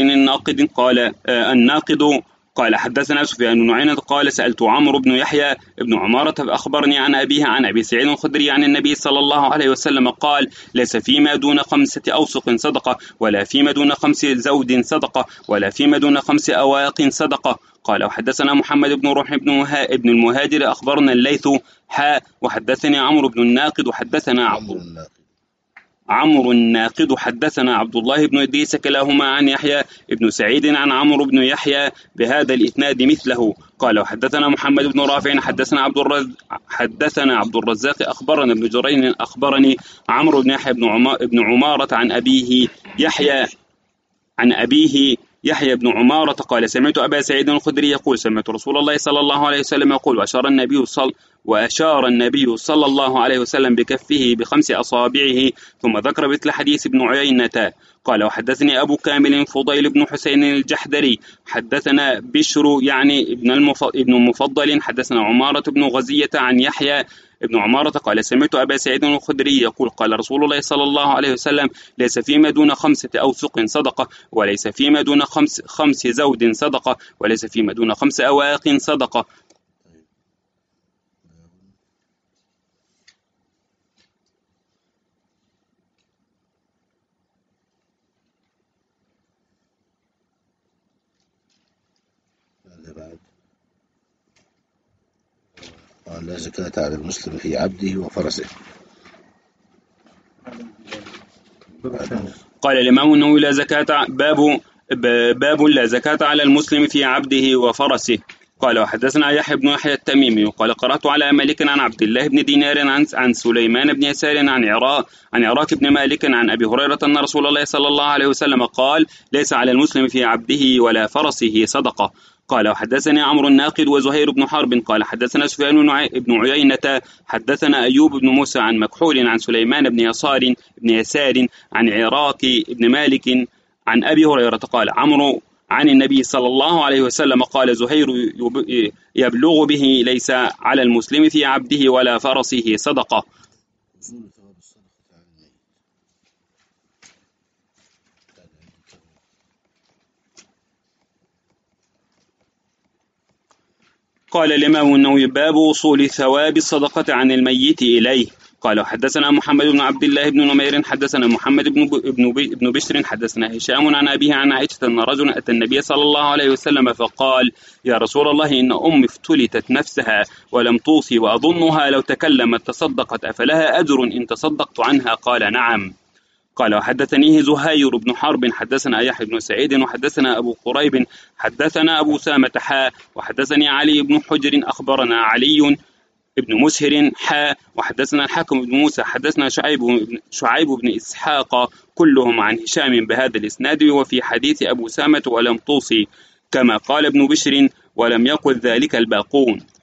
الناقد قال حدثنا سفيان بن عيينة قال سألت عمرو بن يحيى بن عمارة فأخبرني عن أبيه عن أبي سعيد الخدري عن النبي صلى الله عليه وسلم قال ليس فيما دون 5 أوسق صدقة ولا فيما دون 5 زود صدقة ولا فيما دون 5 أواق صدقة. قال وحدثنا محمد بن روح ابن المهاجر أخبرنا الليث وحدثني عمرو بن الناقد وحدثنا عمرو الناقد حدثنا عبد الله بن إدريس كلاهما عن يحيى بن سعيد عن عمرو بن يحيى بهذا الإسناد مثله. قال وحدثنا محمد بن رافع حدثنا عبد الرزاق أخبرنا ابن جرير أخبرني عمرو بن يحيى بن عمارة عن أبيه يحيى عن أبيه يحيى بن عمارة قال سمعت أبا سعيد الخدري يقول سمعت رسول الله صلى الله عليه وسلم يقول وأشار النبي صلى الله عليه وسلم بكفه ب5 أصابعه، ثم ذكر مثل حديث ابن عيينة. قال وحدثني أبو كامل فضيل بن حسين الجحدري حدثنا بشر يعني ابن المفضل حدثنا عمارة بن غزية عن يحيى ابن عمارة قال سمعت أبا سعيد الخدري يقول قال رسول الله صلى الله عليه وسلم ليس فيما دون 5 أوسق صدقة، وليس فيما دون خمس زود صدقة، وليس فيما دون 5 أواق صدقة. قال لا زكاة على المسلم في عبده وفرسه. قال الإمام النووي لا زكاة باب لا زكاة على المسلم في عبده وفرسه. قال وحدثنا يحيى بن يحيى التميمي قال قرأت على مالك عن عبد الله بن دينار عن سليمان بن يسار عن عراك بن مالك عن أبي هريرة أن رسول الله صلى الله عليه وسلم قال ليس على المسلم في عبده ولا فرسه صدقة. قال وحدثني عمرو الناقد وزهير بن حرب قال حدثنا سفيان بن عيينة حدثنا أيوب بن موسى عن مكحول عن سليمان بن يسار عن عراك بن مالك عن أبي هريرة قال عمرو عن النبي صلى الله عليه وسلم قال زهير يبلغ به ليس على المسلم في عبده ولا فرسه صدقة. قال الإمام النووي باب وصول ثواب الصدقة عن الميت إليه. قال حدثنا محمد بن عبد الله بن نمير حدثنا محمد بن بشر حدثنا هشام عن أبيه عن عائشة أن رجلا أتى النبي صلى الله عليه وسلم فقال يا رسول الله إن أمي افتلتت نفسها ولم توصي وأظنها لو تكلمت تصدقت أفلها أجر إن تصدقت عنها؟ قال نعم. قال وحدثنيه زهير بن حرب حدثنا يحيى بن سعيد وحدثنا أبو قريب حدثنا أبو سامة وحدثني علي بن حجر أخبرنا علي ابن مسهر وحدثنا الحاكم بن موسى حدثنا شعيب بن إسحاق كلهم عن هشام بهذا الإسناد وفي حديث أبو سامة ولم توصي كما قال ابن بشر ولم يقل ذلك الباقون.